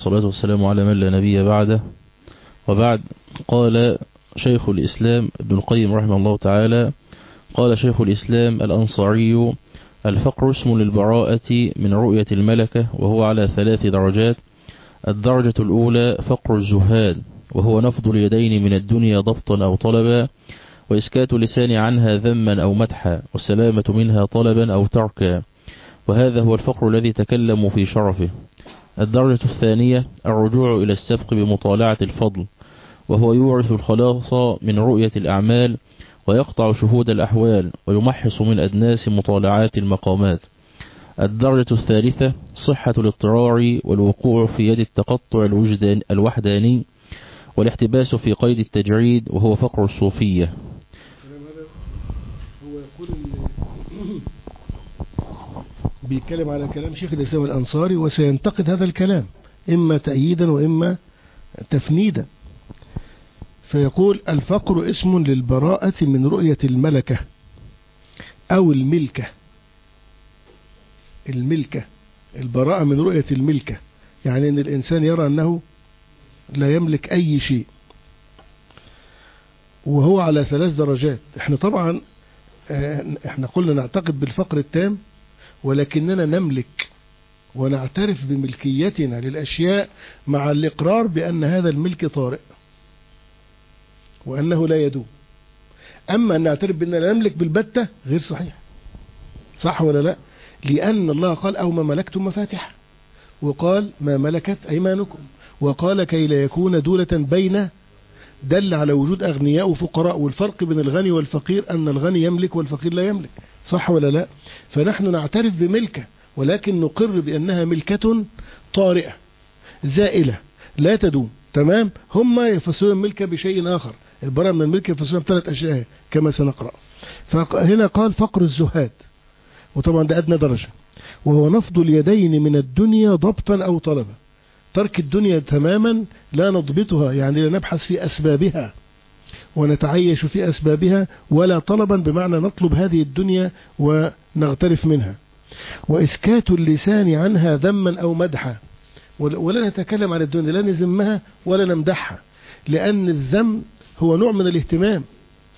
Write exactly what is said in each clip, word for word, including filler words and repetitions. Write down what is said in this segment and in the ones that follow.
والصلاة والسلام على من لا نبي بعده. وبعد، قال شيخ الإسلام ابن القيم رحمه الله تعالى: قال شيخ الإسلام الأنصاري: الفقر اسم للبراءة من رؤية الملكة، وهو على ثلاث درجات. الدرجة الأولى فقر الزهاد، وهو نفض اليدين من الدنيا ضبطا أو طلبا، وإسكات اللسان عنها ذما أو مدحا، والسلامة منها طلبا أو تركا، وهذا هو الفقر الذي تكلموا في شرفه. الدرجة الثانية الرجوع إلى السبق بمطالعة الفضل، وهو يورث الخلاص من رؤية الأعمال، ويقطع شهود الأحوال، ويمحص من أدناس مطالعات المقامات. الدرجة الثالثة صحة الاضطرار والوقوع في يد التقطع الوجدان الوحداني، والاحتباس في قيد التجريد، وهو فقر الصوفية. هو يقول بيتكلم على كلام شيخ الإسلام الأنصاري، وسينتقد هذا الكلام إما تأييدا وإما تفنيدا. فيقول: الفقر اسم للبراءة من رؤية الملكة أو الملكة. الملكة، البراءة من رؤية الملكة، يعني أن الإنسان يرى أنه لا يملك أي شيء، وهو على ثلاث درجات. احنا طبعا احنا قلنا نعتقد بالفقر التام، ولكننا نملك ونعترف بملكيتنا للأشياء مع الإقرار بأن هذا الملك طارئ وأنه لا يدوم. أما أن نعترف بأننا نملك بالبتة غير صحيح، صح ولا لا؟ لأن الله قال: أو ما ملكتم مفاتح، وقال: ما ملكت أيمانكم، وقال: كي لا يكون دولة بين، دل على وجود أغنياء وفقراء، والفرق بين الغني والفقير أن الغني يملك والفقير لا يملك، صح ولا لا؟ فنحن نعترف بملكة، ولكن نقر بأنها ملكة طارئة زائلة لا تدوم. تمام؟ هم يفسرون الملكة بشيء آخر، البراءة من الملك يفسرون بثلاث أشياء كما سنقرأ. فهنا قال: فقر الزهاد، وطبعا ده أدنى درجة، وهو نفض اليدين من الدنيا ضبطا أو طلبا. ترك الدنيا تماما، لا نضبطها، يعني لا نبحث في أسبابها ونتعيش في أسبابها، ولا طلبا بمعنى نطلب هذه الدنيا ونغترف منها. وإسكات اللسان عنها ذما أو مدحا، ولا نتكلم عن الدنيا، لا نذمها ولا نمدحها، لأن الذم هو نوع من الاهتمام،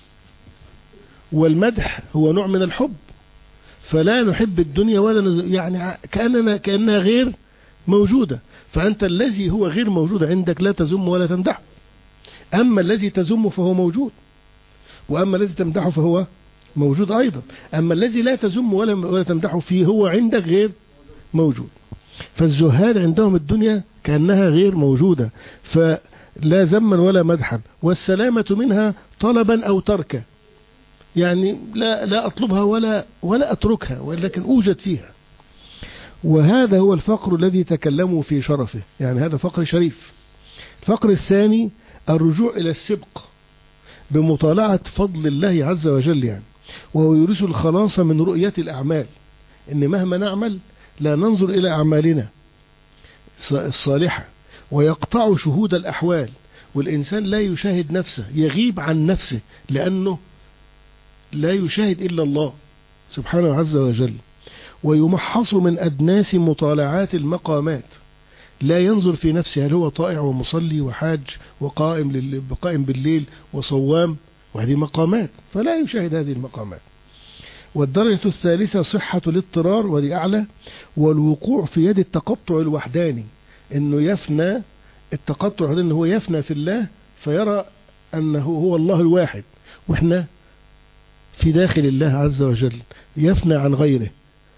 والمدح هو نوع من الحب، فلا نحب الدنيا ولا يعني كأننا كأنها غير موجودة. فأنت الذي هو غير موجود عندك لا تذم ولا تمدح، أما الذي تذم فهو موجود، وأما الذي تمدحه فهو موجود أيضا. أما الذي لا تذم ولا ولا تمدحه فيه هو عندك غير موجود. فالزهاد عندهم الدنيا كأنها غير موجودة، فلا ذما ولا مدحا، والسلامة منها طلبا أو تركا، يعني لا لا أطلبها ولا ولا أتركها، ولكن أوجد فيها. وهذا هو الفقر الذي تكلموا في شرفه، يعني هذا فقر شريف. الفقر الثاني الرجوع إلى السبق بمطالعة فضل الله عز وجل، يعني وهو يورث الخلاص من رؤية الأعمال، إن مهما نعمل لا ننظر إلى أعمالنا الصالحة، ويقطع شهود الأحوال، والإنسان لا يشاهد نفسه، يغيب عن نفسه، لأنه لا يشاهد إلا الله سبحانه عز وجل. ويمحص من أدناس مطالعات المقامات، لا ينظر في نفسه هل هو طائع ومصلي وحاج وقائم قائم بالليل وصوام، وهذه مقامات، فلا يشاهد هذه المقامات. والدرجة الثالثة صحة الاضطرار، ودي أعلى، والوقوع في يد التقطع الوحداني، إنه يفنى التقطع، إنه هو يفنى في الله فيرى أنه هو الله الواحد، وإحنا في داخل الله عز وجل، يفنى عن غيره.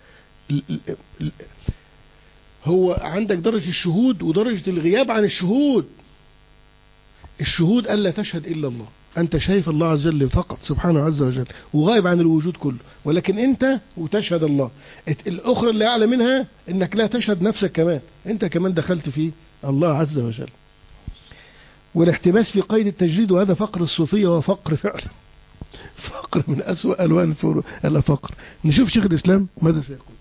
هو عندك درجة الشهود ودرجة الغياب عن الشهود. الشهود ألا تشهد إلا الله، أنت شايف الله عز وجل فقط سبحانه عز وجل، وغايب عن الوجود كله، ولكن أنت وتشهد الله. الأخرى اللي أعلى منها أنك لا تشهد نفسك كمان، أنت كمان دخلت في الله عز وجل. والاحتباس في قيد التجريد، وهذا فقر الصوفية، وفقر فعلا فقر من أسوأ ألوان الفقر. نشوف شيخ الإسلام ماذا سيقول.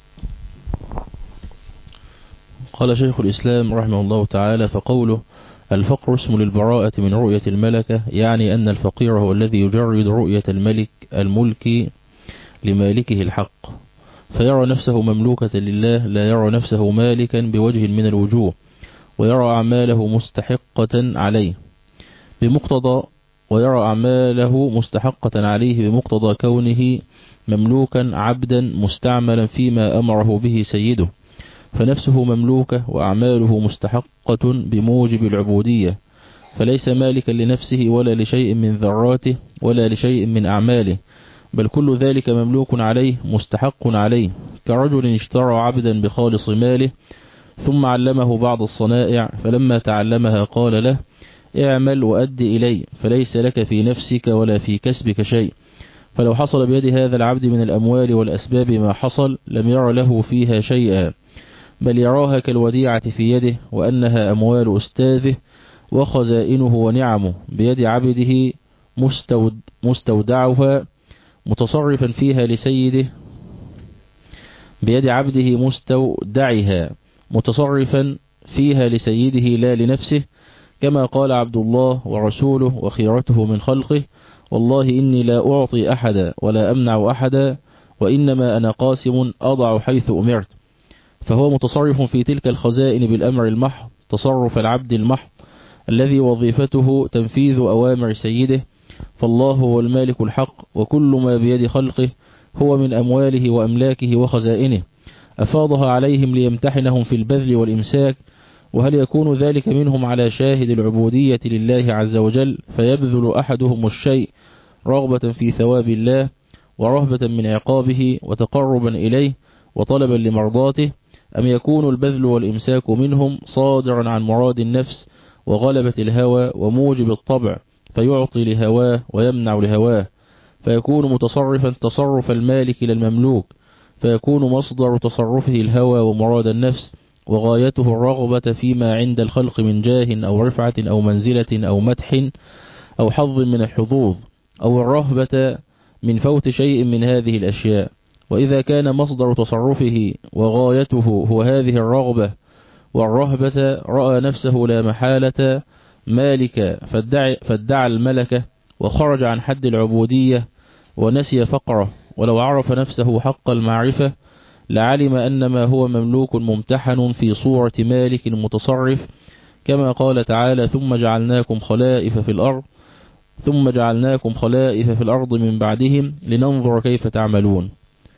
قال شيخ الإسلام رحمه الله تعالى: فقوله الفقر اسم للبراءة من رؤية الملكة، يعني أن الفقير هو الذي يجرد رؤية الملك الملك لمالكه الحق، فيرى نفسه مملوكة لله، لا يرى نفسه مالكا بوجه من الوجوه، ويرى أعماله مستحقة عليه بمقتضى ويرى أعماله مستحقة عليه بمقتضى كونه مملوكا عبدا مستعملا فيما أمره به سيده، فنفسه مملوكة وأعماله مستحقة بموجب العبودية، فليس مالكا لنفسه ولا لشيء من ذراته ولا لشيء من أعماله، بل كل ذلك مملوك عليه مستحق عليه، كرجل اشترى عبدا بخالص ماله ثم علمه بعض الصنائع، فلما تعلمها قال له اعمل وأد إلي، فليس لك في نفسك ولا في كسبك شيء، فلو حصل بيد هذا العبد من الأموال والأسباب ما حصل لم ير له فيها شيئا، بل يراها كالوديعة في يده، وأنها أموال أستاذه وخزائنه ونعمه بيد عبده مستود مستودعها متصرفا فيها لسيده بيد عبده مستودعها متصرفا فيها لسيده لا لنفسه، كما قال عبد الله ورسوله وخيرته من خلقه والله إني لا أعطي أحدا ولا أمنع أحدا وإنما أنا قاسم أضع حيث أمرت، فهو متصرف في تلك الخزائن بالأمر المحض تصرف العبد المحض الذي وظيفته تنفيذ أوامر سيده، فالله هو المالك الحق، وكل ما بيد خلقه هو من أمواله وأملاكه وخزائنه، أفاضها عليهم ليمتحنهم في البذل والإمساك، وهل يكون ذلك منهم على شاهد العبودية لله عز وجل فيبذل أحدهم الشيء رغبة في ثواب الله ورهبة من عقابه وتقربا إليه وطلبا لمرضاته، أم يكون البذل والإمساك منهم صادرا عن مراد النفس وغلبة الهوى وموجب الطبع فيعطي لهواه ويمنع لهواه، فيكون متصرفا تصرف المالك للمملوك، فيكون مصدر تصرفه الهوى ومراد النفس، وغايته الرغبة فيما عند الخلق من جاه أو رفعة أو منزلة أو مدح أو حظ من الحظوظ، أو الرهبة من فوت شيء من هذه الأشياء. وإذا كان مصدر تصرفه وغايته هو هذه الرغبة والرهبة رأى نفسه لا محالة مالك فادعى, فادعى الملكة وخرج عن حد العبودية ونسي فقره، ولو عرف نفسه حق المعرفة لعلم أن ما هو مملوك ممتحن في صورة مالك متصرف، كما قال تعالى ثم جعلناكم خلائف في الأرض ثم جعلناكم خلائف في الأرض من بعدهم لننظر كيف تعملون.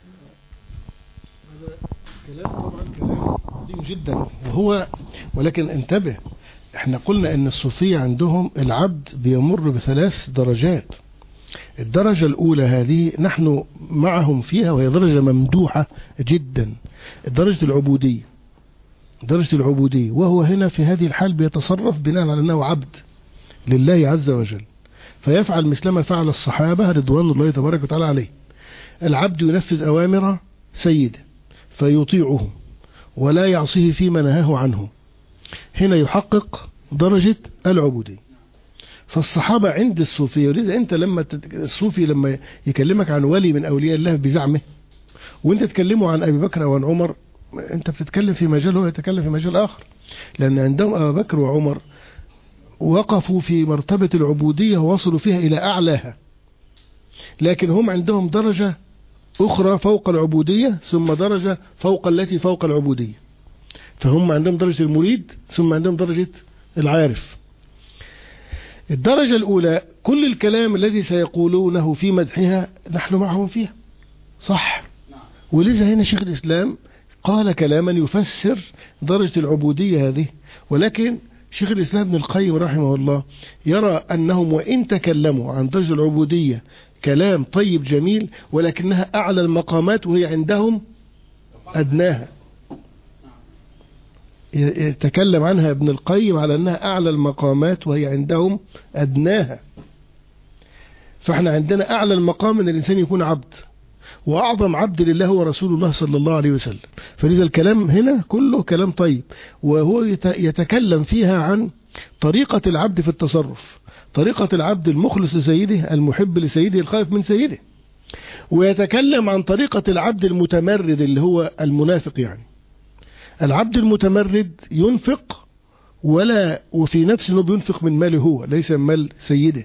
كلام طبعا كلام عظيم جدا، وهو ولكن انتبه، احنا قلنا ان الصوفية عندهم العبد بيمر بثلاث درجات. الدرجة الأولى هذه نحن معهم فيها وهي درجة ممدوحة جدا، درجة العبودية، درجة العبودية، وهو هنا في هذه الحال بيتصرف بناء على أنه عبد لله عز وجل، فيفعل مثلما فعل الصحابة رضوان الله تبارك وتعالى عليه. العبد ينفذ أوامر سيده فيطيعه ولا يعصيه فيما نهاه عنه، هنا يحقق درجة العبودية. فالصحابة عند الصوفية، ولذا أنت لما الصوفي لما يكلمك عن ولي من أولياء الله بزعمه وأنت تكلمه عن أبي بكر وعن عمر، أنت بتتكلم في مجال وهو يتكلم في مجال آخر، لأن عندهم أبا بكر وعمر وقفوا في مرتبة العبودية ووصلوا فيها إلى أعلاها، لكن هم عندهم درجة أخرى فوق العبودية ثم درجة فوق التي فوق العبودية، فهم عندهم درجة المريد ثم عندهم درجة العارف. الدرجة الأولى كل الكلام الذي سيقولونه في مدحها نحن معهم فيها صح، ولذا هنا شيخ الإسلام قال كلاما يفسر درجة العبودية هذه، ولكن شيخ الإسلام ابن القيم رحمه الله يرى أنهم وإن تكلموا عن درجة العبودية كلام طيب جميل ولكنها أعلى المقامات وهي عندهم أدناها، يتكلم عنها ابن القيم على أنها أعلى المقامات وهي عندهم أدناها. فاحنا عندنا أعلى المقام أن الإنسان يكون عبد، وأعظم عبد لله هو رسول الله صلى الله عليه وسلم، فلذا الكلام هنا كله كلام طيب، وهو يتكلم فيها عن طريقة العبد في التصرف، طريقة العبد المخلص لسيده المحب لسيده الخائف من سيده، ويتكلم عن طريقة العبد المتمرد اللي هو المنافق. يعني العبد المتمرد ينفق ولا وفي نفس انه بينفق من ماله هو ليس من مال سيده،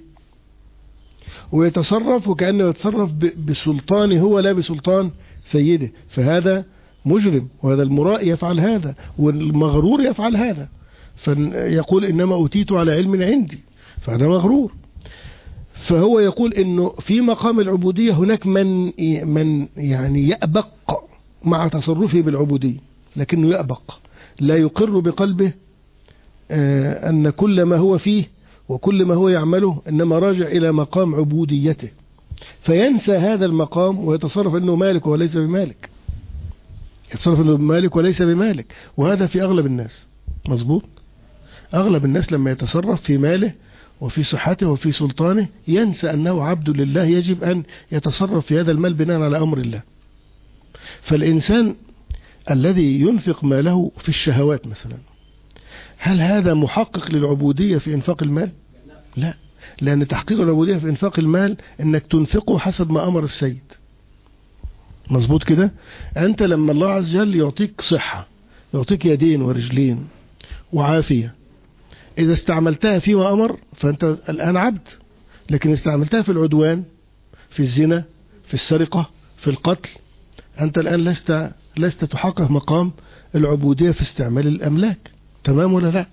ويتصرف وكأنه يتصرف بسلطانه هو لا بسلطان سيده، فهذا مجرم، وهذا المرائي يفعل هذا والمغرور يفعل هذا. فيقول إنما أوتيت على علم عندي، فهذا مغرور. فهو يقول إنه في مقام العبودية هناك من من يعني يأبق مع تصرفه بالعبودية، لكنه يأبق لا يقر بقلبه أن كل ما هو فيه وكل ما هو يعمله إنما راجع إلى مقام عبوديته، فينسى هذا المقام ويتصرف أنه مالك وليس بمالك، يتصرف أنه مالك وليس بمالك. وهذا في أغلب الناس مظبوط. أغلب الناس لما يتصرف في ماله وفي صحته وفي سلطانه ينسى أنه عبد لله، يجب أن يتصرف في هذا المال بناء على أمر الله. فالإنسان الذي ينفق ماله في الشهوات مثلا، هل هذا محقق للعبودية في إنفاق المال؟ لا، لأن تحقيق العبودية في إنفاق المال أنك تنفقه حسب ما أمر السيد. مظبوط كده. أنت لما الله عز وجل يعطيك صحة، يعطيك يدين ورجلين وعافية، إذا استعملتها فيما أمر فأنت الآن عبد، لكن استعملتها في العدوان، في الزنا، في السرقة، في القتل، أنت الآن لست لست تحقق مقام العبودية في استعمال الأملاك. تمام ولا لا؟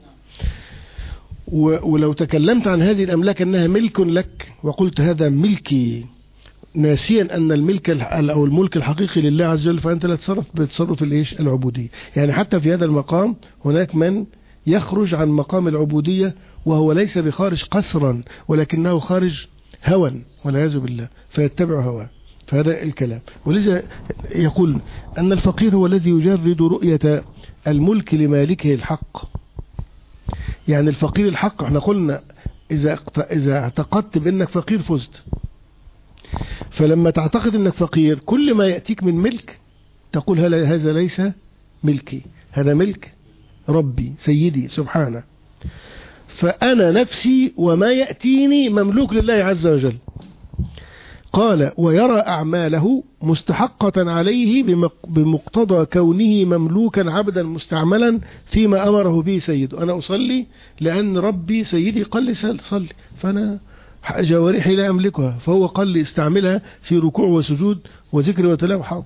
ولو تكلمت عن هذه الأملاك أنها ملك لك وقلت هذا ملكي، ناسيا أن الملك أو الملك الحقيقي لله عز وجل، فأنت لا تتصرف بتصرف الإيش العبودية. يعني حتى في هذا المقام هناك من يخرج عن مقام العبودية وهو ليس بخارج قسرا، ولكنه خارج هوى والعياذ بالله، فيتبع هواه. فهذا الكلام. ولذا يقول أن الفقير هو الذي يجرد رؤية الملك لمالكه الحق. يعني الفقير الحق، احنا قلنا إذا إذا اعتقدت بأنك فقير فزت. فلما تعتقد أنك فقير كل ما يأتيك من ملك تقول هذا ليس ملكي، هذا ملك ربي سيدي سبحانه. فأنا نفسي وما يأتيني مملوك لله عز وجل. قال ويرى أعماله مستحقة عليه بمقتضى كونه مملوكا عبدا مستعملا فيما أمره به سيده. أنا أصلي لأن ربي سيدي قال لي صلي، فأنا جوارحي لا أملكها، فهو قال لي استعملها في ركوع وسجود وذكر وتلاوة، حاضر.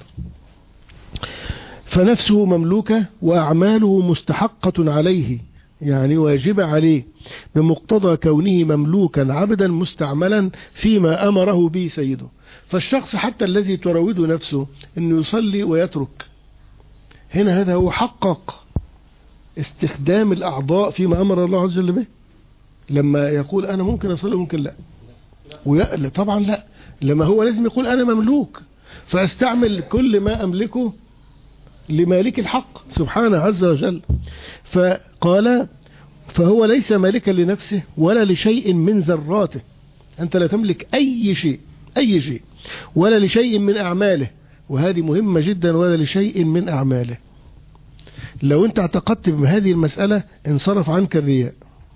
فنفسه مملوكة وأعماله مستحقة عليه، يعني واجب عليه بمقتضى كونه مملوكا عبدا مستعملا فيما أمره به سيده. فالشخص حتى الذي تراود نفسه أنه يصلي ويترك، هنا هذا هو حقق استخدام الأعضاء فيما أمر الله عز وجل به. لما يقول أنا ممكن أصلي وممكن لا، ويأل طبعا لا، لما هو لازم يقول أنا مملوك، فأستعمل كل ما أملكه لمالك الحق سبحانه عز وجل. فقال فهو ليس مالكا لنفسه ولا لشيء من ذراته. أنت لا تملك أي شيء أي شيء ولا لشيء من أعماله، وهذه مهمة جدا، ولا لشيء من أعماله. لو أنت اعتقدت بهذه المسألة انصرف عنك الرياء.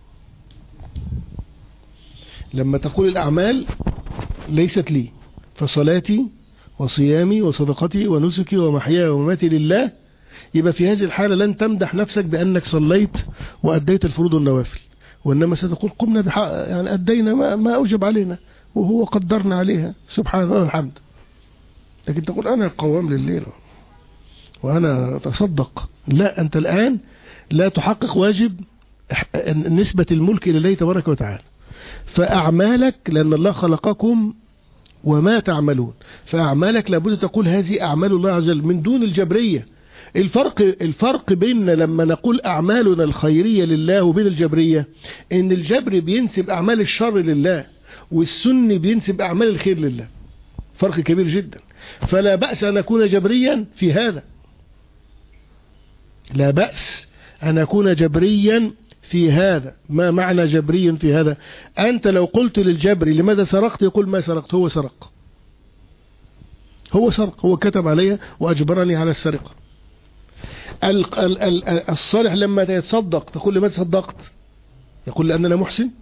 لما تقول الأعمال ليست لي، فصلاتي وصيامي وصدقتي ونسكي ومحياي ومماتي لله، يبقى في هذه الحالة لن تمدح نفسك بأنك صليت وأديت الفروض والنوافل، وإنما ستقول قمنا بحق، يعني أدينا ما, ما أوجب علينا وهو قدرنا عليها سبحانه والحمد. لكن تقول أنا قوام لليل وأنا أتصدق، لا، أنت الآن لا تحقق واجب نسبة الملك إلى الله تبارك وتعالى. فأعمالك، لأن الله خلقكم وما تعملون، فأعمالك لابد تقول هذه أعمال الله عز وجل من دون الجبرية. الفرق الفرق بيننا لما نقول أعمالنا الخيرية لله وبين الجبرية، إن الجبر بينسب أعمال الشر لله، والسني بينسب أعمال الخير لله. فرق كبير جدا. فلا بأس أن أكون جبريا في هذا، لا بأس أن أكون جبريا في هذا. ما معنى جبري في هذا؟ أنت لو قلت للجبري لماذا سرقت، يقول ما سرقت، هو سرق هو سرق هو كتب علي وأجبرني على السرقة. الصالح لما يتصدق تقول لماذا صدقت، يقول لأننا محسن،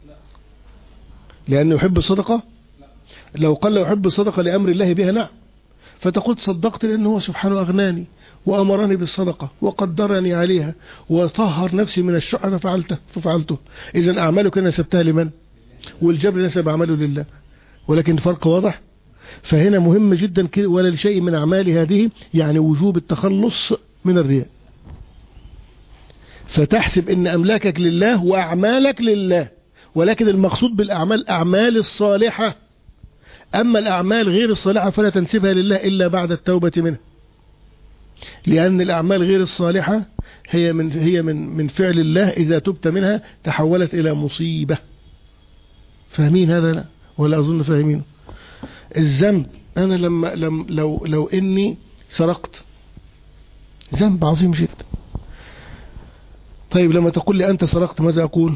لأنه يحب الصدقة. لو قال له يحب الصدقة لأمر الله بها، نعم، فتقول صدقت لأنه هو سبحانه أغناني وأمرني بالصدقة وقدرني عليها وطهر نفسي من الشح ففعلته ففعلته. إذن أعمالك نسبتها لمن؟ والجبر نسب عمله لله. ولكن فرق واضح. فهنا مهم جدا كده، ولا لشيء من أعمال هذه، يعني وجوب التخلص من الرياء. فتحسب ان املاكك لله واعمالك لله، ولكن المقصود بالاعمال اعمال الصالحة. اما الاعمال غير الصالحة فلا تنسبها لله الا بعد التوبة منها، لان الاعمال غير الصالحة هي من هي من من فعل الله، اذا تبت منها تحولت الى مصيبة. فاهمين هذا؟ لا ولا اظن فاهمينه. الذنب، انا لما لم لو لو اني سرقت، ذنب عظيم جدا. طيب لما تقول لي أنت سرقت ماذا أقول؟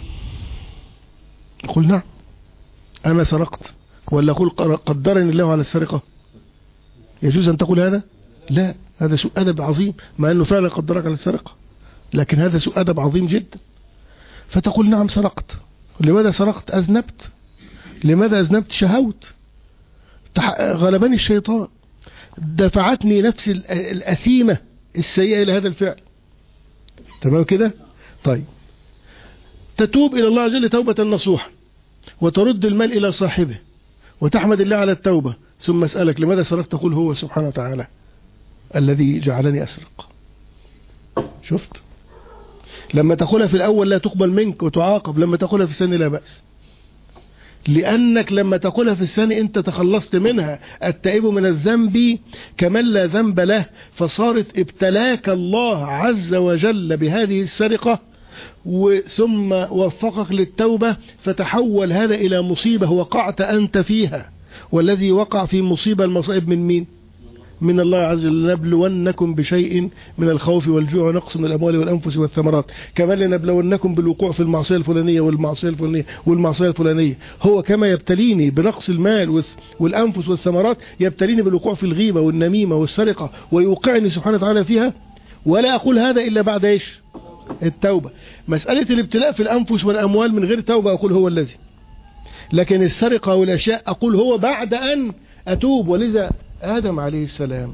أقول نعم أنا سرقت، ولا أقول قدرني الله على السرقة؟ يجوز أن تقول هذا؟ لا، هذا سوء أدب عظيم، مع أنه فعلا قدرك على السرقة، لكن هذا سوء أدب عظيم جدا. فتقول نعم سرقت. لماذا سرقت؟ أذنبت. لماذا أذنبت؟ شهوت، غلبني الشيطان، دفعتني نفسي الأثيمة السيئة إلى هذا الفعل. تمام كده؟ طيب تتوب إلى الله عز وجل توبة نصوحة، وترد المال إلى صاحبه، وتحمد الله على التوبة، ثم أسألك لماذا سرقت؟ تقول هو سبحانه وتعالى الذي جعلني أسرق. شفت؟ لما تقولها في الأول لا تقبل منك وتعاقب، لما تقولها في الثاني لا بأس، لأنك لما تقولها في الثاني أنت تخلصت منها. التائب من الذنب كمن لا ذنب له، فصارت ابتلاك الله عز وجل بهذه السرقة ثم وفقك للتوبة، فتحول هذا إلى مصيبة وقعت أنت فيها. والذي وقع في مصيبة المصائب من مين؟ من الله عز وجل. لنبلونكم بشيء من الخوف والجوع ونقص من الأموال والأنفس والثمرات، كما لنبلونكم بالوقوع في المعصية الفلانية والمعصية الفلانية والمعصية الفلانية. هو كما يبتليني بنقص المال والأنفس والثمرات يبتليني بالوقوع في الغيبة والنميمة والسرقة، ويوقعني سبحانه وتعالى فيها. ولا أقول هذا إلا بعد إيش؟ التوبة. مسألة الابتلاء في الأنفس والأموال من غير توبة أقول هو الذي، لكن السرقة والأشياء أقول هو بعد أن أتوب. ولذا آدم عليه السلام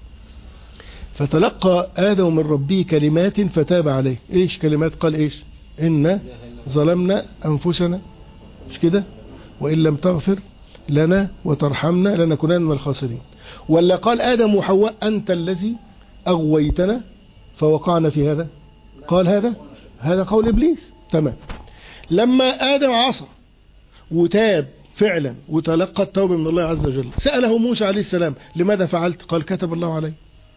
فتلقى آدم من ربه كلمات فتاب عليه. إيش كلمات؟ قال إيش؟ إن ظلمنا أنفسنا، مش كده؟ وإن لم تغفر لنا وترحمنا لنكونن من الخاسرين. ولا قال آدم وحواء أنت الذي أغويتنا فوقعنا في هذا؟ قال هذا هذا قول إبليس. تمام. لما آدم عصى وتاب فعلا وتلقى التوبة من الله عز وجل، سأله موسى عليه السلام لماذا فعلت؟ قال كتب الله علي.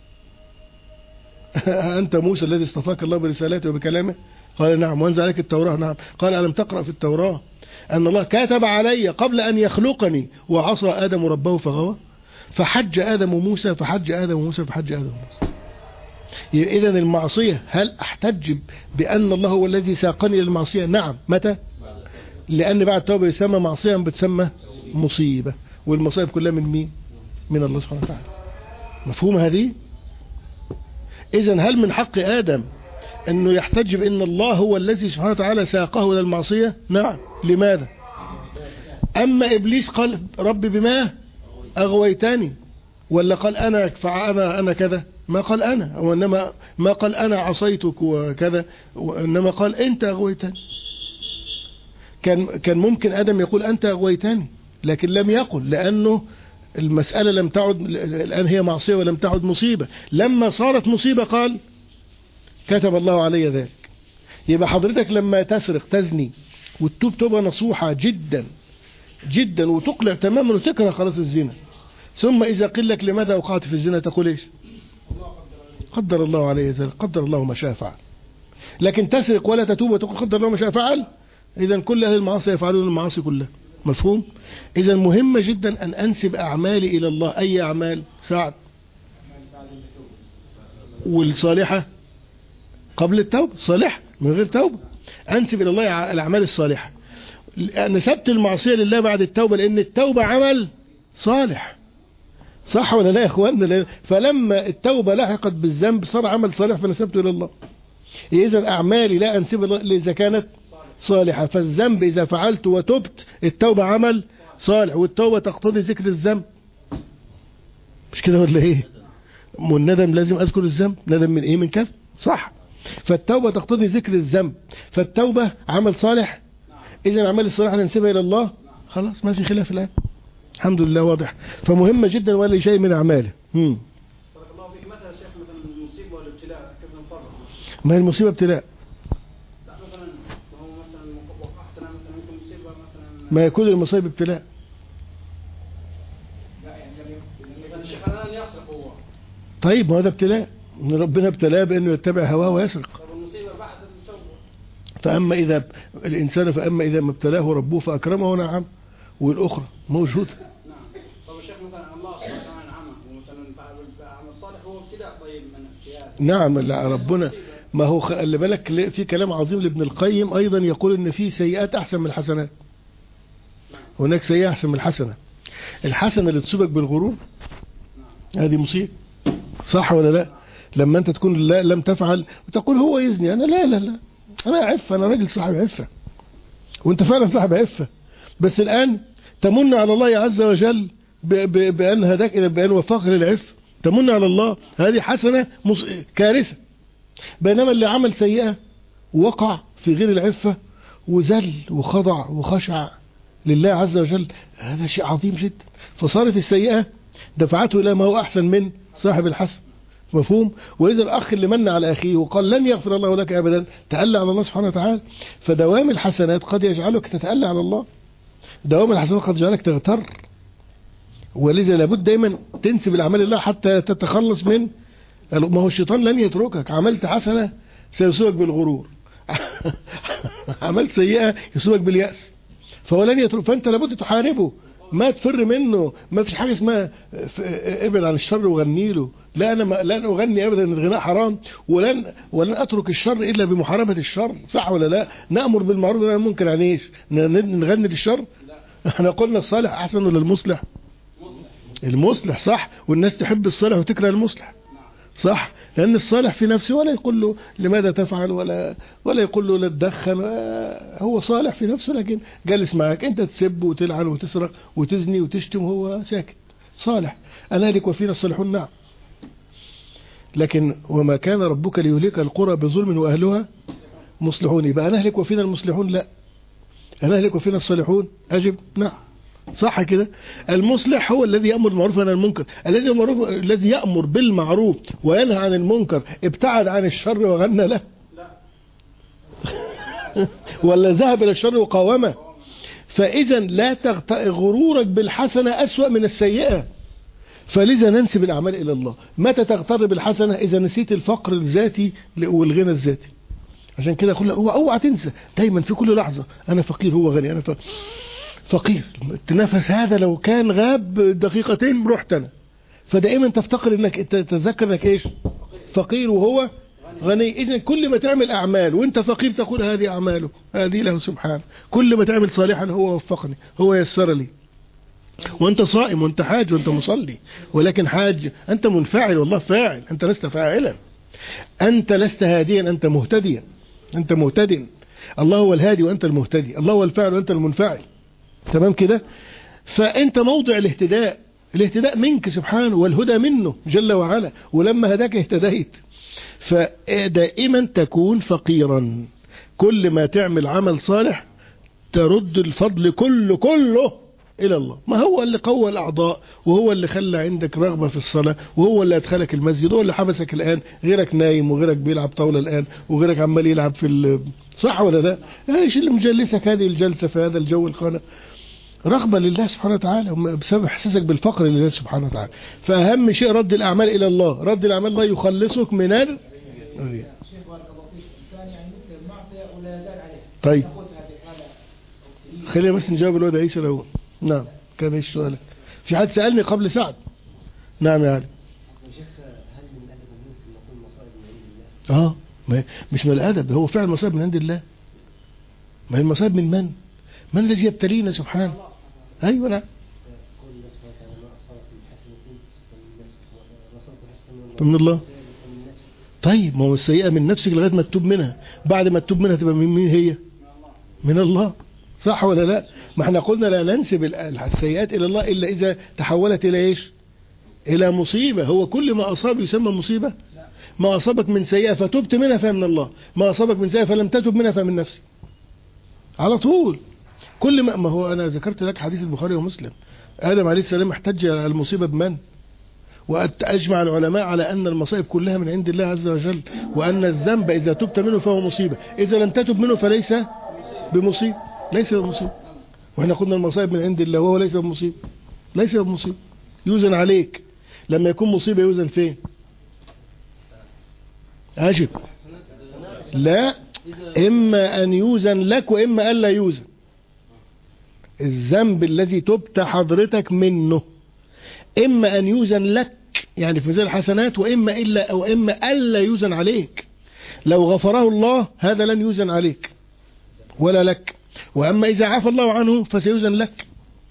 أنت موسى الذي اصطفاك الله برسالته وبكلامه؟ قال نعم. وانزل عليك التوراة؟ نعم. قال ألم تقرأ في التوراة أن الله كتب علي قبل أن يخلقني وعصى آدم ربه فغوى؟ فحج آدم موسى فحج آدم موسى فحج آدم موسى. إذا المعصية هل أحتج بأن الله هو الذي ساقني للمعصية؟ نعم. متى؟ لأن بعد التوبة يسمى معصية بتسمى مصيبة، والمصائب كلها من مين؟ من الله سبحانه وتعالى. مفهوم هذه؟ إذن هل من حق آدم أنه يحتج بأن الله هو الذي سبحانه وتعالى ساقه إلى المعصية؟ نعم. لماذا؟ أما إبليس قال رب بما أغويتني، ولا قال أنا فأنا أنا كذا؟ ما قال أنا، وإنما ما قال أنا عصيتك وكذا، وإنما قال أنت أغويتني. كان كان ممكن آدم يقول أنت أغويتني، لكن لم يقل، لأنه المسألة لم تعد الآن هي معصية ولم تعد مصيبة. لما صارت مصيبة قال كتب الله علي ذلك. يبقى حضرتك لما تسرق تزني وتتوب توبة نصوحة جدا جدا وتقلع تماما وتكره خلاص الزنا، ثم إذا قيل لك لماذا وقعت في الزنا تقول إيش؟ قدر الله عليه ذلك، قدر الله ما شاء فعل. لكن تسرق ولا تتوب وتقول قدر الله ما شاء فعل، إذا كل أهل المعاصي يفعلون المعاصي كلها. مفهوم؟ إذا مهم جدا أن أنسب أعمالي إلى الله. أي أعمال؟ سعد والصالحة قبل التوبة، صالحة من غير توبة. أنسب إلى الله الأعمال الصالحة. نسبت المعصية لله بعد التوبة، لأن التوبة عمل صالح، صح ولا لا يا أخواننا؟ فلما التوبة لحقت بالذنب صار عمل صالح فنسبته إلى الله. إذا أعمالي لا أنسب الله إذا كانت صالحة. فالذنب إذا فعلت وتبت التوبة عمل صالح، والتوبة تقتضي ذكر الذنب، مش كده ولا إيه؟ والندم لازم أذكر الذنب. ندم من إيه؟ من كذا، صح؟ فالتوبة تقتضي ذكر الذنب، فالتوبة عمل صالح. إذا الأعمال الصالحة ننسبها إلى الله، خلاص ما في خلاف الآن، الحمد لله واضح. فمهمة جدا ولا شيء من أعماله. امم بارك الله فيك. متى يا شيخ مثلا المصيبة والابتلاء كيف نفرق؟ ما هي المصيبة ابتلاء، ما يكون المصائب ابتلاء. طيب ما هذا ابتلاء، ربنا ابتلاه بأنه يتبع هواه ويسرق. فأما إذا الإنسان فأما إذا ما ابتلاه ربه فأكرمه ونعم، والأخرى موجودة. نعم. طب الشيخ مثلا الله سبحانه وتعالى نعمه ومثلا العمل الصالح هو ابتلاء طيب من ابتلاء. نعم لا ربنا ما هو خلي بالك في كلام عظيم لابن القيم أيضا يقول إن في سيئات أحسن من الحسنات. هناك سيئة أحسن من الحسنة. الحسنة اللي تصيبك بالغرور هذه مصيبة، صح ولا لا؟ لما أنت تكون لا لم تفعل وتقول هو يزني، أنا لا لا لا أنا عفة، أنا راجل صاحب عفة، وأنت فعلا صاحب عفة، بس الآن تمن على الله عز وجل بأن هداك إلى بأن وفاق للعفة، تمن على الله، هذه حسنة مص... كارثة. بينما اللي عمل سيئة وقع في غير العفة وزل وخضع وخشع لله عز وجل، هذا شيء عظيم جدا. فصارت السيئة دفعته إلى ما هو أحسن من صاحب الحسن، مفهوم؟ وإذا الأخ اللي من على أخيه وقال لن يغفر الله لك أبدا تألى على الله سبحانه وتعالى. فدوام الحسنات قد يجعلك تتألى على الله، دوام الحسنات قد يجعلك تغتر، ولذا لابد دايما تنسب الأعمال لله حتى تتخلص من، ما هو الشيطان لن يتركك. عملت حسنة سيصيبك بالغرور، عملت سيئة يصيبك باليأس، فهو لن يترك. فأنت لابد تحاربه، ما تفر منه. ما فيش حاجة اسمها ابعد عن الشر وغني له، لا أنا ما لن أغني أبدا، الغناء حرام، ولن ولن أترك الشر إلا بمحاربة الشر، صح ولا لا؟ نأمر بالمعروف وننهى عن المنكر، يعني إيش؟ نغني للشر؟ احنا قلنا الصالح أحسن ولا المصلح؟ المصلح، صح. والناس تحب الصالح وتكره المصلح، صح، لأن الصالح في نفسه ولا يقول له لماذا تفعل ولا ولا يقول له لا تدخن، هو صالح في نفسه، لكن جالس معك أنت تسب وتلعن وتسرق وتزني وتشتم وهو ساكت، صالح. أنا هلك وفينا الصالحون، نعم. لكن وما كان ربك ليهلك القرى بظلم وأهلها مصلحون، يبقى أنا هلك وفينا المصلحون؟ لا، أنا هلك وفينا الصالحون، أجب نعم، صح كده. المصلح هو الذي يأمر بالمعروف وينهى عن المنكر، الذي يأمر الذي يأمر بالمعروف وينهى عن المنكر ابتعد عن الشر وغنى له ولا ذهب إلى الشر وقاومه. فإذا لا تغتر غرورك بالحسنة أسوأ من السيئة، فلذا ننسب الأعمال إلى الله. متى تغتر بالحسنة؟ إذا نسيت الفقر الذاتي والغنى الذاتي. عشان كده أقول لك اوعى تنسى دايما في كل لحظة أنا فقير هو غني، أنا فقير فقير. التنافس هذا لو كان غاب دقيقتين رحت أنا. فدائما تفتقر انك تتذكر انك ايش؟ فقير وهو غني. اذا كل ما تعمل اعمال وانت فقير تقول هذه اعماله، هذه له سبحانه. كل ما تعمل صالحا هو وفقني، هو يسر لي. وانت صائم وانت حاج وانت مصلي، ولكن حاج انت منفعل والله فاعل، انت لست فاعلا، انت لست هاديا، انت مهتديا، انت مهتدي. الله هو الهادي وانت المهتدي، الله هو الفاعل وانت المنفعل، تمام كده. فانت موضع الاهتداء، الاهتداء منك سبحانه، والهدى منه جل وعلا، ولما هداك اهتديت. فدائما تكون فقيرا، كل ما تعمل عمل صالح ترد الفضل كله كله إلى الله. ما هو اللي قوى الأعضاء، وهو اللي خلى عندك رغبة في الصلاة، وهو اللي أدخلك المسجد، وهو اللي حبسك الآن. غيرك نايم وغيرك بيلعب طاولة الآن، وغيرك عمال يلعب في ال... صح ولا لا؟ ايش اللي مجلسك هذه الجلسة في هذا الجو الخانق؟ رغبة لله سبحانه وتعالى، بسبب احساسك بالفقر لله سبحانه وتعالى. فأهم شيء رد الأعمال إلى الله، رد الأعمال الله يخلصك من الرياء. طيب خلينا بس نجاوب الواد عيسى الأول. نعم، كان ايش سؤالك؟ في حد سألني قبل سعد. نعم يا علي. هل من الأدب المسلم يقول مصائب من عند الله؟ اه ما مش من الأدب، هو فعل مصائب من عند الله. ما هي المصائب من من؟ من الذي يبتلينا سبحانه؟ أيوة نعم. من الله. طيب ما هو السيئة من نفسك لغاية ما تتوب منها، بعد ما تتوب منها تبقى من مين هي؟ من الله، صح ولا لا؟ ما احنا قلنا لا ننسب السيئات إلى الله إلا إذا تحولت إلى إيش؟ إلى مصيبة. هو كل ما أصاب يسمى مصيبة؟ ما أصابك من سيئة فتبت منها فمن الله، ما أصابك من سيئة فلم تتب منها فمن نفسك، على طول. كل ما ما هو أنا ذكرت لك حديث البخاري ومسلم، آدم عليه السلام احتج على المصيبة بمن؟ وأجمع العلماء على أن المصائب كلها من عند الله عز وجل، وأن الذنب إذا تبت منه فهو مصيبة، إذا لم تتب منه فليس بمصيب، ليس بمصيب. واحنا قلنا المصائب من عند الله وهو ليس بمصيب، ليس بمصيب، يوزن عليك. لما يكون مصيبة يوزن فين؟ أجب لا، إما أن يوزن لك وإما ألا يوزن. الذنب الذي تبت حضرتك منه إما أن يوزن لك يعني في ميزان الحسنات، وإما إلا أو إما ألا يوزن عليك. لو غفره الله هذا لن يوزن عليك ولا لك، وأما إذا عفى الله عنه فسيوزن لك.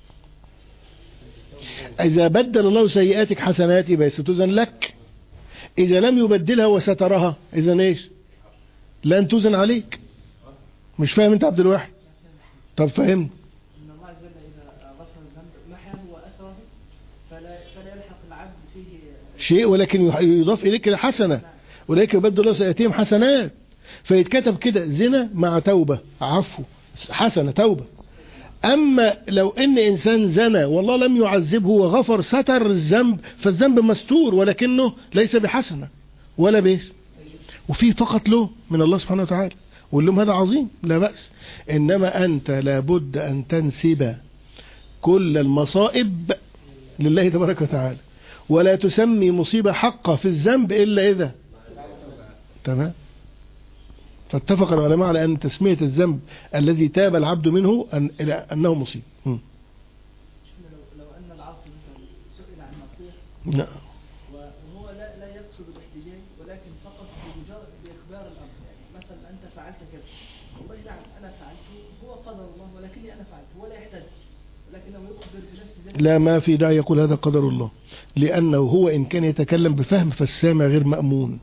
إذا بدل الله سيئاتك حسنات يبقى ستوزن لك، إذا لم يبدلها وسترها إذا إيش؟ لن توزن عليك. مش فاهم أنت عبد الواحد؟ طب فهم. إن الله عز وجل إذا غفر الذنب محاه وأثره فلا فلا يلحق العبد فيه شيء، ولكن يضاف إليك الحسنة، ولكن يبدل الله سيئاتهم حسنات، فيتكتب كده زنا مع توبة عفو حسنة توبة. أما لو إن إنسان زنى والله لم يعذبه وغفر ستر الذنب فالذنب مستور ولكنه ليس بحسنة ولا بيش، وفيه فقط له من الله سبحانه وتعالى، وقول لهم هذا عظيم لا بأس. إنما أنت لابد أن تنسب كل المصائب لله تبارك وتعالى، ولا تسمي مصيبة حقة في الذنب إلا إذا تمام. فاتفق العلماء على أن تسمية الذنب الذي تاب العبد منه أن أنه مصيب. لو, لو أن العاصي مثلا سئل عن معصية نعم وهو لا لا يقصد الاحتجاج ولكن فقط بمجرد بإخبار الأمر، يعني مثلا أنت فعلت كذا، والله نعم أنا فعلته، هو قدر الله ولكني أنا فعلته، ولا يحتج ولكنه يخبر بنفس ذلك. لا، ما في داعي يقول هذا قدر الله، لأنه هو إن كان يتكلم بفهم فالسامع غير مأمون،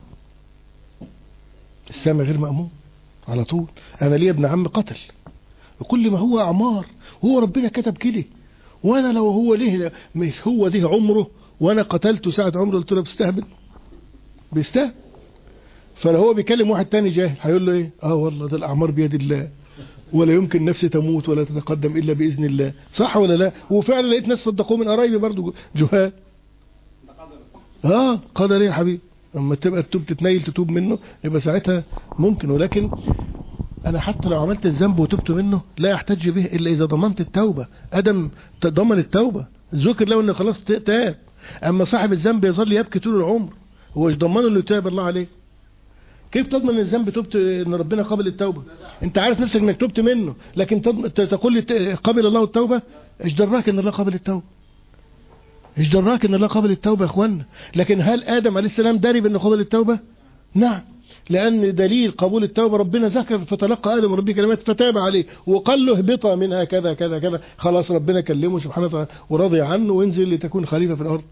السامع غير مأمون على طول. أنا لي ابن عم قتل، يقول لي ما هو أعمار، هو ربنا كتب كده، وأنا لو هو ليه مش هو ده عمره وأنا قتلته ساعة عمره، قلت له بيستهبل بيستهبل. فلو هو بيكلم واحد تاني جاهل هيقول له إيه؟ آه والله ده الأعمار بيد الله ولا يمكن نفسي تموت ولا تتقدم إلا بإذن الله، صح ولا لا؟ وفعلا لقيت ناس صدقوه من قرايبي برضو جهال. آه قدر إيه يا حبيبي؟ اما تبقى التوب تتنيل تتوب منه يبقى ساعتها ممكن، ولكن انا حتى لو عملت الذنب وتبت منه لا يحتج به الا اذا ضمنت التوبة. ادم ضمن التوبة، ذكر له انه خلاص تاب. اما صاحب الذنب يظل يبكي طول العمر، هو مش ضمنه انه يتاب الله عليه. كيف تضمن الذنب تبت ان ربنا قبل التوبة؟ انت عارف نفسك انك تبت منه لكن تقول لي قبل الله التوبة؟ ايش دراك ان الله قبل التوبة؟ ايش دراك ان الله قبل التوبة يا اخوانا؟ لكن هل ادم عليه السلام داري بانه قبل التوبة؟ نعم، لان دليل قبول التوبة ربنا ذكر فتلقى ادم ربي كلمات فتاب عليه وقال له اهبطا منها كذا كذا كذا، خلاص ربنا كلمه سبحانه وتعالى ورضي عنه وانزل لتكون خليفة في الارض.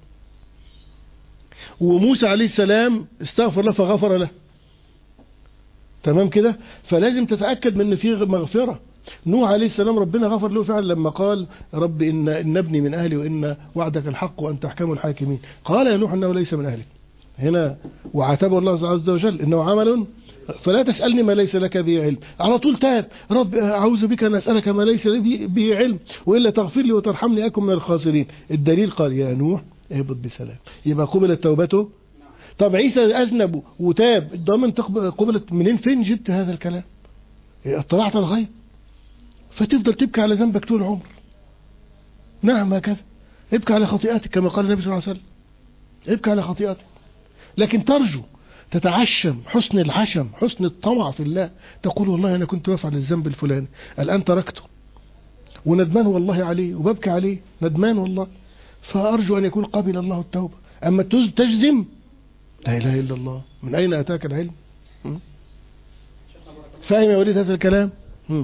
وموسى عليه السلام استغفر له فغفر له، تمام كده؟ فلازم تتأكد من ان في مغفرة. نوح عليه السلام ربنا غفر له فعلا لما قال رب إن, إن ابني من أهلي وإن وعدك الحق وأنت أحكم الحاكمين، قال يا نوح إنه ليس من أهلك هنا، وعاتبه الله عز وجل إنه عمل فلا تسألني ما ليس لك به علم. على طول تاب، رب أعوذ بك أن أسألك ما ليس لي به علم وإلا تغفر لي وترحمني أكن من الخاسرين. الدليل قال يا نوح اهبط بسلام، يبقى قبلت توبته. طب عيسى أذنب وتاب، الضامن قبلت منين؟ فين جبت هذا الكلام؟ اطلعت على الغيب فتفضل تبكي على ذنبك طول العمر. نعم هكذا، ابكي على خطيئتك كما قال النبي صلى الله عليه وسلم، ابكي على خطيئتك، لكن ترجو تتعشم حسن العشم حسن الطمع في الله، تقول والله أنا كنت بفعل الذنب الفلاني الآن تركته وندمان والله عليه وببكي عليه ندمان والله، فأرجو أن يكون قبل الله التوبة. أما تجزم لا إله إلا الله، من أين أتاك العلم؟ فاهم يا وليد هذا الكلام؟ هم.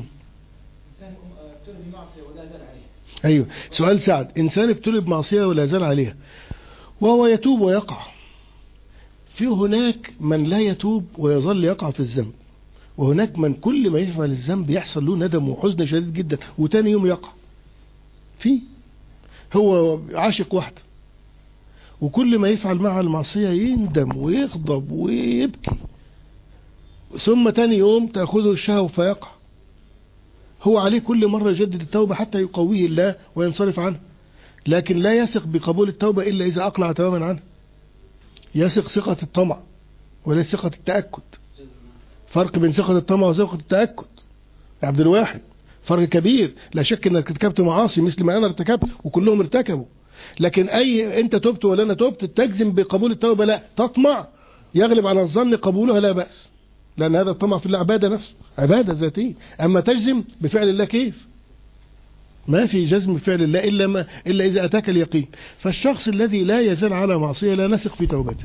أيوه، سؤال سعد. إنسان ابتلي بمعصية ولا زال عليها وهو يتوب ويقع، في هناك من لا يتوب ويظل يقع في الذنب، وهناك من كل ما يفعل الذنب يحصل له ندم وحزن شديد جدا وتاني يوم يقع. في هو عاشق واحدة وكل ما يفعل معها المعصية يندم ويغضب ويبكي، ثم تاني يوم تأخذه الشهوة فيقع. هو عليه كل مرة يجدد التوبة حتى يقويه الله وينصرف عنه، لكن لا يثق بقبول التوبة إلا إذا أقلع تماما عنه. يثق ثقة الطمع ولا ثقة التأكد. فرق بين ثقة الطمع وثقة التأكد يا عبد الواحد، فرق كبير، لا شك انك ارتكبت معاصي مثل ما انا ارتكبت وكلهم ارتكبوا، لكن اي انت تبت ولا انا تبت تجزم بقبول التوبه؟ لا، تطمع يغلب على الظن قبولها لا باس، لان هذا الطمع في الله عباده نفسه، عباده ذاتيه. اما تجزم بفعل الله كيف؟ ما في جزم بفعل الله الا ما الا اذا اتاك اليقين. فالشخص الذي لا يزال على معصيه لا نثق في توبته.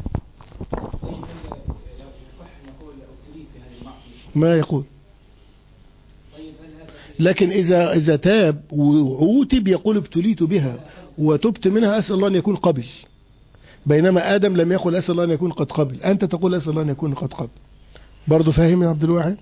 ما يقول لكن إذا إذا تاب وعوتب يقول ابتليت بها وتبت منها أسأل الله أن يكون قبل، بينما آدم لم يقل أسأل الله أن يكون قد قبل، أنت تقول أسأل الله أن يكون قد قبل. برضو فاهم يا عبد الواحد؟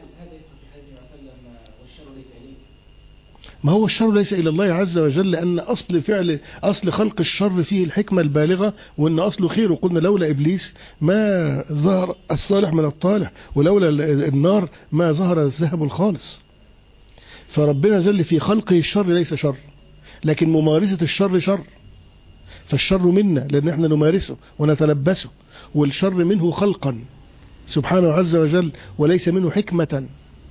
ما هو الشر ليس إلى الله عز وجل، لأن أصل فعل أصل خلق الشر فيه الحكمة البالغة، وأن أصله خير. وقلنا لولا إبليس ما ظهر الصالح من الطالح، ولولا النار ما ظهر الذهب الخالص. فربنا جل في خلقه الشر ليس شر، لكن ممارسة الشر شر. فالشر منا لأن احنا نمارسه ونتلبسه، والشر منه خلقا سبحانه عز وجل وليس منه حكمة.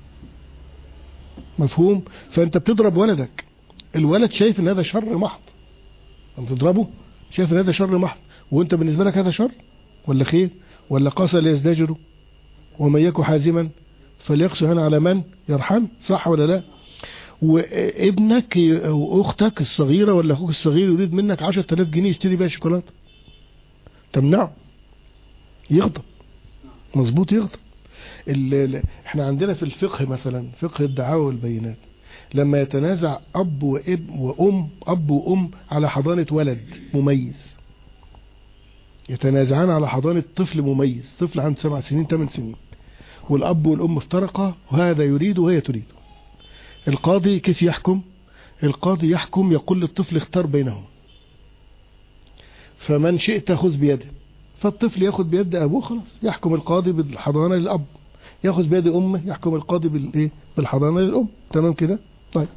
مفهوم؟ فأنت بتضرب ولدك، الولد شايف ان هذا شر محض، انت تضربه شايف ان هذا شر محض، وانت بالنسبة لك هذا شر ولا خير؟ ولا قاسى ليزدجروا ومن يكن حازما فليقسو هنا على من يرحم، صح ولا لا؟ وابنك او اختك الصغيرة ولا اخوك الصغير يريد منك عشرة آلاف جنيه يشتري بيها شوكولاتة، تمنعه، يغضب، مظبوط يغضب. احنا عندنا في الفقه مثلا فقه الدعاوى والبينات، لما يتنازع اب واب وام اب وام على حضانة ولد مميز، يتنازعان على حضانة طفل مميز، طفل عنده سبع سنين ثمان سنين، والاب والام افترقا وهذا يريد وهي تريد، القاضي كيف يحكم؟ القاضي يحكم يقول للطفل اختار بينهم، فمن شئت خذ بيده، فالطفل ياخذ بيد ابوه خلاص، يحكم القاضي بالحضانة للاب، ياخذ بيد امه يحكم القاضي بالايه؟ بالحضانة للام، تمام كده؟ طيب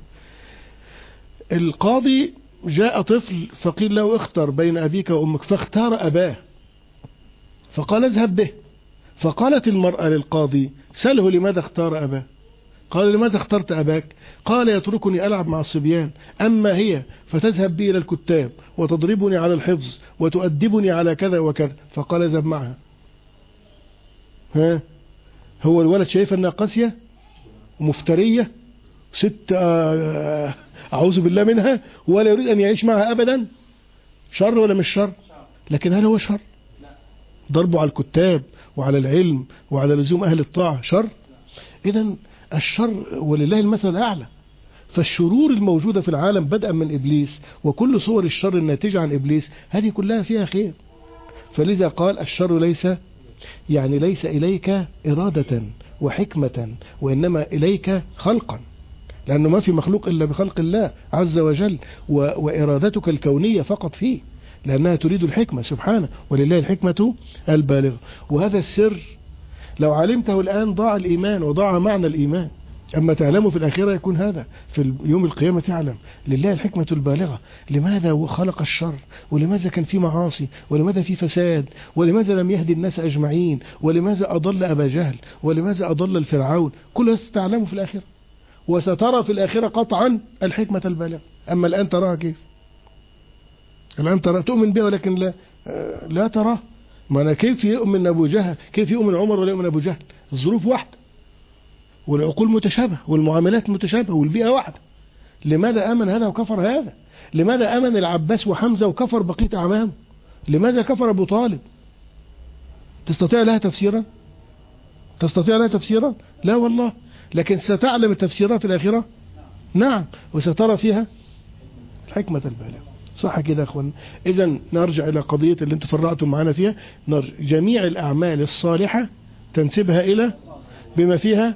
القاضي جاء طفل فقيل له اختر بين ابيك وامك، فاختار اباه، فقال اذهب به، فقالت المرأة للقاضي سله لماذا اختار اباه؟ قال لماذا اخترت أباك؟ قال يتركني ألعب مع الصبيان، أما هي فتذهب بي إلى الكتاب وتضربني على الحفظ وتؤدبني على كذا وكذا، فقال اذهب معها. ها هو الولد شايف أنها قاسية ومفترية ست أعوذ بالله منها ولا يريد أن يعيش معها أبدا، شر ولا مش شر؟ لكن هل هو شر؟ ضربه على الكتاب وعلى العلم وعلى لزوم أهل الطاعة شر؟ إذن الشر ولله المثل الأعلى. فالشرور الموجودة في العالم بدءا من إبليس وكل صور الشر الناتجة عن إبليس هذه كلها فيها خير. فلذا قال الشر ليس يعني ليس إليك إرادة وحكمة، وإنما إليك خلقا، لأنه ما في مخلوق إلا بخلق الله عز وجل، وإرادتك الكونية فقط فيه، لأنها تريد الحكمة سبحانه، ولله الحكمة البالغة. وهذا السر لو علمته الآن ضاع الإيمان وضاع معنى الإيمان، أما تعلمه في الآخرة يكون هذا في يوم القيامة تعلم لله الحكمة البالغة، لماذا خلق الشر، ولماذا كان في معاصي، ولماذا في فساد، ولماذا لم يهدي الناس أجمعين، ولماذا أضل أبا جهل، ولماذا أضل الفرعون، كل هذا ستعلمه في الآخرة، وسترى في الآخرة قطعا الحكمة البالغة. أما الآن تراها كيف؟ الآن ترى تؤمن بها ولكن لا لا تراه. ما أنا كيف يؤمن أبو جهل، كيف يؤمن عمر ولا يؤمن أبو جهل؟ الظروف واحدة والعقول متشابهة والمعاملات متشابهة والبيئة واحدة. لماذا آمن هذا وكفر هذا؟ لماذا آمن العباس وحمزة وكفر بقية أعمامه؟ لماذا كفر أبو طالب؟ تستطيع لها تفسيرا؟ تستطيع لها تفسيرا؟ لا والله، لكن ستعلم التفسيرات في الآخرة؟ نعم، وسترى فيها الحكمة البالغة. صح كده يا اخوان؟ اذا نرجع الى قضية اللي انتم فرقتم معنا فيها، نرجع جميع الاعمال الصالحة تنسبها الى بما فيها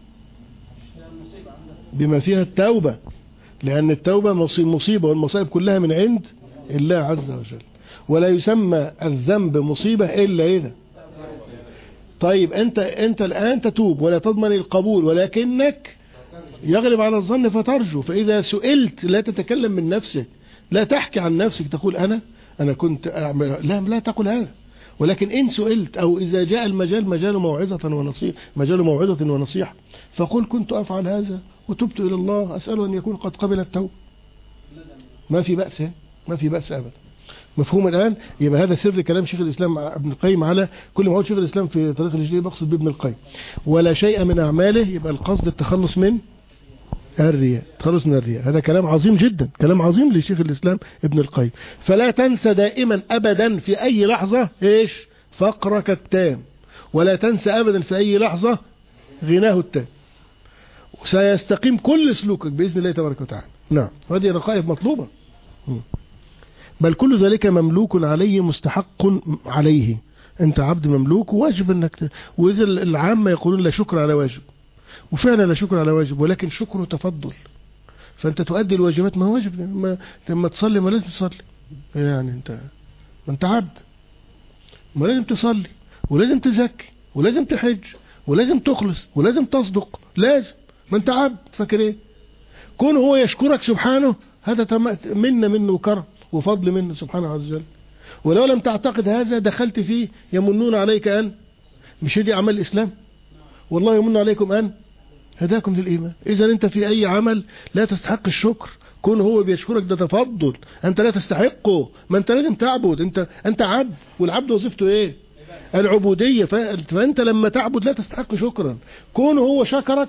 بما فيها التوبة، لان التوبة مصيبة والمصائب كلها من عند الله عز وجل، ولا يسمى الذنب مصيبة الا اذا. طيب انت انت الان تتوب ولا تضمن القبول، ولكنك يغلب على الظن فترجو، فاذا سئلت لا تتكلم من نفسك، لا تحكي عن نفسك تقول أنا أنا كنت أعمل، لا لا تقول هذا، ولكن إن سئلت أو إذا جاء المجال مجال موعظة ونصيحة مجال موعظة ونصيحة فقل كنت أفعل هذا وتبت إلى الله أسأله أن يكون قد قبل التوبة. ما في بأس، ما في بأس أبدا. مفهوم الآن؟ يبقى هذا سر كلام شيخ الإسلام ابن القيم على كل ما هو شيخ الإسلام في طريق الهجرية بقصد بابن القيم. ولا شيء من أعماله، يبقى القصد التخلص من الرياء، التخلص من الرياء. هذا كلام عظيم جدا، كلام عظيم لشيخ الإسلام ابن القيم. فلا تنسى دائما أبدا في أي لحظة إيش؟ فقرك التام، ولا تنسى أبدا في أي لحظة غناه التام، سيستقيم كل سلوكك بإذن الله تبارك وتعالى. نعم، هذه رقائق مطلوبة. بل كل ذلك مملوك عليه مستحق عليه. أنت عبد مملوك وواجب أنك ت... وإذا العامة يقولون لا شكر على واجب، وفعلا لا شكر على واجب، ولكن شكره تفضل. فأنت تؤدي الواجبات، ما واجب ما لما تصلي ما لازم تصلي، يعني أنت ما أنت عبد، ما لازم تصلي ولازم تزكي ولازم تحج ولازم تخلص ولازم تصدق، لازم، ما أنت عبد. فاكر إيه؟ كون هو يشكرك سبحانه، هذا منا منه وكرم وفضل منه سبحانه عز وجل. ولو لم تعتقد هذا دخلت فيه يمنون عليك أن، مش دي أعمال الإسلام؟ والله يمن عليكم أن هداكم للإيمان. إذا أنت في أي عمل لا تستحق الشكر، كون هو بيشكرك ده تفضل، أنت لا تستحقه، ما أنت لازم تعبد، أنت أنت عبد، والعبد وظيفته إيه؟ العبودية. فأنت لما تعبد لا تستحق شكرا، كون هو شكرك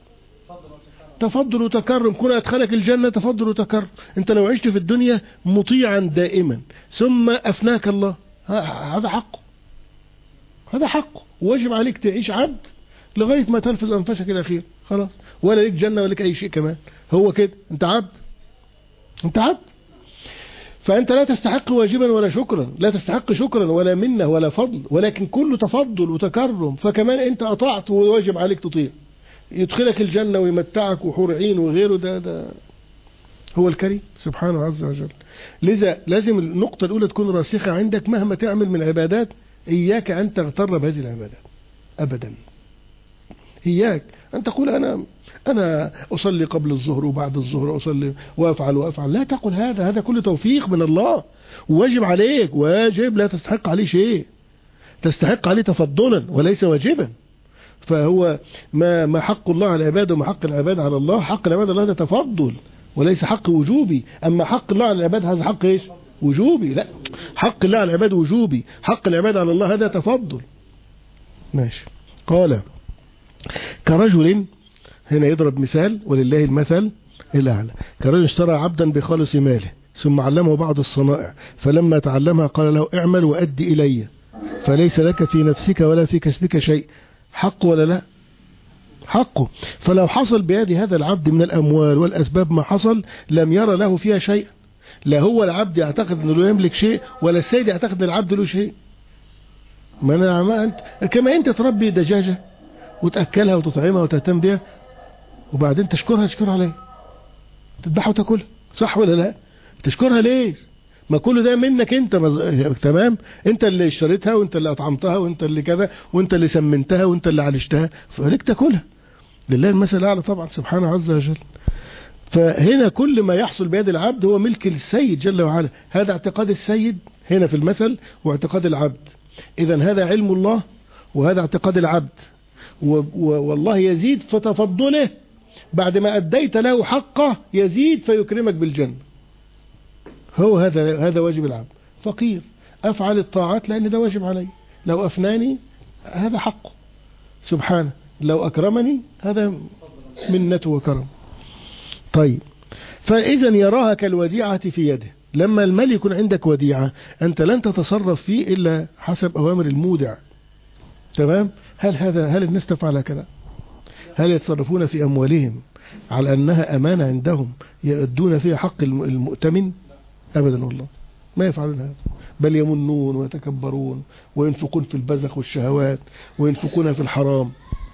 تفضل وتكرم، كون أدخلك الجنة تفضل وتكرم. أنت لو عشت في الدنيا مطيعا دائما ثم أفناك الله، هذا حقه، هذا حقه، واجب عليك تعيش عبد لغاية ما تلفظ أنفسك الأخير، خلاص، ولا ليك جنة ولا ليك أي شيء كمان. هو كده، أنت عبد، أنت عبد. فأنت لا تستحق واجبا ولا شكرا، لا تستحق شكرا ولا منة ولا فضل، ولكن كله تفضل وتكرم. فكمان أنت أطعت وواجب عليك تطيع، يدخلك الجنة ويمتعك وحور عين وغيره، ده ده هو الكريم سبحانه عز وجل. لذا لازم النقطة الأولى تكون راسخة عندك مهما تعمل من عبادات. إياك أن تغتر بهذه العبادات أبدا. إياك أن تقول أنا أنا أصلي قبل الظهر وبعد الظهر أصلي وأفعل وأفعل. لا تقل هذا، هذا كله توفيق من الله، واجب عليك، واجب لا تستحق عليه شيء، تستحق عليه تفضلا وليس واجبا. فهو ما ما حق الله على العباد وما حق العباد على الله. حق العباد على الله ده تفضل وليس حق وجوبي، أما حق الله على العباد هذا حق إيش؟ وجوبي. لا، حق الله على العباد وجوبي، حق العباد على الله هذا تفضل. ماشي. قال كرجل، هنا يضرب مثال ولله المثل الأعلى. كرجل اشترى عبدا بخالص ماله ثم علمه بعض الصنائع، فلما تعلمها قال له اعمل وأدي إلي، فليس لك في نفسك ولا في كسبك شيء. حق ولا لا؟ حقه. فلو حصل بيد هذا العبد من الأموال والأسباب ما حصل لم يرى له فيها شيء. لا هو العبد يعتقد أنه لا يملك شيء، ولا السيد يعتقد أن العبد له شيء. ما أنا ما أنت كما أنت تربي دجاجة وتأكلها وتطعمها وتهتم بها وبعدين تشكرها تشكرها ليه؟ تذبحها وتاكلها، صح ولا لا؟ تشكرها ليه؟ ما كل ده منك انت، مز... تمام؟ انت اللي اشتريتها وانت اللي اطعمتها وانت اللي كذا وانت اللي سمنتها وانت اللي عالجتها، فليك تاكلها. لله المثل الاعلى طبعا سبحانه عز وجل. فهنا كل ما يحصل بيد العبد هو ملك السيد جل وعلا. هذا اعتقاد السيد هنا في المثل واعتقاد العبد. اذا هذا علم الله وهذا اعتقاد العبد، و... و... والله يزيد فتفضله بعد ما أديت له حقه، يزيد فيكرمك بالجنة. هو هذا هذا واجب العبد. فقير أفعل الطاعات لأن ده واجب علي، لو أفناني هذا حقه سبحانه، لو أكرمني هذا منته وكرم. طيب، فإذا يراها كالوديعة في يده. لما المال يكون عندك وديعة أنت لن تتصرف فيه إلا حسب أوامر المودع، تمام؟ هل هذا هل الناس تفعل كذا؟ هل يتصرفون في أموالهم على أنها أمانة عندهم يؤدون فيها حق المؤتمن؟ أبدا والله ما يفعلون هذا، بل يمنون ويتكبرون وينفقون في البذخ والشهوات وينفقون في الحرام،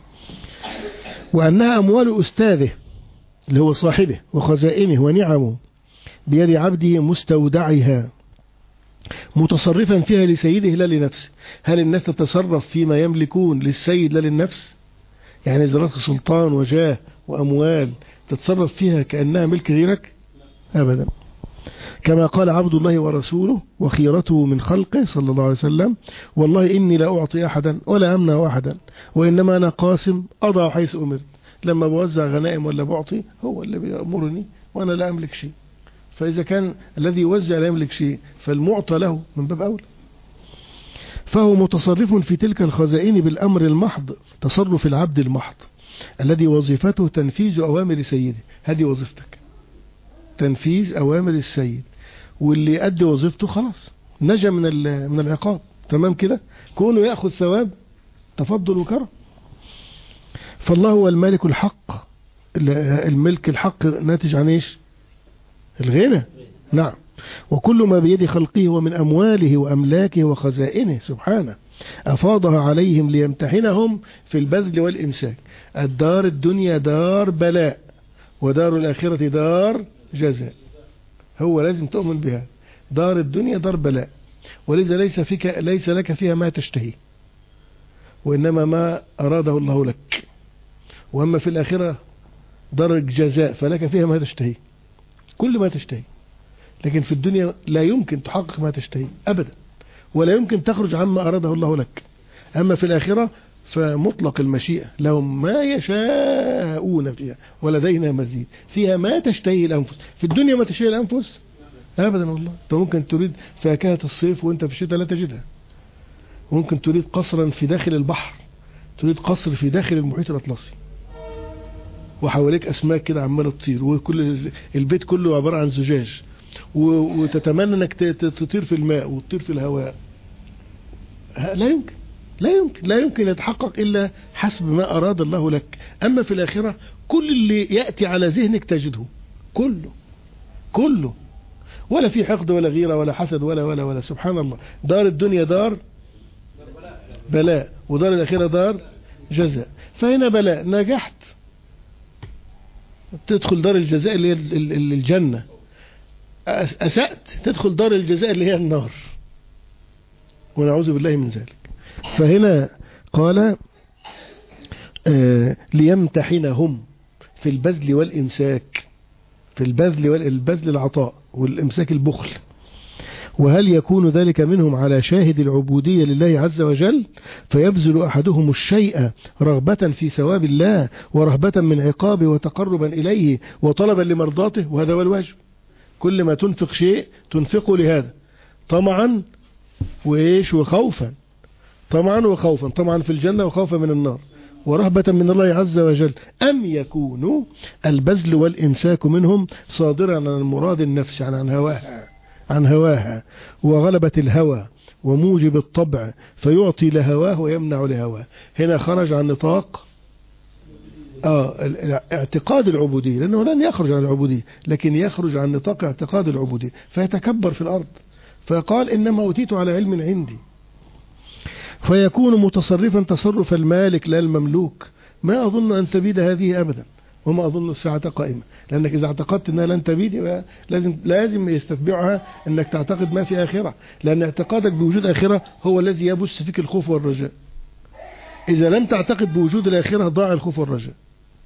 وأنها أموال أستاذه اللي هو صاحبه وخزائنه ونعمه بيد عبده مستودعها متصرفا فيها لسيده لا لنفسه. هل الناس تتصرف فيما يملكون للسيد لا للنفس؟ يعني إذا رأت سلطان وجاه وأموال تتصرف فيها كأنها ملك غيرك؟ أبدا. كما قال عبد الله ورسوله وخيرته من خلقه صلى الله عليه وسلم: والله إني لا أعطي أحدا ولا أمنع أحدا، وإنما أنا قاسم أضع حيث أمرت. لما بوزع غنائم ولا بعطي هو اللي بيأمرني وأنا لا أملك شيء. فإذا كان الذي يوزع لا يملك شيء فالمعطى له من باب أولى. فهو متصرف في تلك الخزائن بالأمر المحض، تصرف العبد المحض الذي وظيفته تنفيذ أوامر سيده. هذه وظيفتك، تنفيذ أوامر السيد، واللي يؤدي وظيفته خلاص نجا من من العقاب. تمام كده، كونه يأخذ ثواب تفضل وكرم. فالله هو المالك الحق. الملك الحق ناتج عن ايش؟ الغنى. نعم. وكل ما بيد خلقه ومن أمواله وأملاكه وخزائنه سبحانه أفاضها عليهم ليمتحنهم في البذل والإمساك. الدار الدنيا دار بلاء، ودار الآخرة دار جزاء. هو لازم تؤمن بها. دار الدنيا دار بلاء، ولذا ليس فيك ليس لك فيها ما تشتهي، وإنما ما أراده الله لك. وأما في الآخرة دار الجزاء فلك فيها ما تشتهي، كل ما تشتهي. لكن في الدنيا لا يمكن تحقق ما تشتهي أبدا، ولا يمكن تخرج عما أراده الله لك. أما في الآخرة فمطلق المشيئة، لهم ما يشاءون فيها ولدينا مزيد. فيها ما تشتهي الأنفس. في الدنيا ما تشتهي الأنفس أبدا والله. أنت ممكن تريد فاكهة الصيف وأنت في الشتاء لا تجدها. ممكن تريد قصرا في داخل البحر، تريد قصر في داخل المحيط الأطلسي، وحواليك أسماك كده عمالة تطير، وكل البيت كله عبارة عن زجاج، وتتمنى أنك تطير في الماء وتطير في الهواء. لا يمكن لا يمكن لا يمكن يتحقق إلا حسب ما أراد الله لك. أما في الآخرة كل اللي يأتي على ذهنك تجده، كله كله، ولا في حقد ولا غيرة ولا حسد ولا ولا ولا سبحان الله. دار الدنيا دار بلاء، ودار الآخرة دار جزاء. فهنا بلاء، نجحت تدخل دار الجزاء اللي هي الجنة، أسأت تدخل دار الجزاء اللي هي النار، ونعوذ بالله من ذلك. فهنا قال آه ليمتحنهم في البذل والإمساك، في البذل والبذل العطاء، والإمساك البخل. وهل يكون ذلك منهم على شاهد العبودية لله عز وجل، فيبذل أحدهم الشيء رغبة في ثواب الله ورهبة من عقابه وتقربا إليه وطلبا لمرضاته، وهذا هو الواجب. كل ما تنفق شيء تنفقه لهذا طمعا وإيش وخوفا، طمعا وخوفا، طمعا في الجنة وخوفا من النار، ورهبة من الله عز وجل. أم يكون البذل والإمساك منهم صادرا عن المراد النفس، عن عن هواها عن هواها وغلبة الهوى وموجب الطبع، فيعطي لهواه ويمنع لهواه. هنا خرج عن نطاق آه اعتقاد العبودية، لأنه لن يخرج عن العبودية، لكن يخرج عن نطاق اعتقاد العبودية، فيتكبر في الأرض، فقال إنما أوتيت على علم عندي. فيكون متصرفا تصرف المالك لا المملوك. ما أظن أن تبيد هذه أبدا، وما أظن الساعة قائمة، لأنك إذا اعتقدت أنها لن تبيد لازم لازم يستتبعها أنك تعتقد ما في آخرة، لأن اعتقادك بوجود آخرة هو الذي يبث فيك الخوف والرجاء. إذا لم تعتقد بوجود الآخرة ضاع الخوف والرجاء.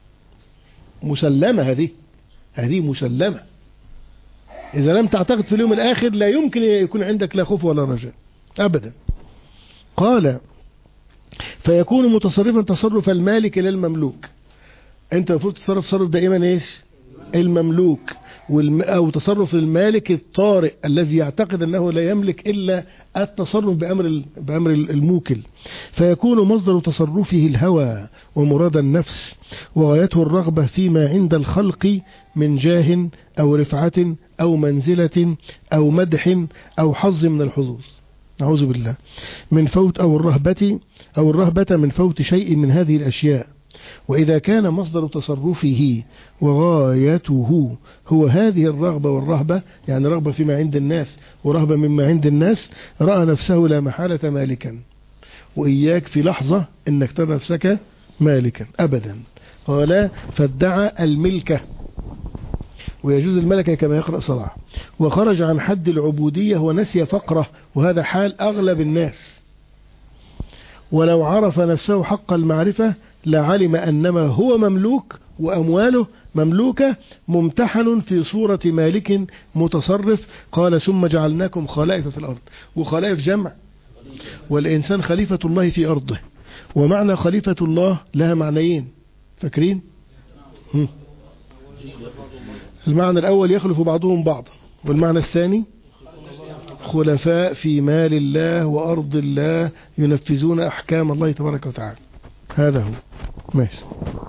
مسلمة هذه هذه مسلمة. إذا لم تعتقد في اليوم الآخر لا يمكن يكون عندك لا خوف ولا رجاء أبدا. قال فيكون متصرفا تصرف المالك لا المملوك. أنت المفروض تتصرف تصرف دائما إيش؟ المملوك، أو تصرف المالك الطارئ الذي يعتقد أنه لا يملك إلا التصرف بأمر بأمر الموكل. فيكون مصدر تصرفه الهوى ومراد النفس، وغايته الرغبة فيما عند الخلق من جاه أو رفعة أو منزلة أو مدح أو حظ من الحظوظ، نعوذ بالله، من فوت أو الرهبة أو الرهبة من فوت شيء من هذه الأشياء. وإذا كان مصدر تصرفه وغايته هو هذه الرغبة والرهبة، يعني رغبة فيما عند الناس ورهبة مما عند الناس، رأى نفسه لا محالة مالكا. وإياك في لحظة أنك ترى نفسك مالكا أبدا. قال فادعى الملكة، ويجوز الملكة كما يقرأ صلاح، وخرج عن حد العبودية ونسي فقره، وهذا حال أغلب الناس. ولو عرف نفسه حق المعرفة لعلم أنما هو مملوك وأمواله مملوكة ممتحن في صورة مالك متصرف. قال ثم جعلناكم خلائف في الأرض، وخلائف جمع، والإنسان خليفة الله في أرضه. ومعنى خليفة الله لها معنيين، فاكرين؟ هم. المعنى الأول يخلف بعضهم بعضا، والمعنى الثاني خلفاء في مال الله وأرض الله ينفذون أحكام الله تبارك وتعالى. هذا هو. ماشي.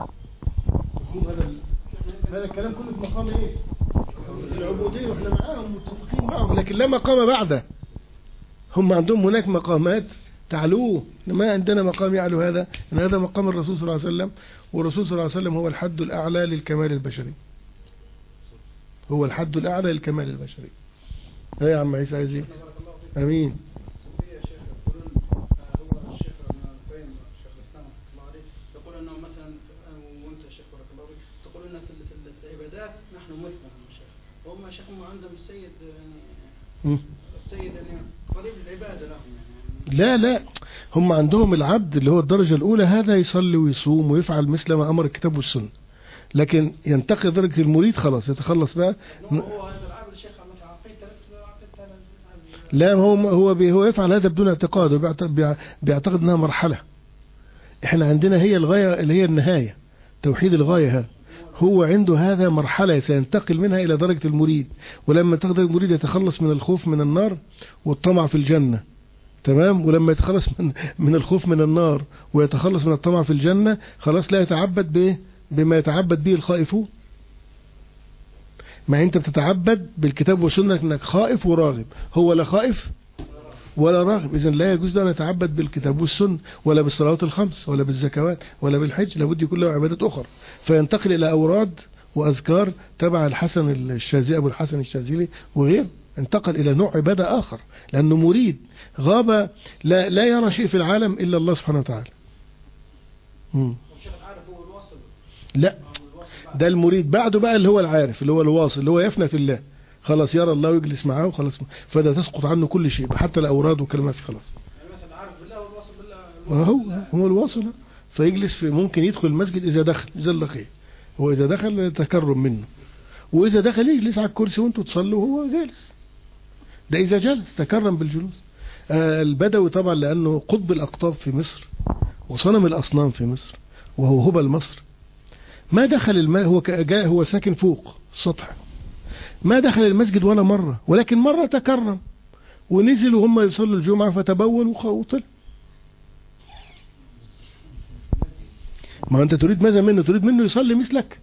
هذا الكلام كله في مقام ايه؟ العبودية، واحنا معاهم متفقين معهم، لكن لا مقام بعده. هم عندهم هناك مقامات تعلوه، ما عندنا مقام يعلو هذا. إن هذا مقام الرسول صلى الله عليه وسلم، والرسول صلى الله عليه وسلم هو الحد الأعلى للكمال البشري، هو الحد الأعلى للكمال البشري. ايه يا عم عيسى عايز ايه؟ امين. يقول انه مثلا وانت يا شيخ بارك الله فيك تقول ان في في العبادات نحن مثلهم يا شيخ، وهم يا شيخ عندهم السيد يعني السيد يعني قريب العباده لهم يعني. لا لا، هم عندهم العبد اللي هو الدرجة الأولى، هذا يصلي ويصوم ويفعل مثل ما أمر الكتاب والسنة، لكن ينتقي درجة المريد خلاص يتخلص بقى. هو هذا العبد الشيخ لا، هو هو هو يفعل هذا بدون اعتقاد، وبيعتقد انها مرحلة. احنا عندنا هي الغاية اللي هي النهاية، توحيد الغاية. هذا هو عنده هذا مرحلة سينتقل منها إلى درجة المريد، ولما تقدر المريد يتخلص من الخوف من النار والطمع في الجنة، تمام. ولما يتخلص من من الخوف من النار ويتخلص من الطمع في الجنة، خلاص لا يتعبد به بما يتعبد به الخائفون. ما انت بتتعبد بالكتاب والسنة انك خائف وراغب، هو لا خائف ولا راغب، اذا لا يجوز له ان يتعبد بالكتاب والسنة ولا بالصلوات الخمس ولا بالزكوات ولا بالحج، لابد يكون له عبادات اخرى، فينتقل الى اوراد واذكار تبع الحسن الشاذلي، ابو الحسن الشاذلي وغيره، انتقل الى نوع عبادة اخر، لانه مريد غاب، لا, لا يرى شيء في العالم الا الله سبحانه وتعالى. مم. لا، ده المريد بعده بقى اللي هو العارف، اللي هو الواصل، اللي هو يفنى في الله، خلاص يرى الله ويجلس معاه وخلاص، فده تسقط عنه كل شيء حتى الأوراد وكلمات خلاص. هو هو الواصل، فيجلس في، ممكن يدخل المسجد إذا دخل جل خير، هو إذا دخل تكرم منه، وإذا دخل يجلس على الكرسي وانتوا تصلوا وهو جالس، ده إذا جلس تكرم بالجلوس. آه البدوي طبعا لأنه قطب الأقطاب في مصر وصنم الأصنام في مصر وهو هبل مصر، ما دخل الماء، هو جاء هو ساكن فوق السطح، ما دخل المسجد ولا مرة، ولكن مرة تكرم ونزل وهم يصلوا الجمعة فتبول وطلع. ما أنت تريد ماذا منه؟ تريد منه يصلي مثلك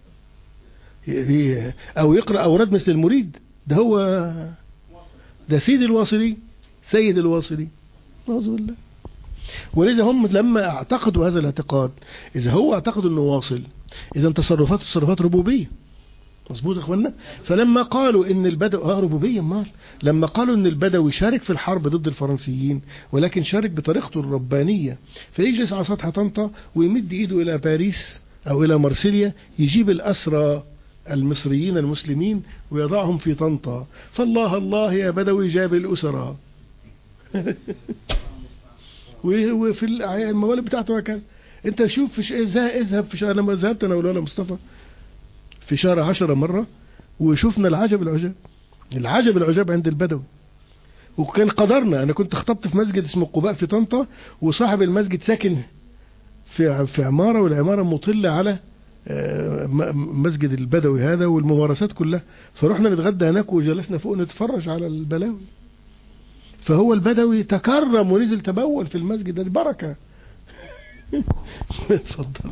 أو يقرأ أوراد مثل المريد؟ ده هو ده سيد الواصلين، سيد الواصلين، أعوذ بالله. ولذا هم لما اعتقدوا هذا الاعتقاد، إذا هو اعتقد أنه واصل، إذا تصرفات تصرفات ربوبية، مظبوط يا اخوانا. فلما قالوا ان البدوي اه ربوبيه، مال لما قالوا ان البدوي شارك في الحرب ضد الفرنسيين، ولكن شارك بطريقته الربانيه، فيجلس على سطح طنطا ويمد ايده الى باريس او الى مرسيليا، يجيب الاسرى المصريين المسلمين ويضعهم في طنطا، فالله الله يا بدوي جاب الاسرى. وفي الموالد بتاعته كان، انت شوف في اذهب في شهر، لما ذهبت انا ولا مصطفى في شهر عشرة مرة، وشوفنا العجب العجاب، العجب العجاب عند البدوي. وكان قدرنا، أنا كنت خطبت في مسجد اسمه قباء في طنطا، وصاحب المسجد ساكن في في عمارة، والعمارة مطلة على مسجد البدوي هذا والممارسات كلها، فرحنا نتغدى هناك وجلسنا فوق نتفرج على البلاوي. فهو البدوي تكرم ونزل تبول في المسجد، ده بركة. اتفضل.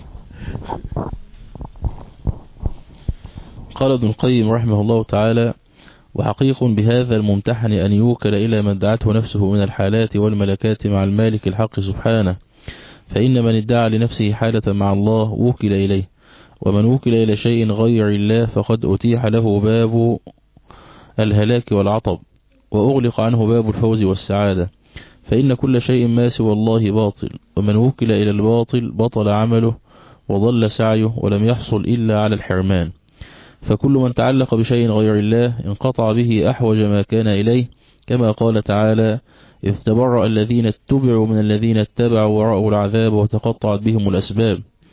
قال ابن القيم رحمه الله تعالى: وحقيق بهذا الممتحن أن يوكل إلى من دعته نفسه من الحالات والملكات مع المالك الحق سبحانه، فإن من ادعى لنفسه حالة مع الله وكل إليه، ومن وكل إلى شيء غير الله فقد أتيح له باب الهلاك والعطب، وأغلق عنه باب الفوز والسعادة، فإن كل شيء ما سوى الله باطل، ومن وكل إلى الباطل بطل عمله وضل سعيه ولم يحصل إلا على الحرمان. فكل من تعلق بشيء غير الله انقطع به أحوج ما كان إليه، كما قال تعالى: إذ تبرأ الذين اتبعوا من الذين اتبعوا ورأوا العذاب وتقطعت بهم الأسباب.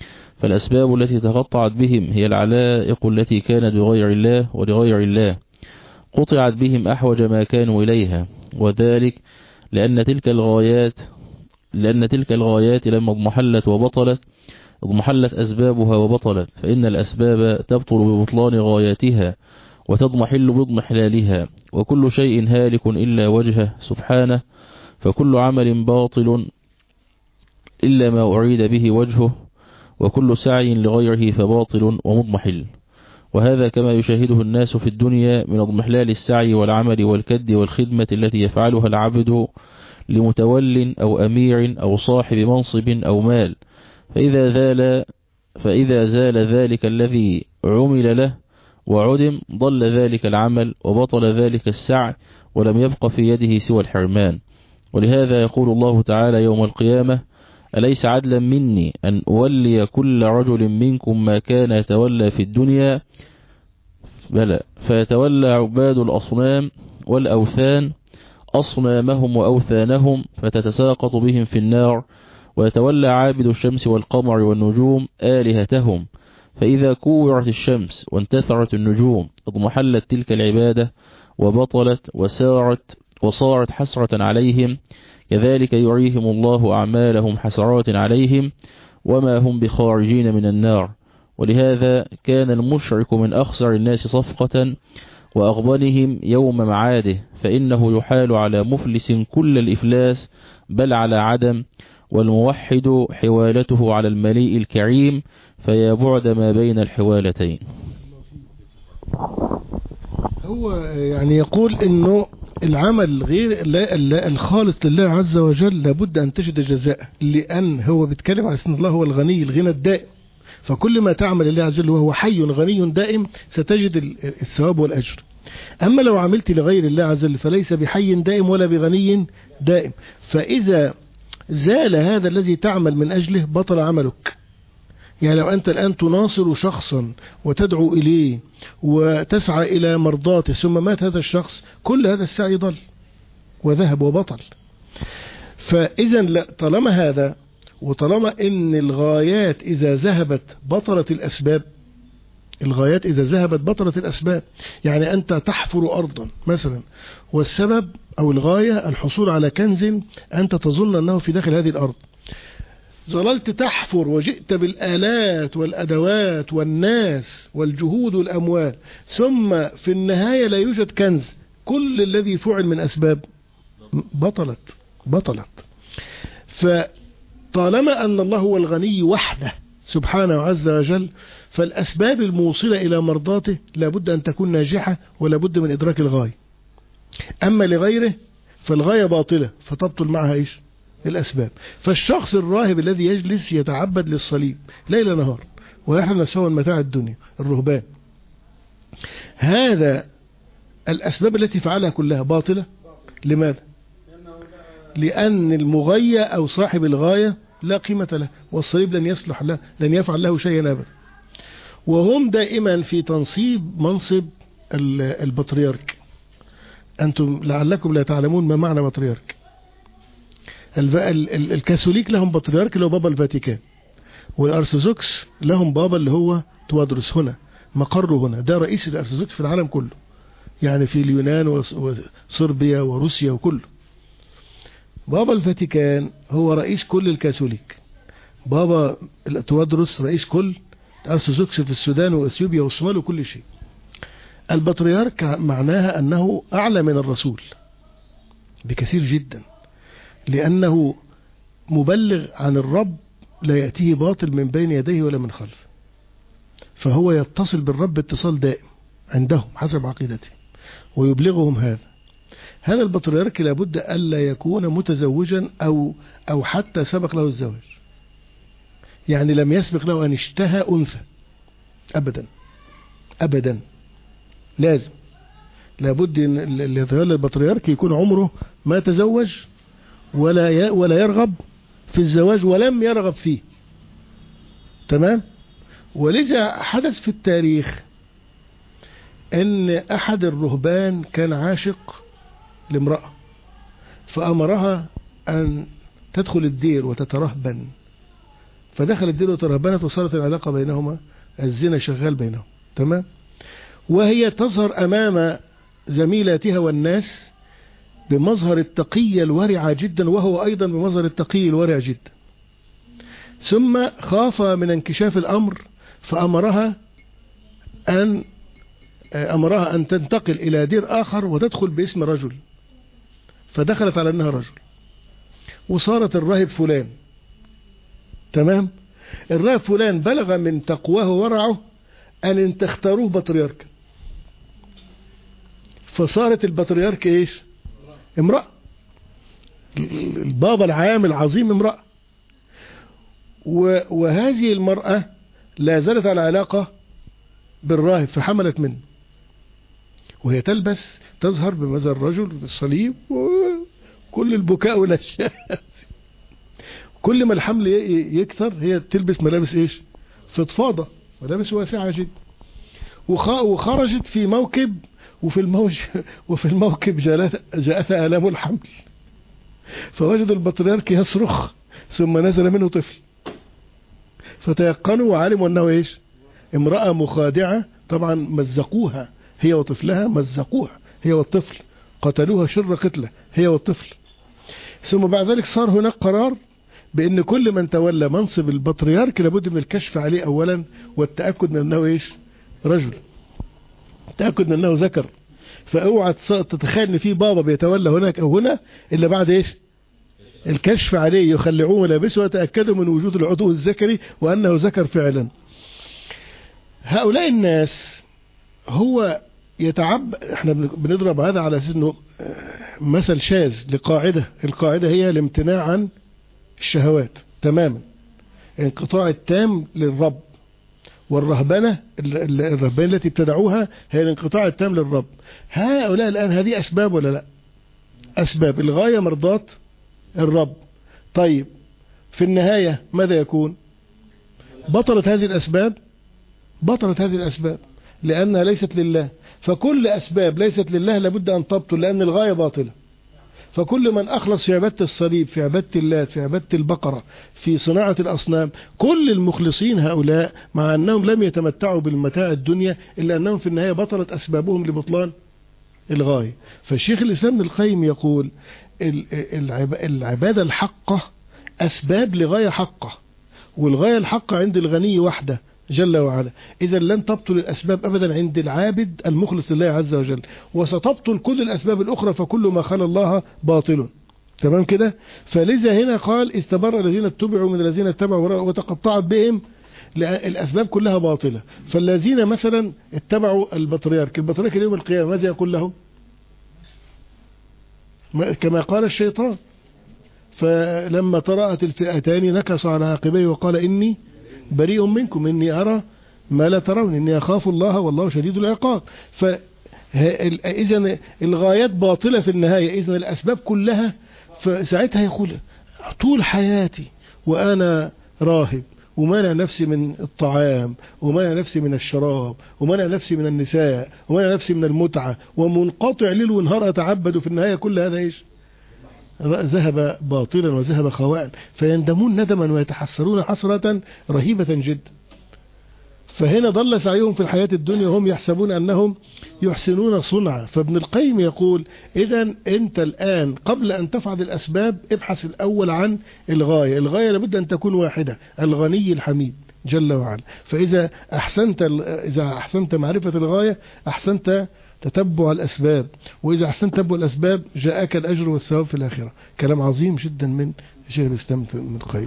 فالأسباب التي تقطعت بهم هي العلائق التي كانت بغير الله ولغير الله، قطعت بهم أحوج ما كانوا إليها، وذلك لأن تلك الغايات لأن تلك الغايات لما اضمحلت وبطلت اضمحلت أسبابها وبطلت، فإن الأسباب تبطل ببطلان غاياتها وتضمحل باضمحلالها، وكل شيء هالك إلا وجهه سبحانه، فكل عمل باطل إلا ما أريد به وجهه، وكل سعي لغيره فباطل ومضمحل. وهذا كما يشاهده الناس في الدنيا من اضمحلال السعي والعمل والكد والخدمة التي يفعلها العبد لمتول أو أمير أو صاحب منصب أو مال، فإذا زال فإذا زال ذلك الذي عمل له وعدم ضل ذلك العمل وبطل ذلك السعي، ولم يبق في يده سوى الحرمان. ولهذا يقول الله تعالى يوم القيامة: أليس عدلا مني أن أولي كل رجل منكم ما كان يتولى في الدنيا؟ بلى، فيتولى عباد الأصنام والأوثان أصنامهم وأوثانهم فتتساقط بهم في النار، ويتولى عابد الشمس والقمر والنجوم آلهتهم، فإذا كورت الشمس وانتثرت النجوم اضمحلت تلك العبادة وبطلت وسارت وصارت حسرة عليهم، كذلك يريهم الله أعمالهم حسرات عليهم وما هم بخارجين من النار. ولهذا كان المشرك من أخسر الناس صفقة وأغبنهم يوم معاده، فإنه يحال على مفلس كل الإفلاس بل على عدم، والموحد حوالته على المليء الكريم، فيا بعد ما بين الحوالتين. هو يعني يقول إنه العمل غير الخالص لله عز وجل لابد أن تجد جزاء، لأن هو بيتكلم على أن الله هو الغني الغنى الدائم، فكل ما تعمل لله عز وجل وهو حي غني دائم ستجد الثواب والأجر. أما لو عملت لغير الله عز وجل فليس بحي دائم ولا بغني دائم، فإذا زال هذا الذي تعمل من أجله بطل عملك. يعني لو أنت الآن تناصر شخصا وتدعو إليه وتسعى إلى مرضاته ثم مات هذا الشخص، كل هذا السعي ضل وذهب وبطل. فإذا طالما هذا، وطالما إن الغايات إذا ذهبت بطلت الأسباب، الغايات إذا ذهبت بطلت الأسباب. يعني أنت تحفر أرضا مثلا والسبب أو الغاية الحصول على كنز أنت تظن أنه في داخل هذه الأرض، ظللت تحفر وجئت بالآلات والأدوات والناس والجهود والأموال، ثم في النهاية لا يوجد كنز، كل الذي فعل من أسباب بطلت بطلت. فطالما أن الله هو الغني وحده سبحانه عز وجل، فالأسباب الموصلة إلى مرضاته لابد أن تكون ناجحة ولابد من إدراك الغاية. أما لغيره فالغاية باطلة فتبطل معها إيش؟ الأسباب. فالشخص الراهب الذي يجلس يتعبد للصليب ليل نهار ويحرم نفسه من متاع الدنيا، الرهبان، هذا الأسباب التي فعلها كلها باطلة. لماذا؟ لأن المغية أو صاحب الغاية لا قيمة له، والصليب لن يصلح له، لن يفعل له شيئا أبدا. وهم دائما في تنصيب منصب البطريرك. أنتم لعلكم لا تعلمون ما معنى بطريرك. الكاثوليك لهم بطريرك اللي هو بابا الفاتيكان، والأرثوذكس لهم بابا اللي هو توادرس، هنا مقره هنا، ده رئيس الأرثوذكس في العالم كله، يعني في اليونان وصربيا وروسيا وكله. بابا الفاتيكان هو رئيس كل الكاثوليك، بابا توادرس رئيس كل الأرثوذكس في السودان وأثيوبيا والصومال وكل شيء. البطريرك معناها أنه أعلى من الرسول بكثير جدا، لأنه مبلغ عن الرب لا يأتيه باطل من بين يديه ولا من خلفه، فهو يتصل بالرب اتصال دائم عندهم حسب عقيدته ويبلغهم هذا. هذا البطريرك لابد ألا يكون متزوجا أو أو حتى سبق له الزواج، يعني لم يسبق له أن اشتهى أنثى أبدا أبدا. لازم لابد أن اللي يتولى البطريرك يكون عمره ما تزوج ولا ولا يرغب في الزواج ولم يرغب فيه. تمام. ولذا حدث في التاريخ أن أحد الرهبان كان عاشق لامرأة، فأمرها أن تدخل الدير وتترهبن فدخلت دي وترهبنت وصارت العلاقة بينهما الزنا شغال بينهم. تمام. وهي تظهر أمام زميلاتها والناس بمظهر التقية الورعة جدا، وهو أيضا بمظهر التقي الورع جدا. ثم خاف من انكشاف الأمر فأمرها أن أمرها أن تنتقل إلى دير آخر وتدخل باسم رجل، فدخلت على أنها رجل وصارت الراهب فلان. تمام. الراهب فلان بلغ من تقواه ورعه أن تختاروه بطريرك، فصارت البطريرك إيش؟ امرأة. البابا العام العظيم امرأة. وهذه المرأة لا زالت على علاقة بالراهب فحملت منه، وهي تلبس تظهر بمظهر الرجل بالصليب وكل البكاء والأشياء. كل ما الحمل يكثر هي تلبس ملابس ايش؟ فضفاضة، ملابس واسعة جدا. وخرجت في موكب، وفي الموج وفي الموكب جاءتها آلام الحمل، فوجد البطريرك يصرخ ثم نزل منه طفل، فتيقنوا وعلموا أنه إيش؟ امرأة مخادعة. طبعا مزقوها هي وطفلها، مزقوها هي والطفل، قتلوها شر قتلة هي والطفل. ثم بعد ذلك صار هناك قرار بأن كل من تولى منصب البطريرك لابد من الكشف عليه أولا والتأكد من أنه إيش؟ رجل، التأكد من أنه ذكر. فاوعى تتخيل ان في بابا بيتولى هناك او هنا الا بعد ايش؟ الكشف عليه، يخلعوه ملابسه ويتأكدوا من وجود العضو الذكري وانه ذكر فعلا. هؤلاء الناس هو يتعب، احنا بنضرب هذا على اساس انه مثل شاذ لقاعدة، القاعدة هي الامتناع عن الشهوات تماما، انقطاع التام للرب، والرهبنة الرهبانة التي ابتدعوها هي الانقطاع التام للرب. هؤلاء الآن هذه أسباب ولا لا؟ أسباب. الغاية مرضات الرب. طيب في النهاية ماذا يكون؟ بطلت هذه الأسباب، بطلت هذه الأسباب لأنها ليست لله. فكل أسباب ليست لله لابد أن تبطل لأن الغاية باطلة. فكل من أخلص في عبادة الصليب، في عبادة اللات، في عبادة البقرة، في صناعة الأصنام، كل المخلصين هؤلاء مع أنهم لم يتمتعوا بالمتاع الدنيا إلا أنهم في النهاية بطلت أسبابهم لبطلان الغاية. فالشيخ الإسلام ابن القيم يقول العبادة الحقة أسباب لغاية حقة، والغاية الحقة عند الغني وحده جل وعلا. إذا لن تبطل الأسباب أبدا عند العابد المخلص لله عز وجل، وستبطل كل الأسباب الأخرى، فكل ما خلى الله باطل. تمام كده؟ فلذا هنا قال استبر الذين اتبعوا من الذين اتبعوا وتقطعت بهم، الأسباب كلها باطلة. فالذين مثلا اتبعوا البطريرك، البطريرك يوم القيامة ماذا يقول لهم؟ كما قال الشيطان، فلما تراءت الفئتان نكص على عقبيه وقال إني بريء منكم إني أرى ما لا ترون إني أخاف الله والله شديد العقاب. فإذا الغايات باطلة في النهاية، إذن الأسباب كلها. فساعتها يقول طول حياتي وأنا راهب ومانع نفسي من الطعام ومانع نفسي من الشراب ومانع نفسي من النساء ومانع نفسي من المتعة ومنقطع ليل ونهار أتعبد، وفي النهاية كل هذا إيش؟ ذهب باطلا وذهب خواء، فيندمون ندما ويتحسرون حسرة رهيبة جدا. فهنا ضل سعيهم في الحياة الدنيا وهم يحسبون أنهم يحسنون صنعا. فابن القيم يقول إذن أنت الآن قبل أن تفعل الأسباب ابحث الأول عن الغاية. الغاية لابد أن تكون واحدة، الغني الحميد جل وعلا. فإذا أحسنت إذا أحسنت معرفة الغاية أحسنت تتبع الأسباب، وإذا أحسنت تتبع الأسباب جاءك الأجر والثواب في الآخرة. كلام عظيم جدا من شيخ الإسلام ابن القيم.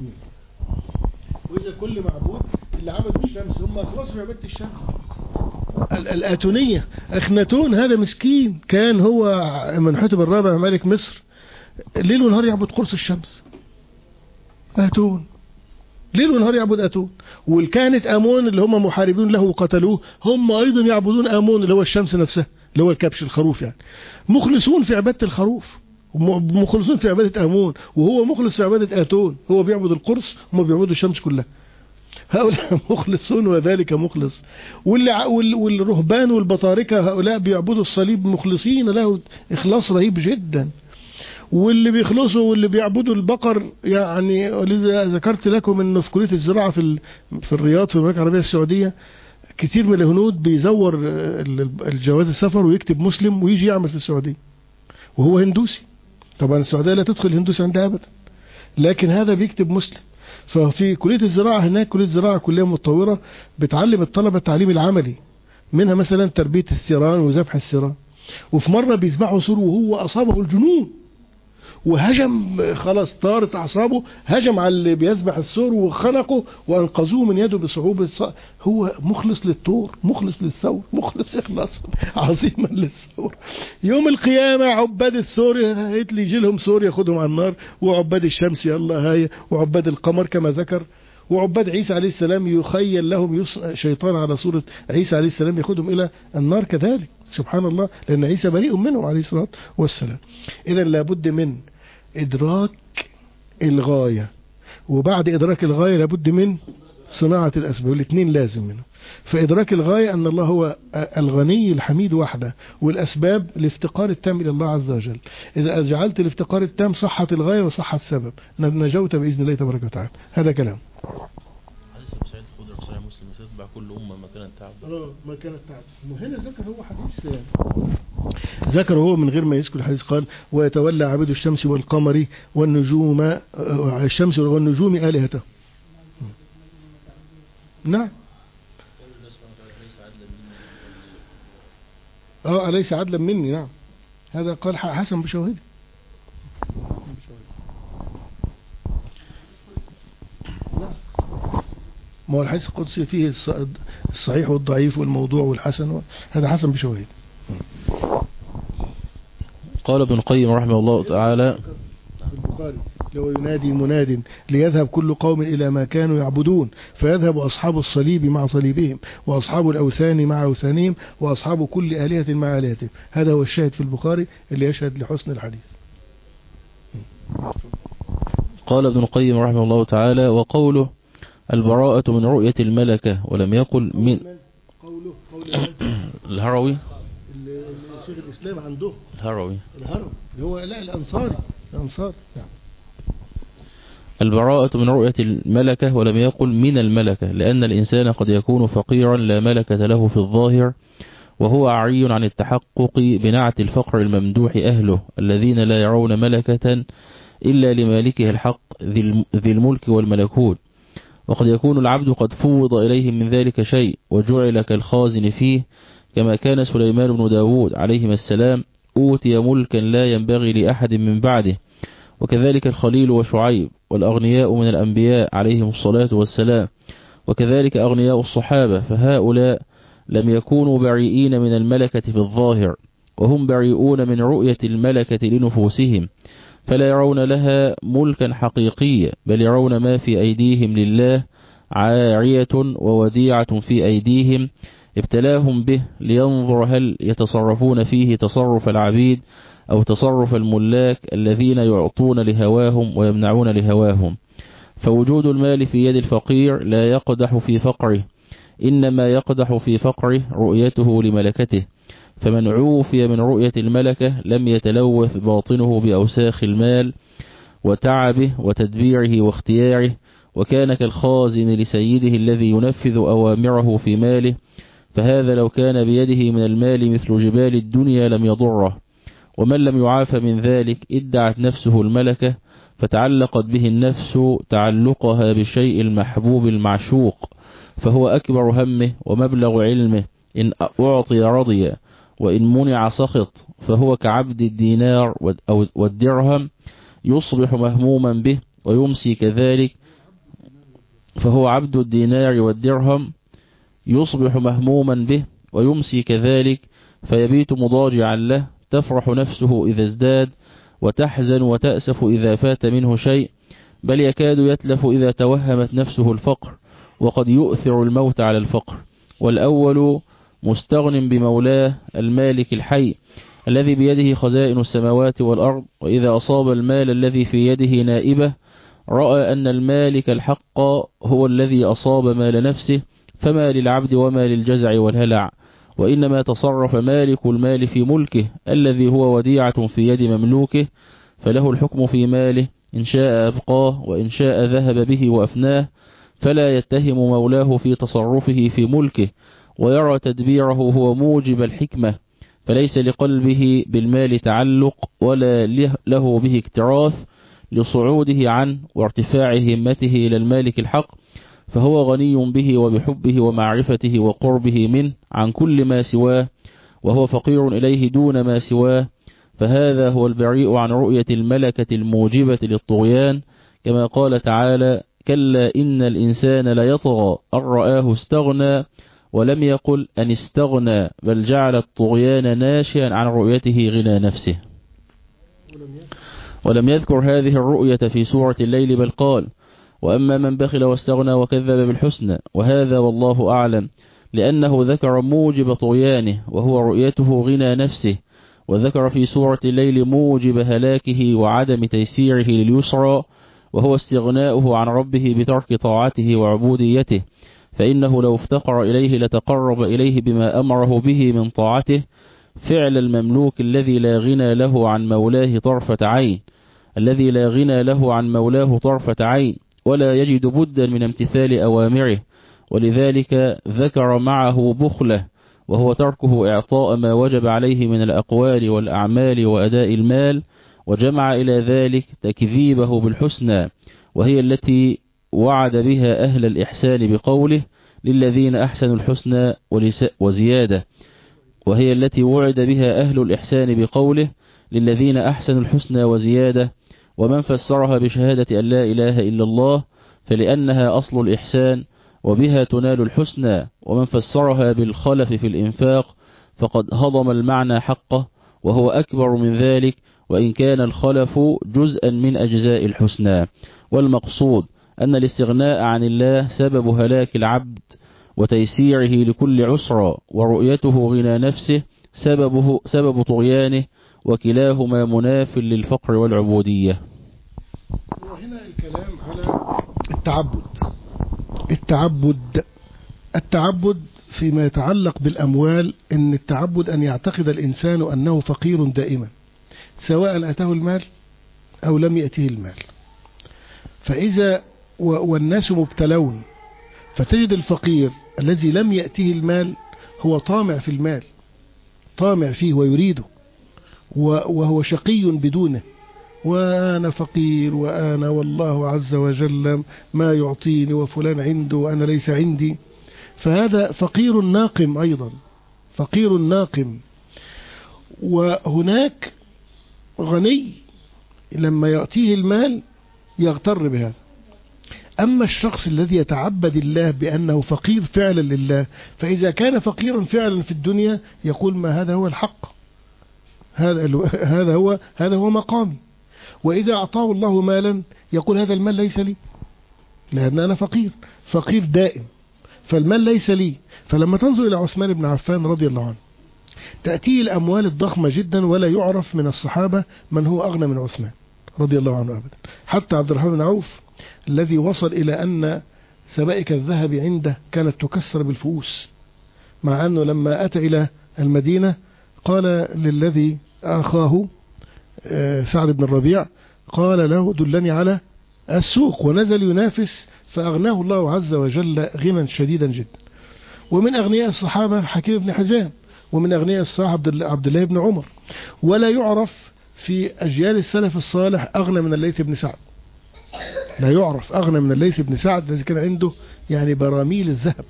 وإذا كل معبود اللي عبدوا الشمس هم أخلصوا في عبادة الشمس. الآتونية أخناتون هذا مسكين كان هو من حتب الرابع ملك مصر، ليل ونهار يعبد قرص الشمس. آتون ليل ونهار يعبد آتون. والكهنة آمون اللي هم محاربين له وقتلوه هم أيضا يعبدون آمون اللي هو الشمس نفسها اللي هو الكبش الخروف، يعني مخلصون في عبادة الخروف، مخلصون في عبادة آمون، وهو مخلص في عبادة آتون. هو بيعبد القرص هم بيعبدوا الشمس كلها. هؤلاء مخلصون وذلك مخلص. والرهبان والبطاركة هؤلاء بيعبدوا الصليب مخلصين له إخلاص رهيب جدا. واللي بيخلصوا واللي بيعبدوا البقر. يعني ولذا ذكرت لكم انه في كلية الزراعة في في الرياض في المملكة العربية السعودية كتير من الهنود بيزور الجواز السفر ويكتب مسلم ويجي يعمل في السعودية وهو هندوسي. طبعا السعودية لا تدخل الهندوسي عندها ابدا، لكن هذا بيكتب مسلم. ففي كلية الزراعة هناك، كلية الزراعة كلية متطورة بتعلم الطلبة التعليم العملي، منها مثلا تربية الثيران وذبح الثيران. وفي مرة بيذبحوا ثور وهو أصابه الجنون وهجم، خلاص طارت أعصابه، هجم على اللي بيذبح الثور وخنقه وأنقذوه من يده بصعوبة. هو مخلص للثور، مخلص للثور، مخلص إخلاص عظيما للثور. يوم القيامة عباد الثور هيتلي يجي لهم ثور ياخدهم على النار، وعباد الشمس يلا هاي، وعباد القمر كما ذكر، وعباد عيسى عليه السلام يخيل لهم شيطان على صورة عيسى عليه السلام ياخدهم إلى النار كذلك. سبحان الله، لأن عيسى بريء منهم عليه الصلاة والسلام. إذا لابد من إدراك الغاية، وبعد إدراك الغاية لابد من صناعة الأسباب، والاثنين لازم منه. فإدراك الغاية أن الله هو الغني الحميد وحده، والأسباب الافتقار التام إلى الله عز وجل. إذا جعلت الافتقار التام صحت الغاية وصحت السبب، نجوت بإذن الله تبارك وتعالى. هذا كلام. حديث أبو سعيد الخدري في صحيح مسلم تتبع كل أمة مكان التعب. اه مكان التعب. وهنا ذكر هو حديث يعني ذكر هو من غير ما يذكر الحديث، قال ويتولى عبد الشمس والقمر والنجوم، الشمس والنجوم آلهته. نعم. اه أليس عدلا مني. نعم هذا قال حسن بشواهد. ما هو الحديث القدسي فيه الصحيح والضعيف والموضوع والحسن، هذا حسن بشواهد. قال ابن القيم رحمه الله تعالى في البخاري لو ينادي مناد ليذهب كل قوم إلى ما كانوا يعبدون، فيذهب أصحاب الصليب مع صليبهم، وأصحاب الأوثان مع أوثانهم، وأصحاب كل آلهة مع آلهتهم. هذا هو الشاهد في البخاري اللي يشهد لحسن الحديث. قال ابن القيم رحمه الله تعالى وقوله البراءة من رؤية الملكة ولم يقل من قوله قول الهروي شيخ الإسلام عنده الهروي الهروي اللي هو لا الأنصاري الأنصار نعم. البراءة من رؤية الملكة ولم يقل من الملكة، لأن الإنسان قد يكون فقيرا لا ملكة له في الظاهر، وهو عري عن التحقق بنعت الفقر الممدوح أهله الذين لا يرون ملكة إلا لمالكه الحق ذي الملك والملكوت. وقد يكون العبد قد فوض إليه من ذلك شيء وجعل كالخازن فيه، كما كان سليمان بن داود عليهما السلام أوتي ملكا لا ينبغي لأحد من بعده، وكذلك الخليل وشعيب والأغنياء من الأنبياء عليهم الصلاة والسلام، وكذلك أغنياء الصحابة، فهؤلاء لم يكونوا بريئين من الملكة في الظاهر، وهم بريئون من رؤية الملكة لنفوسهم، فلا يرون لها ملكا حقيقيا، بل يرون ما في أيديهم لله عارية ووديعة في أيديهم ابتلاهم به لينظر هل يتصرفون فيه تصرف العبيد أو تصرف الملاك الذين يعطون لهواهم ويمنعون لهواهم. فوجود المال في يد الفقير لا يقدح في فقره، إنما يقدح في فقره رؤيته لملكته، فمن عوفي من رؤية الملكة لم يتلوث باطنه بأوساخ المال وتعبه وتدبيره واختياره، وكان كالخازن لسيده الذي ينفذ أوامره في ماله، فهذا لو كان بيده من المال مثل جبال الدنيا لم يضره. ومن لم يعاف من ذلك ادعت نفسه الملكة، فتعلقت به النفس تعلقها بالشيء المحبوب المعشوق، فهو أكبر همه ومبلغ علمه، إن أعطي رضي وإن منع سخط، فهو كعبد الدينار والدرهم يصبح مهموما به ويمسي كذلك، فهو عبد الدينار والدرهم يصبح مهموما به ويمسي كذلك، فيبيت مضاجعا له، تفرح نفسه إذا ازداد وتحزن وتأسف إذا فات منه شيء، بل يكاد يتلف إذا توهمت نفسه الفقر، وقد يؤثر الموت على الفقر. والأول مستغن بمولاه المالك الحي الذي بيده خزائن السماوات والأرض، وإذا أصاب المال الذي في يده نائبة رأى أن المالك الحق هو الذي أصاب مال نفسه، فما للعبد وما للجزع والهلع، وإنما تصرف مالك المال في ملكه الذي هو وديعة في يد مملوكه، فله الحكم في ماله إن شاء أبقاه وإن شاء ذهب به وأفناه، فلا يتهم مولاه في تصرفه في ملكه، ويرى تدبيره هو موجب الحكمة، فليس لقلبه بالمال تعلق ولا له به اكتراث لصعوده عنه وارتفاع همته إلى المالك الحق، فهو غني به وبحبه ومعرفته وقربه منه عن كل ما سواه، وهو فقير إليه دون ما سواه، فهذا هو البريء عن رؤية الملكة الموجبة للطغيان، كما قال تعالى: كلا إن الإنسان ليطغى أن رآه استغنى، ولم يقل أن استغنى، بل جعل الطغيان ناشئا عن رؤيته غنى نفسه. ولم يذكر هذه الرؤية في سورة الليل، بل قال: وأما من بخل واستغنى وكذب بالحسنى، وهذا والله أعلم، لأنه ذكر موجب طغيانه وهو رؤيته غنى نفسه، وذكر في سورة الليل موجب هلاكه وعدم تيسيره لليسرى وهو استغناؤه عن ربه بترك طاعته وعبوديته، فإنه لو افتقر إليه لتقرب إليه بما أمره به من طاعته، فعل المملوك الذي لا غنى له عن مولاه طرفة عين الذي لا غنى له عن مولاه طرفة عين ولا يجد بدا من امتثال أوامره، ولذلك ذكر معه بخله وهو تركه إعطاء ما وجب عليه من الأقوال والأعمال وأداء المال، وجمع إلى ذلك تكذيبه بالحسنى، وهي التي وعد بها أهل الإحسان بقوله: للذين أحسنوا الحسنى وزيادة، وهي التي وعد بها أهل الإحسان بقوله: للذين أحسنوا الحسنى وزيادة. ومن فسرها بشهادة أن لا إله إلا الله فلأنها أصل الإحسان وبها تنال الحسنى، ومن فسرها بالخلف في الإنفاق فقد هضم المعنى حقه، وهو أكبر من ذلك، وإن كان الخلف جزءا من أجزاء الحسنى. والمقصود أن الاستغناء عن الله سبب هلاك العبد وتيسيره لكل عسرى، ورؤيته غنى نفسه سببه سبب طغيانه، وكلاهما مناف للفقر والعبودية. وهنا الكلام على التعبد التعبد التعبد فيما يتعلق بالأموال، إن التعبد أن يعتقد الإنسان أنه فقير دائما سواء أتاه المال أو لم يأته المال. فإذا والناس مبتلون، فتجد الفقير الذي لم يأته المال هو طامع في المال، طامع فيه ويريده، وهو شقي بدونه، وأنا فقير، وأنا والله عز وجل ما يعطيني، وفلان عنده وأنا ليس عندي. فهذا فقير ناقم، أيضا فقير ناقم. وهناك غني لما يأتيه المال يغتر بهذا. أما الشخص الذي يتعبد الله بأنه فقير فعلا لله، فإذا كان فقيرا فعلا في الدنيا يقول: ما هذا هو الحق، هذا هذا هو هذا هو مقامي. وإذا أعطاه الله مالا يقول: هذا المال ليس لي، لأن أنا فقير فقير دائم، فالمال ليس لي. فلما تنظر إلى عثمان بن عفان رضي الله عنه، تأتيه الأموال الضخمة جدا، ولا يعرف من الصحابة من هو أغنى من عثمان رضي الله عنه أبدا. حتى عبد الرحمن بن عوف الذي وصل إلى أن سبائك الذهب عنده كانت تكسر بالفؤوس، مع أنه لما أتى إلى المدينة قال للذي أخاه سعد بن الربيع، قال له: دلني على السوق، ونزل ينافس فأغناه الله عز وجل غنى شديدا جدا. ومن أغنياء الصحابة حكيم بن حزام، ومن أغنياء الصحابة عبد الله بن عمر، ولا يعرف في أجيال السلف الصالح أغنى من الليث بن سعد، لا يعرف أغنى من الليث بن سعد الذي كان عنده يعني براميل الذهب،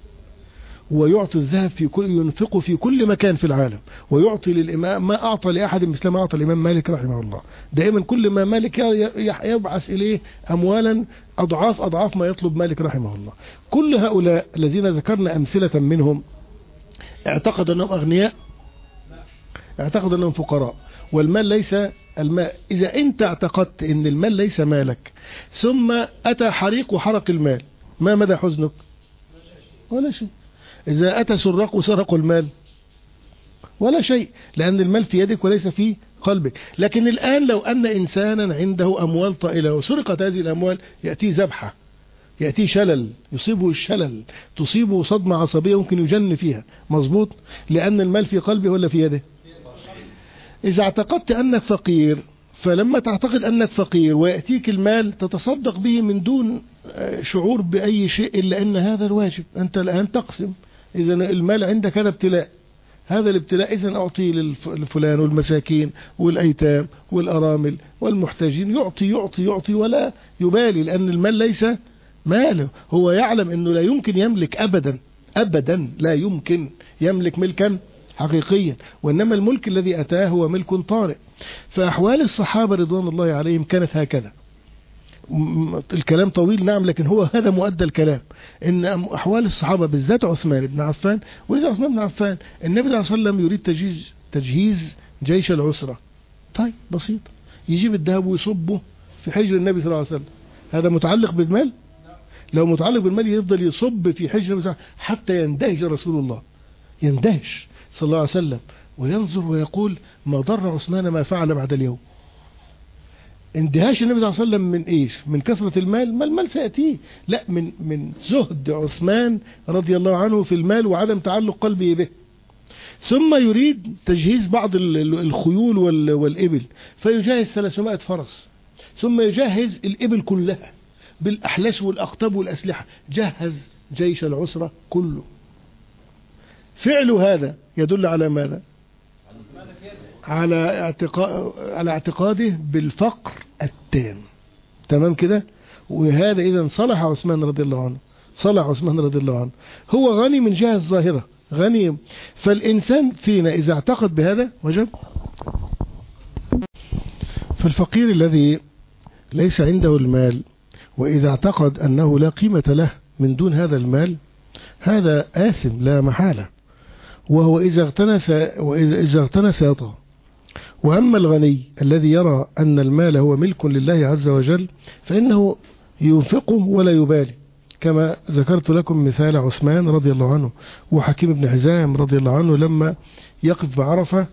ويعطي الذهب في كل ينفقه في كل مكان في العالم، ويعطي للإمام ما أعطى لأحد مثل ما أعطى الإمام مالك رحمه الله. دائما كل ما مالك يبعث إليه أموالا أضعاف أضعاف ما يطلب مالك رحمه الله. كل هؤلاء الذين ذكرنا أمثلة منهم اعتقد أنهم أغنياء، اعتقد أنهم فقراء، والمال ليس المال. إذا أنت اعتقدت أن المال ليس مالك ثم أتى حريق وحرق المال، ما مدى حزنك؟ ولا شيء. إذا أتى سراق وسرقوا المال ولا شيء، لأن المال في يدك وليس في قلبك. لكن الآن لو أن إنسانا عنده أموال طائلة وسرقت هذه الأموال، يأتي ذبحة، يأتي شلل، يصيبه الشلل، تصيبه صدمة عصبية يمكن يجن فيها، مظبوط، لأن المال في قلبه ولا في يده. إذا اعتقدت أنك فقير فلما تعتقد أنك فقير ويأتيك المال تتصدق به من دون شعور بأي شيء إلا أن هذا الواجب، أنت الآن تقسم، إذا المال عندك هذا ابتلاء، هذا الابتلاء إذن أعطي للفلان والمساكين والأيتام والأرامل والمحتاجين، يعطي يعطي يعطي ولا يبالي، لأن المال ليس ماله، هو يعلم أنه لا يمكن يملك أبدا أبدا، لا يمكن يملك ملكا حقيقيا، وإنما الملك الذي أتاه هو ملك طارئ. فأحوال الصحابة رضوان الله عليهم كانت هكذا. الكلام طويل نعم، لكن هو هذا مؤدى الكلام، إن أحوال الصحابة بالذات عثمان بن عفان، ولذا عثمان بن عفان النبي صلى الله عليه وسلم يريد تجهيز تجهيز جيش العسرة، طيب بسيط، يجيب الذهب ويصبه في حجر النبي صلى الله عليه وسلم، هذا متعلق بالمال؟ لو متعلق بالمال يفضل يصب في حجر النبي حتى يندهش رسول الله، يندهش صلى الله عليه وسلم وينظر ويقول ما ضر عثمان ما فعل بعد اليوم. اندهاش النبي صلى الله عليه وسلم من ايش؟ من كثرة المال؟ ما المال سيأتيه، لا، من من زهد عثمان رضي الله عنه في المال وعدم تعلق قلبه به. ثم يريد تجهيز بعض الخيول والإبل، فيجهز ثلاثمائة فرس، ثم يجهز الإبل كلها بالأحلاس والأقطاب والأسلحة، جهز جيش العسرة كله. فعل هذا يدل على ماذا؟ على اعتقاد على اعتقاده بالفقر التام، تمام كده؟ وهذا إذا صلح عثمان رضي الله عنه، صلح عثمان رضي الله عنه، هو غني من جهة الظاهرة، غني. فالإنسان فينا إذا اعتقد بهذا وجب. فالفقير الذي ليس عنده المال وإذا اعتقد أنه لا قيمة له من دون هذا المال، هذا آثم لا محالة، وهو إذا اغتنس وإذا اغتنس يطغى. وأما الغني الذي يرى أن المال هو ملك لله عز وجل فإنه ينفقه ولا يبالي، كما ذكرت لكم مثال عثمان رضي الله عنه وحكيم بن حزام رضي الله عنه لما يقف بعرفة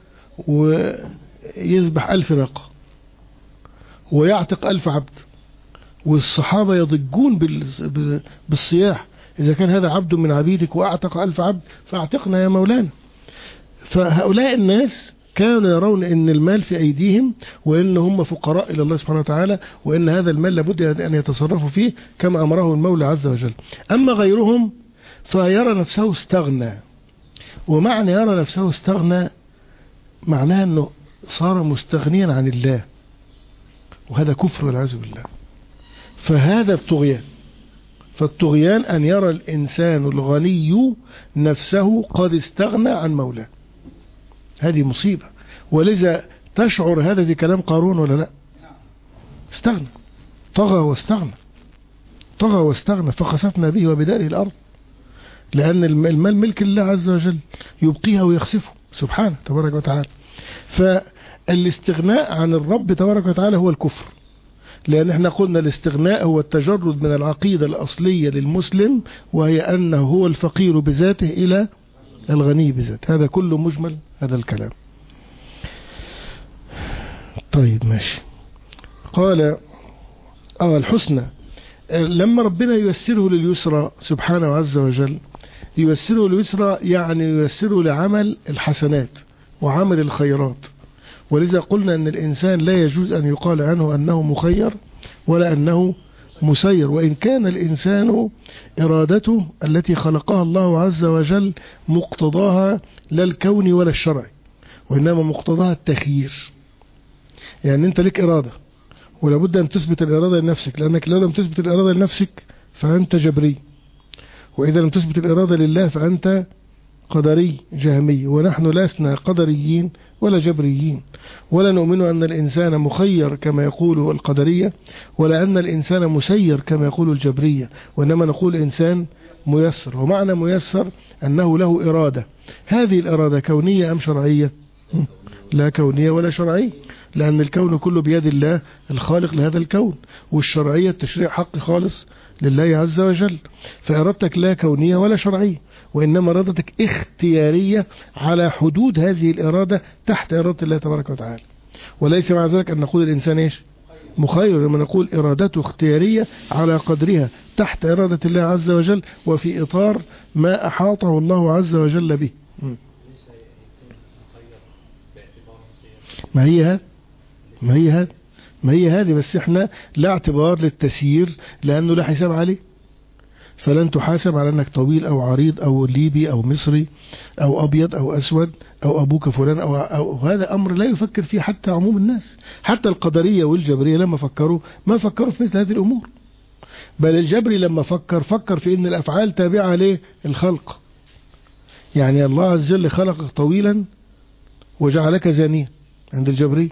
ويذبح ألف ناقة ويعتق ألف عبد، والصحابة يضجون بالصياح، إذا كان هذا عبد من عبيدك وأعتق ألف عبد فأعتقنا يا مولانا. فهؤلاء الناس كانوا يرون أن المال في أيديهم وأن هم فقراء إلى الله سبحانه وتعالى، وأن هذا المال لابد أن يتصرفوا فيه كما أمره المولى عز وجل. أما غيرهم فيرى نفسه استغنى، ومعنى يرى نفسه استغنى معناه أنه صار مستغنيا عن الله، وهذا كفر والعياذ بالله. فهذا الطغيان، فالطغيان أن يرى الإنسان الغني نفسه قد استغنى عن مولاه، هذه مصيبة. ولذا تشعر هذا في كلام قارون ولا لا؟ استغنى، طغى واستغنى، طغى واستغنى فخسفنا به وبداره الأرض، لأن المال ملك الله عز وجل يبقيها ويخسفه سبحانه تبارك وتعالى. فالاستغناء عن الرب تبارك وتعالى هو الكفر، لأن احنا قلنا الاستغناء هو التجرد من العقيدة الأصلية للمسلم، وهي أنه هو الفقير بذاته إلى الغني بذاته. هذا كله مجمل هذا الكلام. طيب ماشي. قال اه الحسنى، لما ربنا ييسره لليسرى سبحانه عز وجل، ييسره لليسرى يعني ييسره لعمل الحسنات وعمل الخيرات. ولذا قلنا أن الإنسان لا يجوز أن يقال عنه أنه مخير ولا أنه مسير، وإن كان الإنسان إرادته التي خلقها الله عز وجل مقتضاها لا الكون ولا الشرع، وإنما مقتضاها التخيير. يعني أنت لك إرادة ولابد أن تثبت الإرادة لنفسك، لأنك لو لم تثبت الإرادة لنفسك فأنت جبري، وإذا لم تثبت الإرادة لله فأنت قدري جهمي. ونحن لسنا قدريين ولا جبريين، ولا نؤمن أن الإنسان مخير كما يقول القدرية، ولا أن الإنسان مسير كما يقول الجبرية، وإنما نقول إنسان ميسر. ومعنى ميسر أنه له إرادة. هذه الإرادة كونية أم شرعية؟ لا كونية ولا شرعية، لأن الكون كله بيد الله الخالق لهذا الكون، والشرعية التشريع حق خالص لله عز وجل. فإرادتك لا كونية ولا شرعية، وإنما إرادتك اختيارية على حدود هذه الإرادة تحت إرادة الله تبارك وتعالى. وليس مع ذلك أن نقول الإنسان إيش؟ مخير، لما نقول إرادته اختيارية على قدرها تحت إرادة الله عز وجل وفي إطار ما أحاطه الله عز وجل به. ما هي هذا؟ ما هي هذا؟ ما هي هذه، بس احنا لا اعتبار للتسيير لأنه لا حساب عليه، فلن تحاسب على أنك طويل أو عريض أو ليبي أو مصري أو أبيض أو أسود أو أبوك فلان أو, أو هذا أمر لا يفكر فيه حتى عموم الناس. حتى القدرية والجبرية لما فكروا ما فكروا في مثل هذه الأمور، بل الجبري لما فكر فكر في أن الأفعال تابعة للخلق. يعني الله عز وجل خلقك طويلا وجعلك زانيا عند الجبري،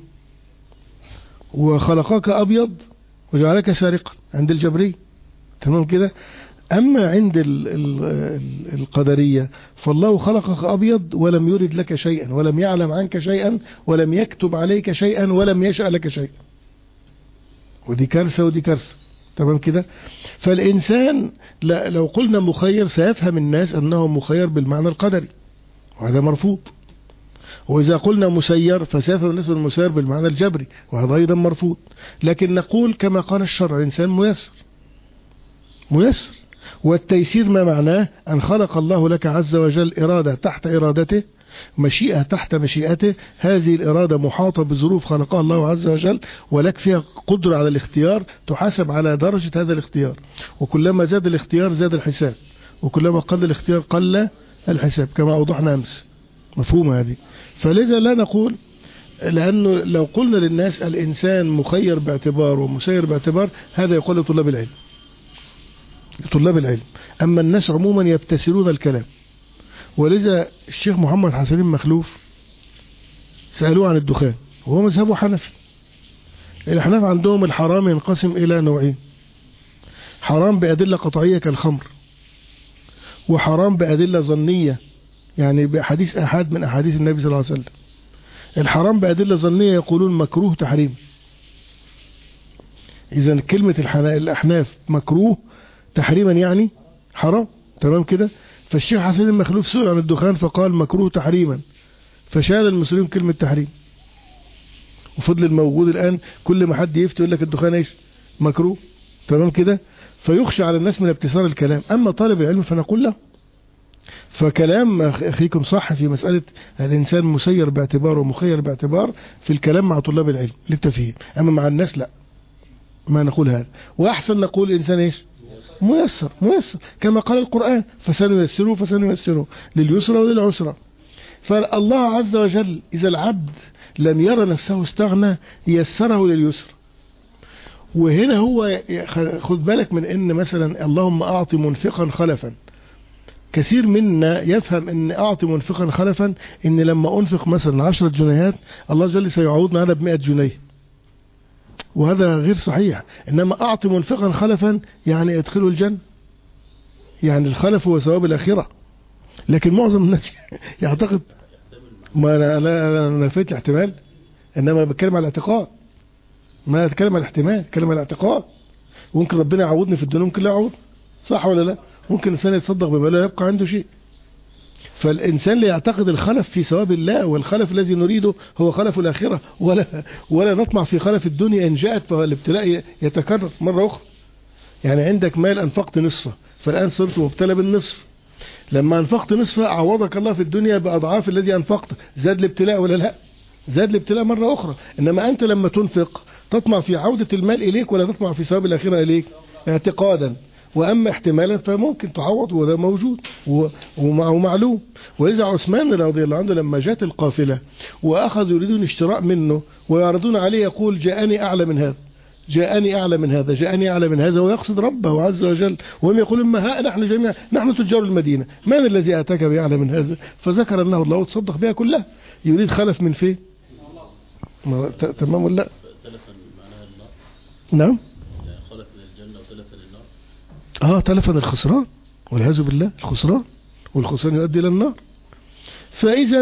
وخلقك أبيض وجعلك سارقا عند الجبري، تمام كده. أما عند ال ال القدرية فالله خلقك أبيض ولم يرد لك شيئا ولم يعلم عنك شيئا ولم يكتب عليك شيئا ولم يشأ لك شيئا، ودي كارثة ودي كارثة، تمام كده. فالإنسان لو قلنا مخير سيفهم الناس أنه مخير بالمعنى القدري، وهذا مرفوض. وإذا قلنا مسير فسيفهم الناس بالمسير بالمعنى الجبري، وهذا أيضا مرفوض. لكن نقول كما قال الشرع الإنسان ميسر ميسر والتيسير ما معناه أن خلق الله لك عز وجل إرادة تحت إرادته، مشيئة تحت مشيئته. هذه الإرادة محاطة بظروف خلقها الله عز وجل، ولك فيها قدرة على الاختيار، تحاسب على درجة هذا الاختيار. وكلما زاد الاختيار زاد الحساب، وكلما قل الاختيار قل الحساب، كما أوضحنا أمس. مفهوم هذه؟ فلذا لا نقول، لأنه لو قلنا للناس الإنسان مخير باعتبار ومسير باعتبار، هذا يقول لطلاب العلم طلاب العلم. أما الناس عموما يبتسرون الكلام. ولذا الشيخ محمد حسنين مخلوف سألوه عن الدخان وهو مذهبه حنفي. الأحناف عندهم الحرام ينقسم إلى نوعين: حرام بأدلة قطعية كالخمر، وحرام بأدلة ظنية يعني بأحاديث أحد من أحاديث النبي صلى الله عليه وسلم. الحرام بأدلة ظنية يقولون مكروه تحريم. إذن كلمة الأحناف مكروه تحريما يعني حرام، تمام كده. فالشيخ حسن المخلوف سئل عن الدخان فقال مكروه تحريما، فشال المسلمين كلمة تحريم، وفضل الموجود الآن كل ما حد يفتي يقول لك الدخان ايش؟ مكروه، تمام كده. فيخشى على الناس من ابتسار الكلام. أما طالب العلم فنقول له فكلام أخيكم صح في مسألة الإنسان مسير باعتبار ومخير باعتبار في الكلام مع طلاب العلم للتفهيم. أما مع الناس لا، ما نقول هذا. وأحسن نقول الإنسان ايش؟ ميسر ميسر كما قال القرآن: فسنيسره فسنيسره لليسرى وللعسرى. فالله عز وجل إذا العبد لم يرى نفسه استغنى يسره لليسر. وهنا هو خذ بالك من ان مثلا اللهم أعطي منفقا خلفا. كثير منا يفهم ان أعطي منفقا خلفا ان لما أنفق مثلا عشرة جنيهات الله جل سيعوضنا أنا بمئة جنيه، وهذا غير صحيح. إنما أعطي منفقا خلفا يعني ادخلوا الجنة، يعني الخلف هو ثواب الآخرة. لكن معظم الناس يعتقد ما أنا أنا أنا نفيت الاحتمال، إنما بتكلم على الاعتقاد، ما أتكلم على الاحتمال، أتكلم على الاعتقاد. ممكن ربنا يعوضني في الدنيا، ممكن لا يعوض، صح ولا لا؟ ممكن الإنسان يتصدق بما لا يبقى عنده شيء. فالإنسان لا يعتقد الخلف في ثواب الله، والخلف الذي نريده هو خلف الآخرة، ولا ولا نطمع في خلف الدنيا إن جاءت، فالابتلاء يتكرر مرة أخرى. يعني عندك مال أنفقت نصفه، فالآن صرت مبتلى بالنصف. لما أنفقت نصفه عوضك الله في الدنيا بأضعاف الذي أنفقته، زاد الابتلاء ولا لا؟ زاد الابتلاء مرة أخرى. إنما أنت لما تنفق تطمع في عودة المال إليك ولا تطمع في ثواب الآخرة إليك اعتقادا. وأما احتمالا فممكن تعوض، وده موجود ومعلوم. ولذا عثمان رضي الله عنه لما جاءت القافلة وأخذوا يريدون اشتراء منه ويعرضون عليه يقول جاءني أعلى من هذا، جاءني أعلى من هذا، جاءني أعلى من هذا، ويقصد ربه عز وجل. وهم يقولون ما ها نحن جميعا نحن تجار المدينة، من الذي أتاك بأعلى من هذا؟ فذكر أنه الله وتصدق بها كلها. يريد خلف من فين؟ تمام ولا لا؟ نعم، خلف من الجنة وتلف من النار. اه تلف من الخسران والعياذ بالله، الخسران والخسران يؤدي إلى النار. فإذا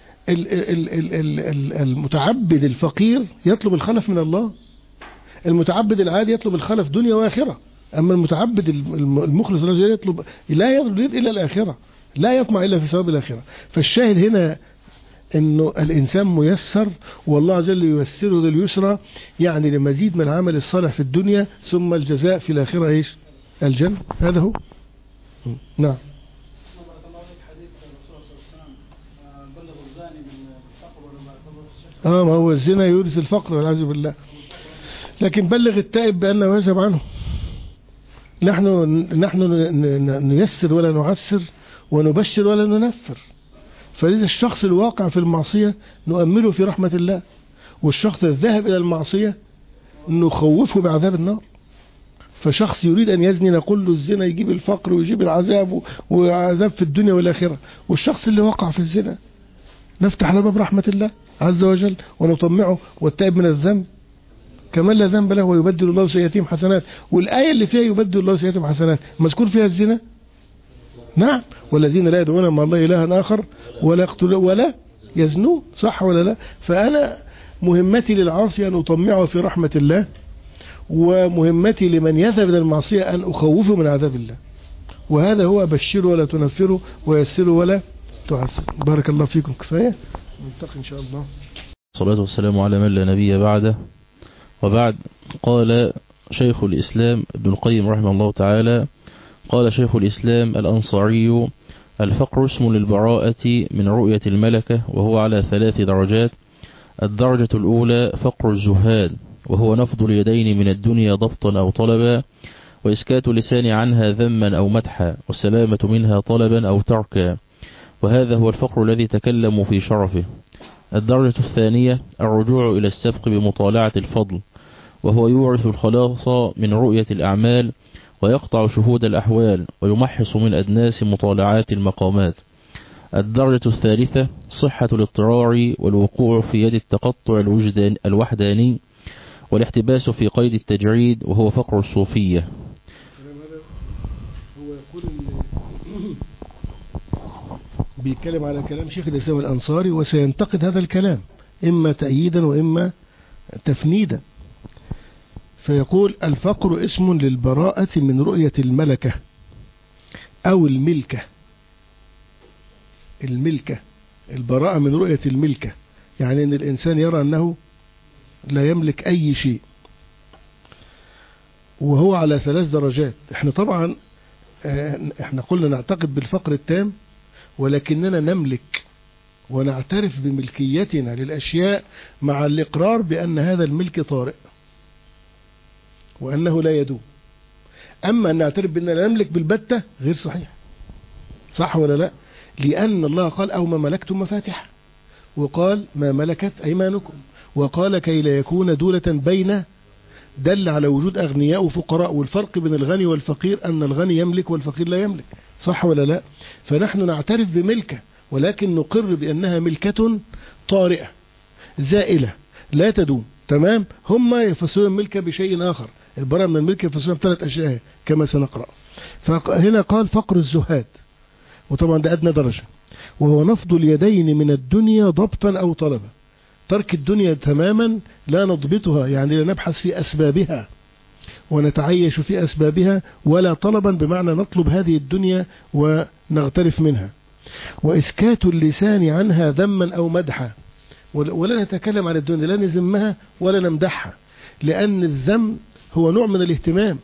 المتعبد الفقير يطلب الخلف من الله، المتعبد العادي يطلب الخلف دنيا وآخرة. أما المتعبد المخلص الذي يطلب لا يريد إلا الآخرة، لا يطمع إلا في ثواب الآخرة. فالشاهد هنا إنه الإنسان ميسر، والله عز وجل ييسره لليسرى، يعني لمزيد من العمل الصالح في الدنيا ثم الجزاء في الآخرة إيش؟ الجنة. هذا هو. نعم. اه ما هو الزنا يورث الفقر والعياذ بالله. لكن بلغ التائب بأنه يذهب عنه. نحن نحن نيسر ولا نعسر، ونبشر ولا ننفر. فلذا الشخص الواقع في المعصية نؤمله في رحمة الله، والشخص الذاهب إلى المعصية نخوفه بعذاب النار. فشخص يريد أن يزني نقول له الزنا يجيب الفقر ويجيب العذاب وعذاب في الدنيا والآخرة، والشخص اللي وقع في الزنا نفتح له باب رحمة الله عز وجل ونطمعه والتائب من الذنب كمان لا ذنب له ويبدل الله سيئاتهم حسنات. والآية اللي فيها يبدل الله سيئاتهم حسنات مذكور فيها الزنا؟ نعم. والذين لا يدعون مع الله إلها آخر ولا يقتلون ولا يزنون، صح ولا لا؟ فأنا مهمتي للعاصي أن أطمعه في رحمة الله، ومهمتي لمن يذهب إلى المعصية أن أخوفه من عذاب الله. وهذا هو بشره ولا تنفره ويسره ولا تعسر. بارك الله فيكم. كفاية نلتقي إن شاء الله. الصلاة والسلام على من لا نبي بعده. وبعد، قال شيخ الإسلام ابن القيم رحمه الله تعالى، قال شيخ الإسلام الأنصاري: الفقر اسم للبراءة من رؤية الملكة، وهو على ثلاث درجات. الدرجة الأولى فقر الزهاد، وهو نفض اليدين من الدنيا ضبطا أو طلبا، وإسكات اللسان عنها ذما أو مدحا، والسلامة منها طلبا أو تركا، وهذا هو الفقر الذي تكلموا في شرفه. الدرجة الثانية الرجوع إلى السبق بمطالعة الفضل، وهو يورث الخلاص من رؤية الأعمال، ويقطع شهود الأحوال، ويمحص من أدناس مطالعات المقامات. الدرجة الثالثة صحة الاضطرار والوقوع في يد التقطع الوحداني، والاحتباس في قيد التجريد، وهو فقر الصوفية. هو يقول بيتكلم على كلام شيخ الإسلام الأنصاري، وسينتقد هذا الكلام إما تأييدا وإما تفنيدا. فيقول: الفقر اسم للبراءة من رؤية الملكة أو الملكة. الملكة، البراءة من رؤية الملكة، يعني أن الإنسان يرى أنه لا يملك أي شيء، وهو على ثلاث درجات. احنا طبعا احنا قلنا نعتقد بالفقر التام، ولكننا نملك ونعترف بملكيتنا للأشياء مع الإقرار بأن هذا الملك طارئ وأنه لا يدوم. أما أن نعترف بأننا نملك بالبتة غير صحيح، صح ولا لا؟ لأن الله قال: أو ما ملكتم مفاتح، وقال: ما ملكت أيمانكم، وقال: كي لا يكون دولة بين، دل على وجود أغنياء وفقراء، والفرق بين الغني والفقير أن الغني يملك والفقير لا يملك، صح ولا لا؟ فنحن نعترف بملكة، ولكن نقر بأنها ملكة طارئة زائلة لا تدوم. تمام؟ هم يفسرون الملكة بشيء آخر، البراءة من الملكة يفسرون بثلاث أشياء كما سنقرأ. فهنا قال: فقر الزهاد، وطبعا ده أدنى درجة، وهو نفض اليدين من الدنيا ضبطا أو طلبا. ترك الدنيا تماما، لا نضبطها، يعني لا نبحث في أسبابها ونتعيش في أسبابها، ولا طلبا بمعنى نطلب هذه الدنيا ونغترف منها. وإسكات اللسان عنها ذما أو مدحا، ولا نتكلم عن الدنيا، لا نذمها ولا نمدحها، لأن الذم هو نوع من الاهتمام،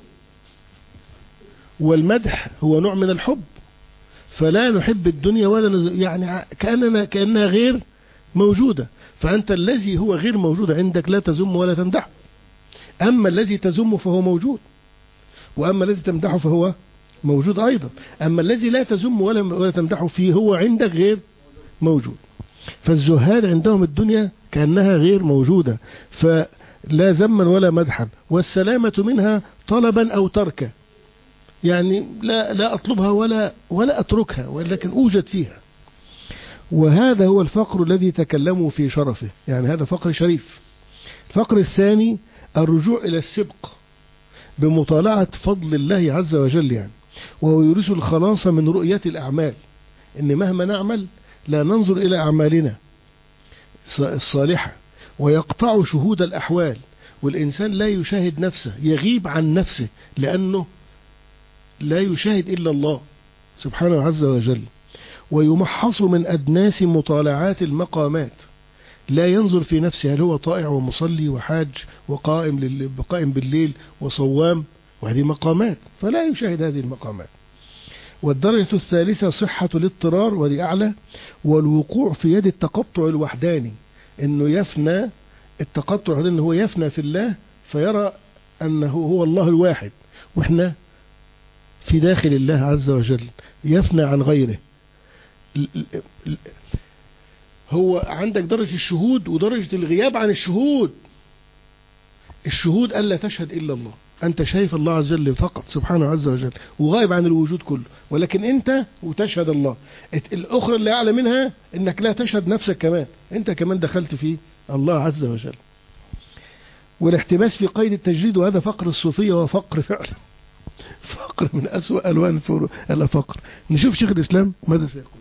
والمدح هو نوع من الحب. فلا نحب الدنيا ولا يعني كأننا كأنها غير موجودة. فأنت الذي هو غير موجود عندك لا تذم ولا تمدح، أما الذي تذم فهو موجود، وأما الذي تمدحه فهو موجود أيضا. أما الذي لا تذم ولا ولا تمدحه فيه هو عندك غير موجود. فالزهاد عندهم الدنيا كأنها غير موجودة، فلا ذما ولا مدحا، والسلامة منها طلبا أو تركا، يعني لا لا أطلبها ولا ولا أتركها، ولكن أوجد فيها. وهذا هو الفقر الذي تكلموا في شرفه، يعني هذا فقر شريف. الفقر الثاني الرجوع إلى السبق بمطالعة فضل الله عز وجل، يعني وهو يورث الخلاص من رؤية الأعمال، إن مهما نعمل لا ننظر إلى أعمالنا الصالحة، ويقطع شهود الأحوال، والإنسان لا يشاهد نفسه، يغيب عن نفسه، لأنه لا يشاهد إلا الله سبحانه عز وجل. ويمحص من أدناس مطالعات المقامات، لا ينظر في نفسه هل هو طائع ومصلي وحاج وقائم قائم بالليل وصوام، وهذه مقامات، فلا يشاهد هذه المقامات. والدرجة الثالثة صحة الاضطرار، وهذه أعلى، والوقوع في يد التقطع الوحداني، إنه يفنى التقطع، إنه هو يفنى في الله فيرى أنه هو الله الواحد، وإحنا في داخل الله عز وجل يفنى عن غيره. هو عندك درجة الشهود ودرجة الغياب عن الشهود. الشهود ألا تشهد إلا الله، أنت شايف الله عز وجل فقط سبحانه عز وجل وغايب عن الوجود كله، ولكن أنت وتشهد الله. الأخرى اللي أعلى منها أنك لا تشهد نفسك كمان، أنت كمان دخلت في الله عز وجل. والاحتباس في قيد التجريد، وهذا فقر الصوفية وفقر فعلا، فقر من أسوأ ألوان الفقر. نشوف شيخ الإسلام ماذا سيقول.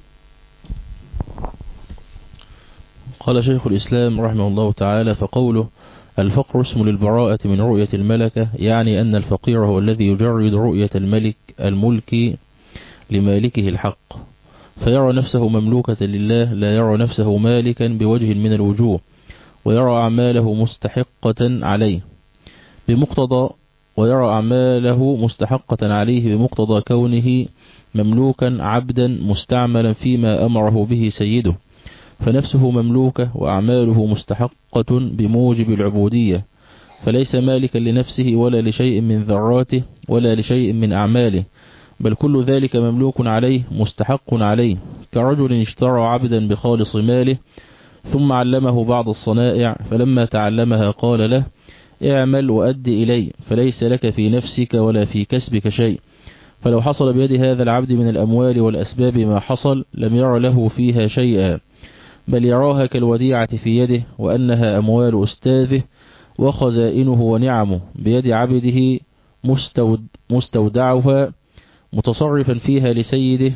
قال شيخ الإسلام رحمه الله تعالى: فقوله الفقر اسم للبراءة من رؤية الملكة، يعني أن الفقير هو الذي يجرد رؤية الملك الملك لمالكه الحق، فيرى نفسه مملوكة لله، لا يرى نفسه مالكا بوجه من الوجوه، ويرى أعماله مستحقة عليه بمقتضى ويرى أعماله مستحقة عليه بمقتضى كونه مملوكا عبدا مستعملا فيما أمره به سيده، فنفسه مملوكة وأعماله مستحقة بموجب العبودية، فليس مالكا لنفسه ولا لشيء من ذراته ولا لشيء من أعماله، بل كل ذلك مملوك عليه مستحق عليه، كرجل اشترى عبدا بخالص ماله ثم علمه بعض الصنائع، فلما تعلمها قال له: اعمل وأد إلي، فليس لك في نفسك ولا في كسبك شيء، فلو حصل بيد هذا العبد من الأموال والأسباب ما حصل لم ير له فيها شيئا، بل يراها كالوديعة في يده، وأنها أموال أستاذه وخزائنه ونعمه بيد عبده مستود مستودعها متصرفا فيها لسيده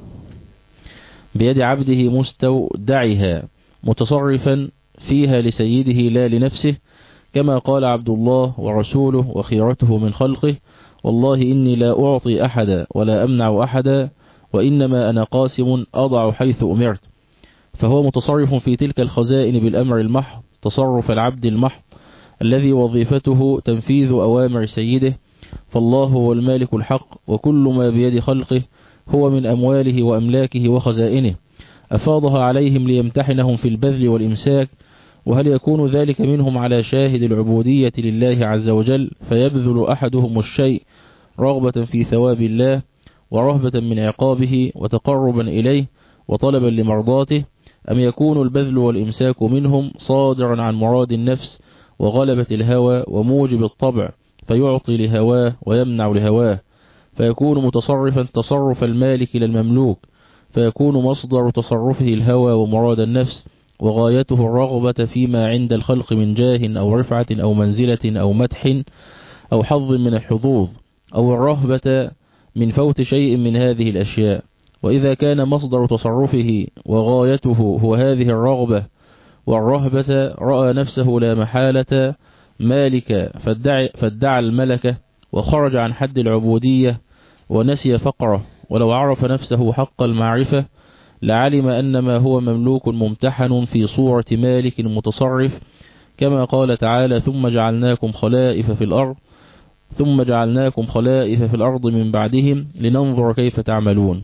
بيد عبده مستودعها متصرفا فيها لسيده لا لنفسه، كما قال عبد الله ورسوله وخيرته من خلقه: والله إني لا أعطي أحدا ولا أمنع أحدا، وإنما أنا قاسم أضع حيث أمرت. فهو متصرف في تلك الخزائن بالأمر المحض تصرف العبد المحض الذي وظيفته تنفيذ أوامر سيده، فالله هو المالك الحق، وكل ما بيد خلقه هو من أمواله وأملاكه وخزائنه، أفاضها عليهم ليمتحنهم في البذل والإمساك، وهل يكون ذلك منهم على شاهد العبودية لله عز وجل، فيبذل أحدهم الشيء رغبة في ثواب الله ورهبة من عقابه وتقربا إليه وطلبا لمرضاته، أم يكون البذل والإمساك منهم صادرا عن مراد النفس وغلبة الهوى وموجب الطبع، فيعطي لهواه ويمنع لهواه، فيكون متصرفا تصرف المالك للمملوك، فيكون مصدر تصرفه الهوى ومراد النفس، وغايته الرغبة فيما عند الخلق من جاه أو رفعة أو منزلة أو مدح أو حظ من الحظوظ، أو الرهبة من فوت شيء من هذه الأشياء. وإذا كان مصدر تصرفه وغايته هو هذه الرغبة والرهبة، رأى نفسه لا محالة مالك فادعى, فادعى الملكة وخرج عن حد العبودية ونسي فقره، ولو عرف نفسه حق المعرفة لعلم أن ما هو مملوك ممتحن في صورة مالك متصرف، كما قال تعالى: ثم جعلناكم خلائف في الأرض ثم جعلناكم خلائف في الأرض من بعدهم لننظر كيف تعملون.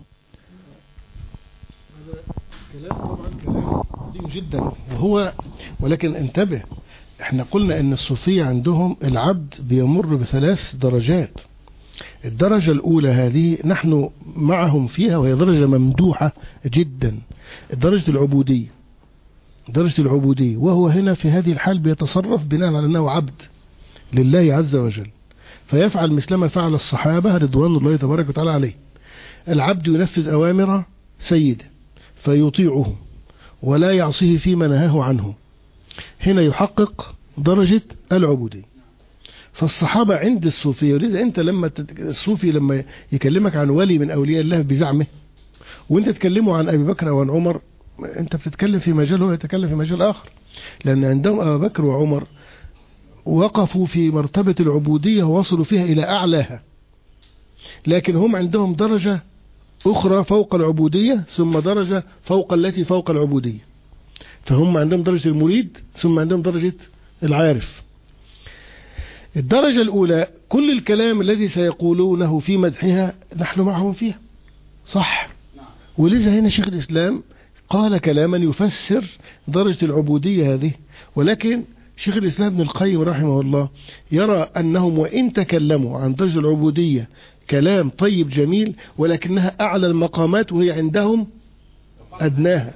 كلام طبعا كلام عظيم جدا، وهو ولكن انتبه، احنا قلنا ان الصوفية عندهم العبد بيمر بثلاث درجات. الدرجة الأولى هذه نحن معهم فيها، وهي درجة ممدوحة جدا، درجة العبودية. درجة العبودية، وهو هنا في هذه الحال بيتصرف بناء على أنه عبد لله عز وجل، فيفعل مثلما فعل الصحابة رضوان الله تبارك وتعالى عليه. العبد ينفذ أوامر سيده فيطيعه ولا يعصيه فيما نهاه عنه، هنا يحقق درجة العبودية. فالصحابة عند الصوفية، ولذا أنت لما الصوفي لما يكلمك عن ولي من أولياء الله بزعمه، وأنت تكلمه عن أبي بكر وعن عمر، أنت بتتكلم في مجال وهو يتكلم في مجال آخر، لأن عندهم أبي بكر وعمر وقفوا في مرتبة العبودية ووصلوا فيها إلى أعلاها، لكن هم عندهم درجة أخرى فوق العبودية، ثم درجة فوق التي فوق العبودية. فهم عندهم درجة المريد، ثم عندهم درجة العارف. الدرجة الأولى كل الكلام الذي سيقولونه في مدحها نحن معهم فيها، صح؟ ولذا هنا شيخ الإسلام قال كلاما يفسر درجة العبودية هذه، ولكن شيخ الإسلام ابن القيم رحمه الله يرى أنهم وإن تكلموا عن درجة العبودية كلام طيب جميل، ولكنها أعلى المقامات وهي عندهم أدناها.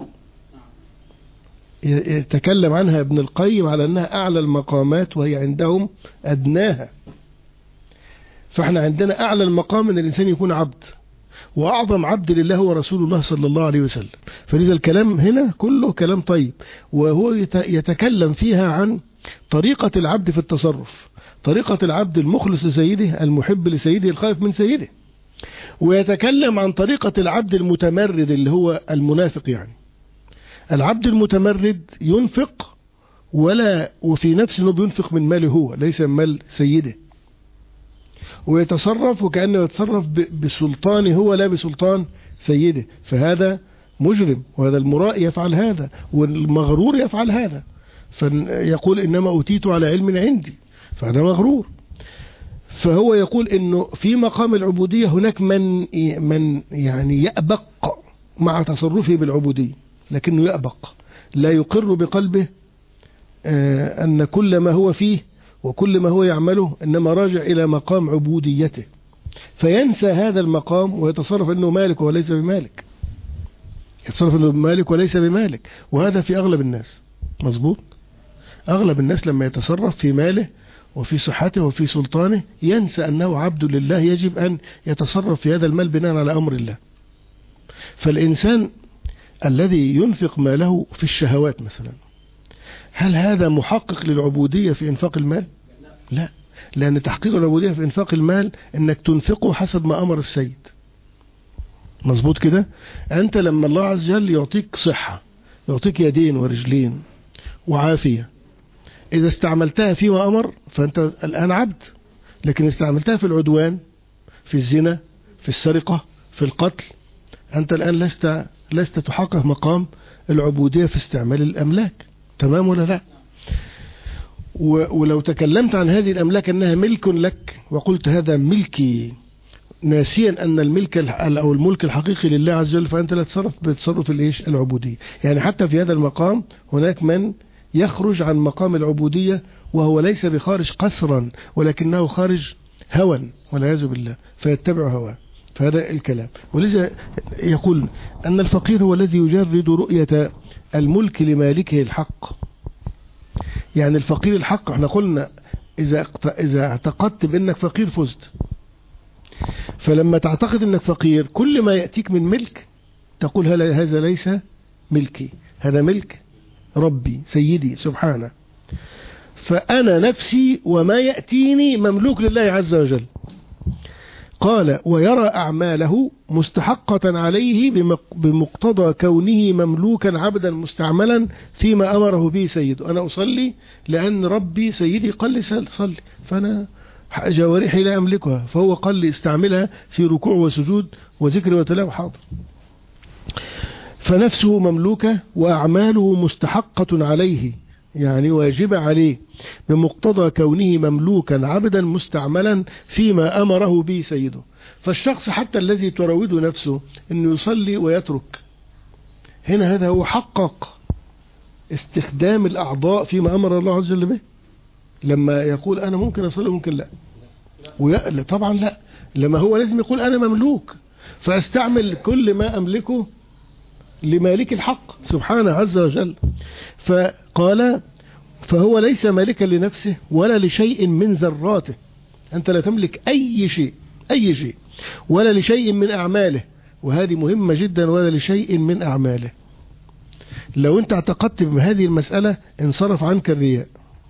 يتكلم عنها ابن القيم على أنها أعلى المقامات وهي عندهم أدناها. فإحنا عندنا أعلى المقام أن الإنسان يكون عبد، وأعظم عبد لله هو رسول الله صلى الله عليه وسلم. فلذا الكلام هنا كله كلام طيب، وهو يتكلم فيها عن طريقة العبد في التصرف، طريقة العبد المخلص لسيده المحب لسيده الخائف من سيده، ويتكلم عن طريقة العبد المتمرد اللي هو المنافق. يعني العبد المتمرد ينفق ولا وفي نفسه انه بينفق من ماله هو ليس من مال سيده، ويتصرف وكأنه يتصرف بسلطانه هو لا بسلطان سيده، فهذا مجرم، وهذا المراء يفعل هذا، والمغرور يفعل هذا، فيقول إنما أوتيت على علم عندي، فهذا مغرور. فهو يقول إنه في مقام العبودية هناك من من يعني يأبق مع تصرفه بالعبودية، لكنه يأبق لا يقر بقلبه أن كل ما هو فيه وكل ما هو يعمله إنما راجع إلى مقام عبوديته، فينسى هذا المقام ويتصرف أنه مالك وليس بمالك، يتصرف أنه مالك وليس بمالك. وهذا في أغلب الناس مظبوط. أغلب الناس لما يتصرف في ماله وفي صحته وفي سلطانه ينسى أنه عبد لله، يجب أن يتصرف في هذا المال بناء على أمر الله. فالإنسان الذي ينفق ماله في الشهوات مثلا، هل هذا محقق للعبودية في إنفاق المال؟ لا، لأن تحقيق العبودية في إنفاق المال أنك تنفقه حسب ما أمر السيد. مظبوط كده؟ أنت لما الله عز وجل يعطيك صحة، يعطيك يدين ورجلين وعافية، إذا استعملتها فيما أمر فأنت الآن عبد، لكن استعملتها في العدوان، في الزنا، في السرقة، في القتل، أنت الآن لست لست تحقق مقام العبودية في استعمال الأملاك. تمام ولا لا؟ ولو تكلمت عن هذه الأملاك أنها ملك لك وقلت هذا ملكي، ناسيا أن الملك أو الملك الحقيقي لله عز وجل، فأنت لا تتصرف بتصرف الإيش العبودية. يعني حتى في هذا المقام هناك من يخرج عن مقام العبودية وهو ليس بخارج قسرا، ولكنه خارج هوى والعياذ بالله، فيتبع هواه. فهذا الكلام. ولذا يقول أن الفقير هو الذي يجرد رؤية الملك لمالكه الحق. يعني الفقير الحق، احنا قلنا إذا إذا اعتقدت بأنك فقير فزت. فلما تعتقد أنك فقير كل ما يأتيك من ملك تقول هذا ليس ملكي، هذا ملك ربي سيدي سبحانه، فأنا نفسي وما يأتيني مملوك لله عز وجل. قال ويرى أعماله مستحقة عليه بمقتضى كونه مملوكا عبدا مستعملا فيما أمره به سيده. أنا أصلي لأن ربي سيدي قال لي صلي، فأنا جوارحي لا أملكها، فهو قال لي استعملها في ركوع وسجود وذكر وتلاوة، حاضر. فنفسه مملوكة وأعماله مستحقة عليه، يعني واجب عليه بمقتضى كونه مملوكا عبدا مستعملا فيما أمره به سيده. فالشخص حتى الذي تراود نفسه أنه يصلي ويترك، هنا هذا هو حقق استخدام الأعضاء فيما أمر الله عز وجل به. لما يقول أنا ممكن أصلي ممكن لا، ويأل طبعا لا، لما هو لازم يقول أنا مملوك فأستعمل كل ما أملكه لمالك الحق سبحانه عز وجل. فقال فهو ليس مالكا لنفسه ولا لشيء من ذراته، أنت لا تملك أي شيء أي شيء، ولا لشيء من أعماله، وهذه مهمة جدا، ولا لشيء من أعماله. لو أنت اعتقدت بهذه المسألة انصرف عنك الرياء.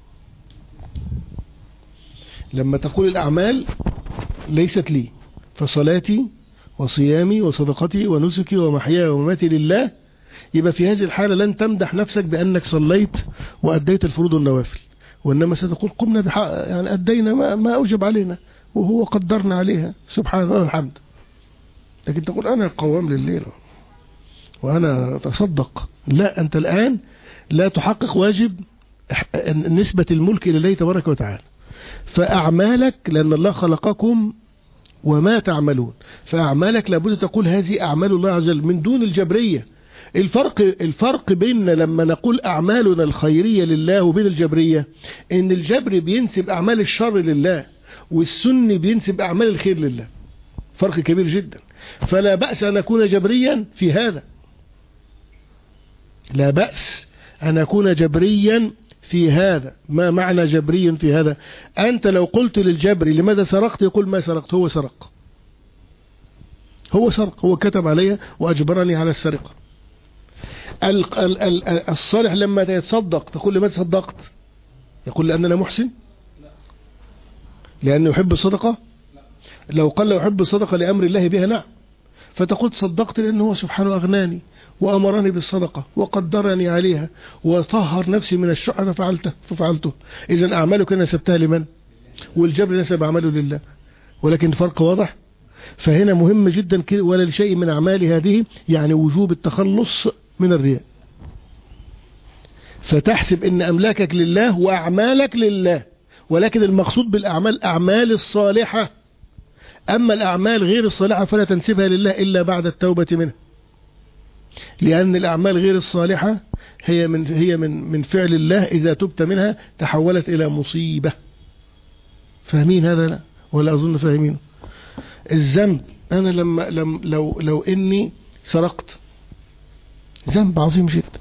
لما تقول الأعمال ليست لي، فصلاتي وصيامي وصدقتي ونسكي ومحياي ومماتي لله، يبقى في هذه الحالة لن تمدح نفسك بأنك صليت وأديت الفروض والنوافل، وإنما ستقول قمنا بحق، يعني أدينا ما, ما أوجب علينا وهو قدرنا عليها سبحان الله الحمد. لكن تقول أنا قوام لليل وأنا تصدق، لا، أنت الآن لا تحقق واجب نسبة الملك إلى الله تبارك وتعالى. فأعمالك لأن الله خلقكم وما تعملون، فأعمالك لابد تقول هذه أعمال الله عز وجل من دون الجبرية. الفرق الفرق بيننا لما نقول أعمالنا الخيرية لله وبين الجبرية، إن الجبر بينسب أعمال الشر لله والسني بينسب أعمال الخير لله، فرق كبير جدا. فلا بأس أن أكون جبريا في هذا، لا بأس أن أكون جبريا في هذا. ما معنى جبري في هذا؟ أنت لو قلت للجبري لماذا سرقت، يقول ما سرقت، هو سرق، هو سرق، هو كتب علي وأجبرني على السرقة. الصالح لما يتصدق تقول لماذا صدقت، يقول لأننا محسن، لأنه يحب الصدقة. لو قال له يحب الصدقة لأمر الله بها، نعم، فتقول صدقت لأنه هو سبحانه أغناني وأمرني بالصدقة وقدرني عليها وطهر نفسي من الشح ففعلته ففعلته. إذن أعمالك نسبتها لمن؟ والجبر نسب أعماله لله، ولكن فرق واضح. فهنا مهم جدا كده، ولا لشيء من أعمال هذه يعني وجوب التخلص من الرياء. فتحسب إن أملاكك لله وأعمالك لله، ولكن المقصود بالأعمال أعمال الصالحة. أما الأعمال غير الصالحة فلا تنسبها لله إلا بعد التوبة منها، لأن الأعمال غير الصالحة هي من هي من من فعل الله، إذا تبت منها تحولت إلى مصيبة. فاهمين هذا؟ لا ولا أظن فاهمينه. الذنب، أنا لما لم لو لو إني سرقت، ذنب عظيم جدا.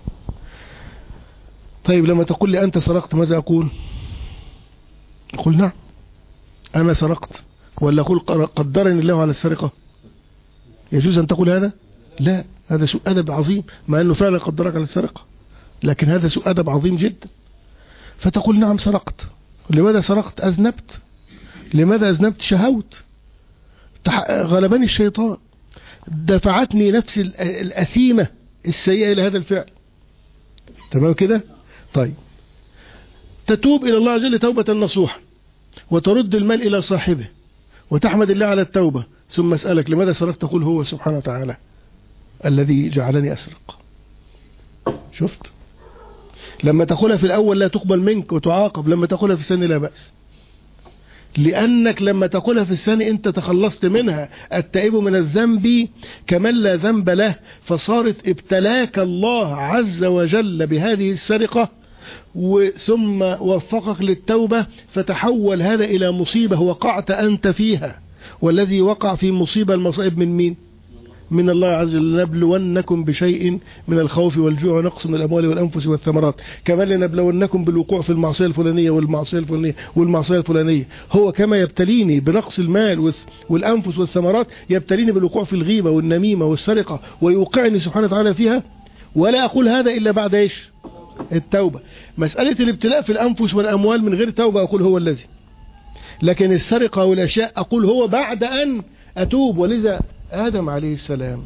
طيب لما تقول لي أنت سرقت ماذا أقول؟ أقول نعم أنا سرقت، ولا أقول قدرني الله على السرقة؟ يجوز أن تقول هذا؟ لا، هذا سوء أدب عظيم، مع أنه فعلا قدرك على السرقة، لكن هذا سوء أدب عظيم جدا. فتقول نعم سرقت. لماذا سرقت؟ أذنبت. لماذا أذنبت؟ شهوت، غلبني الشيطان، دفعتني نفسي الأثيمة السيئة إلى هذا الفعل. تمام كده؟ طيب تتوب إلى الله عز وجل توبة نصوحة، وترد المال إلى صاحبه، وتحمد الله على التوبة، ثم أسألك لماذا سرقت؟ تقول هو سبحانه وتعالى الذي جعلني أسرق. شفت؟ لما تقولها في الأول لا تقبل منك وتعاقب، لما تقولها في الثاني لا بأس، لأنك لما تقولها في الثاني أنت تخلصت منها. التائب من الذنب كمن لا ذنب له، فصارت ابتلاك الله عز وجل بهذه السرقة ثم وفقك للتوبة، فتحول هذا إلى مصيبة وقعت أنت فيها. والذي وقع في مصيبة المصائب من مين؟ من الله عز وجل. نبلونكم بشيء من الخوف والجوع ونقص من الأموال والأنفس والثمرات، كما لنبلونكم بالوقوع في المعصية الفلانية والمعصية الفلانية والمعصية الفلانية. هو كما يبتليني بنقص المال والأنفس والثمرات يبتليني بالوقوع في الغيبة والنميمة والسرقة ويوقعني سبحانه وتعالى فيها. ولا أقول هذا إلا بعد إيش؟ التوبة. مسألة الابتلاء في الأنفس والأموال من غير توبة أقول هو الذي، لكن السرقة والأشياء أقول هو بعد أن أتوب. ولذا آدم عليه السلام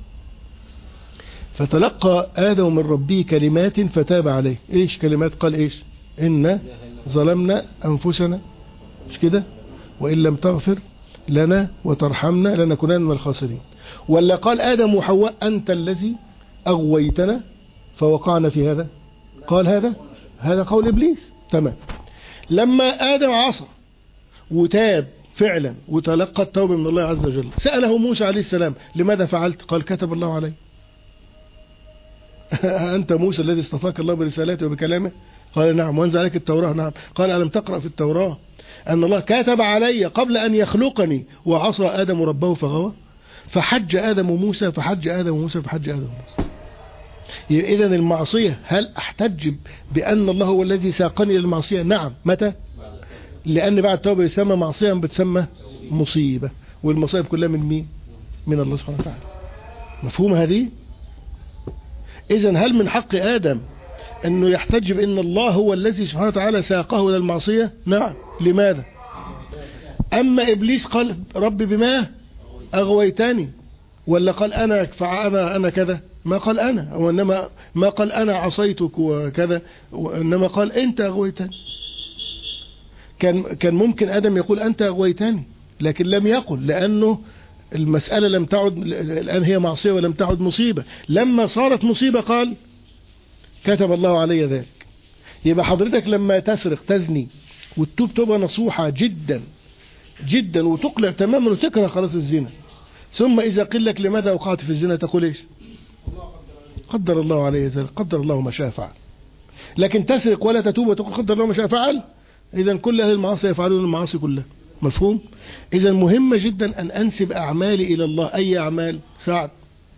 فتلقى آدم من ربه كلمات فتاب عليه. إيش كلمات؟ قال إيش؟ إن ظلمنا أنفسنا، مش كده؟ وإن لم تغفر لنا وترحمنا لنكونن من الخاسرين. ولا قال آدم وحواء أنت الذي أغويتنا فوقعنا في هذا؟ قال هذا هذا قول إبليس. تمام. لما آدم عصى وتاب فعلا وتلقى التوبة من الله عز وجل، سأله موسى عليه السلام لماذا فعلت؟ قال كتب الله عليه. أنت موسى الذي اصطفاك الله برسالاته وبكلامه؟ قال نعم. وانزل عليك التوراة؟ نعم. قال ألم تقرأ في التوراة أن الله كتب علي قبل أن يخلقني وعصى آدم ربه فغوى؟ فحج آدم موسى فحج آدم موسى فحج آدم موسى. إذا المعصية هل أحتج بأن الله هو الذي ساقني للمعصية؟ نعم. متى؟ لأن بعد التوبة يسمى معصية بتسمى مصيبة، والمصائب كلها من مين؟ من الله سبحانه وتعالى. مفهوم هذه؟ إذن هل من حق آدم أنه يحتج بأن الله هو الذي سبحانه وتعالى ساقه إلى المعصية؟ نعم. لماذا؟ أما إبليس قال رب بما أغويتني، ولا قال أنا فأنا أنا كذا؟ ما قال أنا، وإنما ما قال أنا عصيتك وكذا، وإنما قال أنت أغويتني. كان كان ممكن آدم يقول أنت أغويتني، لكن لم يقل، لأنه المسألة لم تعد الآن هي معصية ولم تعد مصيبة. لما صارت مصيبة قال كتب الله علي ذلك. يبقى حضرتك لما تسرق تزني وتتوب توبة نصوحة جدا جدا وتقلع تماما وتكره خلاص الزنا، ثم إذا قيل لك لماذا وقعت في الزنا تقول إيش؟ قدر الله عليه ذلك، قدر الله ما شاء فعل. لكن تسرق ولا تتوب وتقول قدر الله ما شاء فعل، إذا كل أهل المعاصي يفعلون المعاصي كلها. مفهوم؟ إذا مهمة جدا أن أنسب أعمالي إلى الله. أي أعمال؟ سعد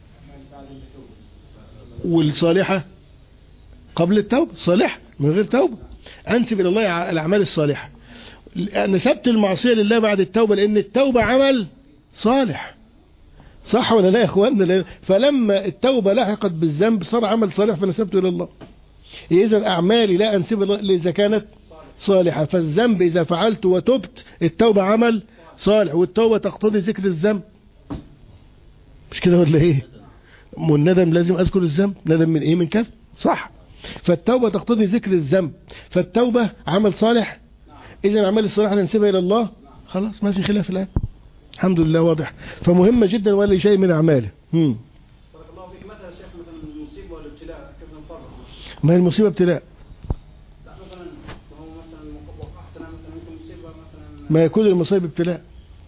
والصالحة قبل التوبة، صالح من غير توبة، أنسب إلى الله الأعمال الصالحة. نسبت المعصية لله بعد التوبة لأن التوبة عمل صالح، صح ولا لا يا إخواننا؟ فلما التوبة لحقت بالذنب صار عمل صالح فنسبته إلى الله. إذا أعمالي لا أنسب إذا كانت صالحة، فالذنب إذا فعلت وتبت التوبة عمل صالح، والتوبة تقتضي ذكر الذنب، مش كده ولا إيه؟ والندم لازم أذكر الذنب، ندم من إيه؟ من كذا، صح؟ فالتوبة تقتضي ذكر الذنب، فالتوبة عمل صالح. إذا الأعمال الصالحة ننسبها إلى الله، خلاص ما في خلاف الآن، الحمد لله واضح. فمهمة جدا ولا شيء من أعماله. هم. بارك الله فيك. متى يا شيخ مثلا المصيبة والابتلاء كيف نفرق؟ ما هي المصيبة ابتلاء. لا مثلا هو مثلا وقعتنا مثلا يمكن مصيبة مثلا. ما يكون المصيبة ابتلاء.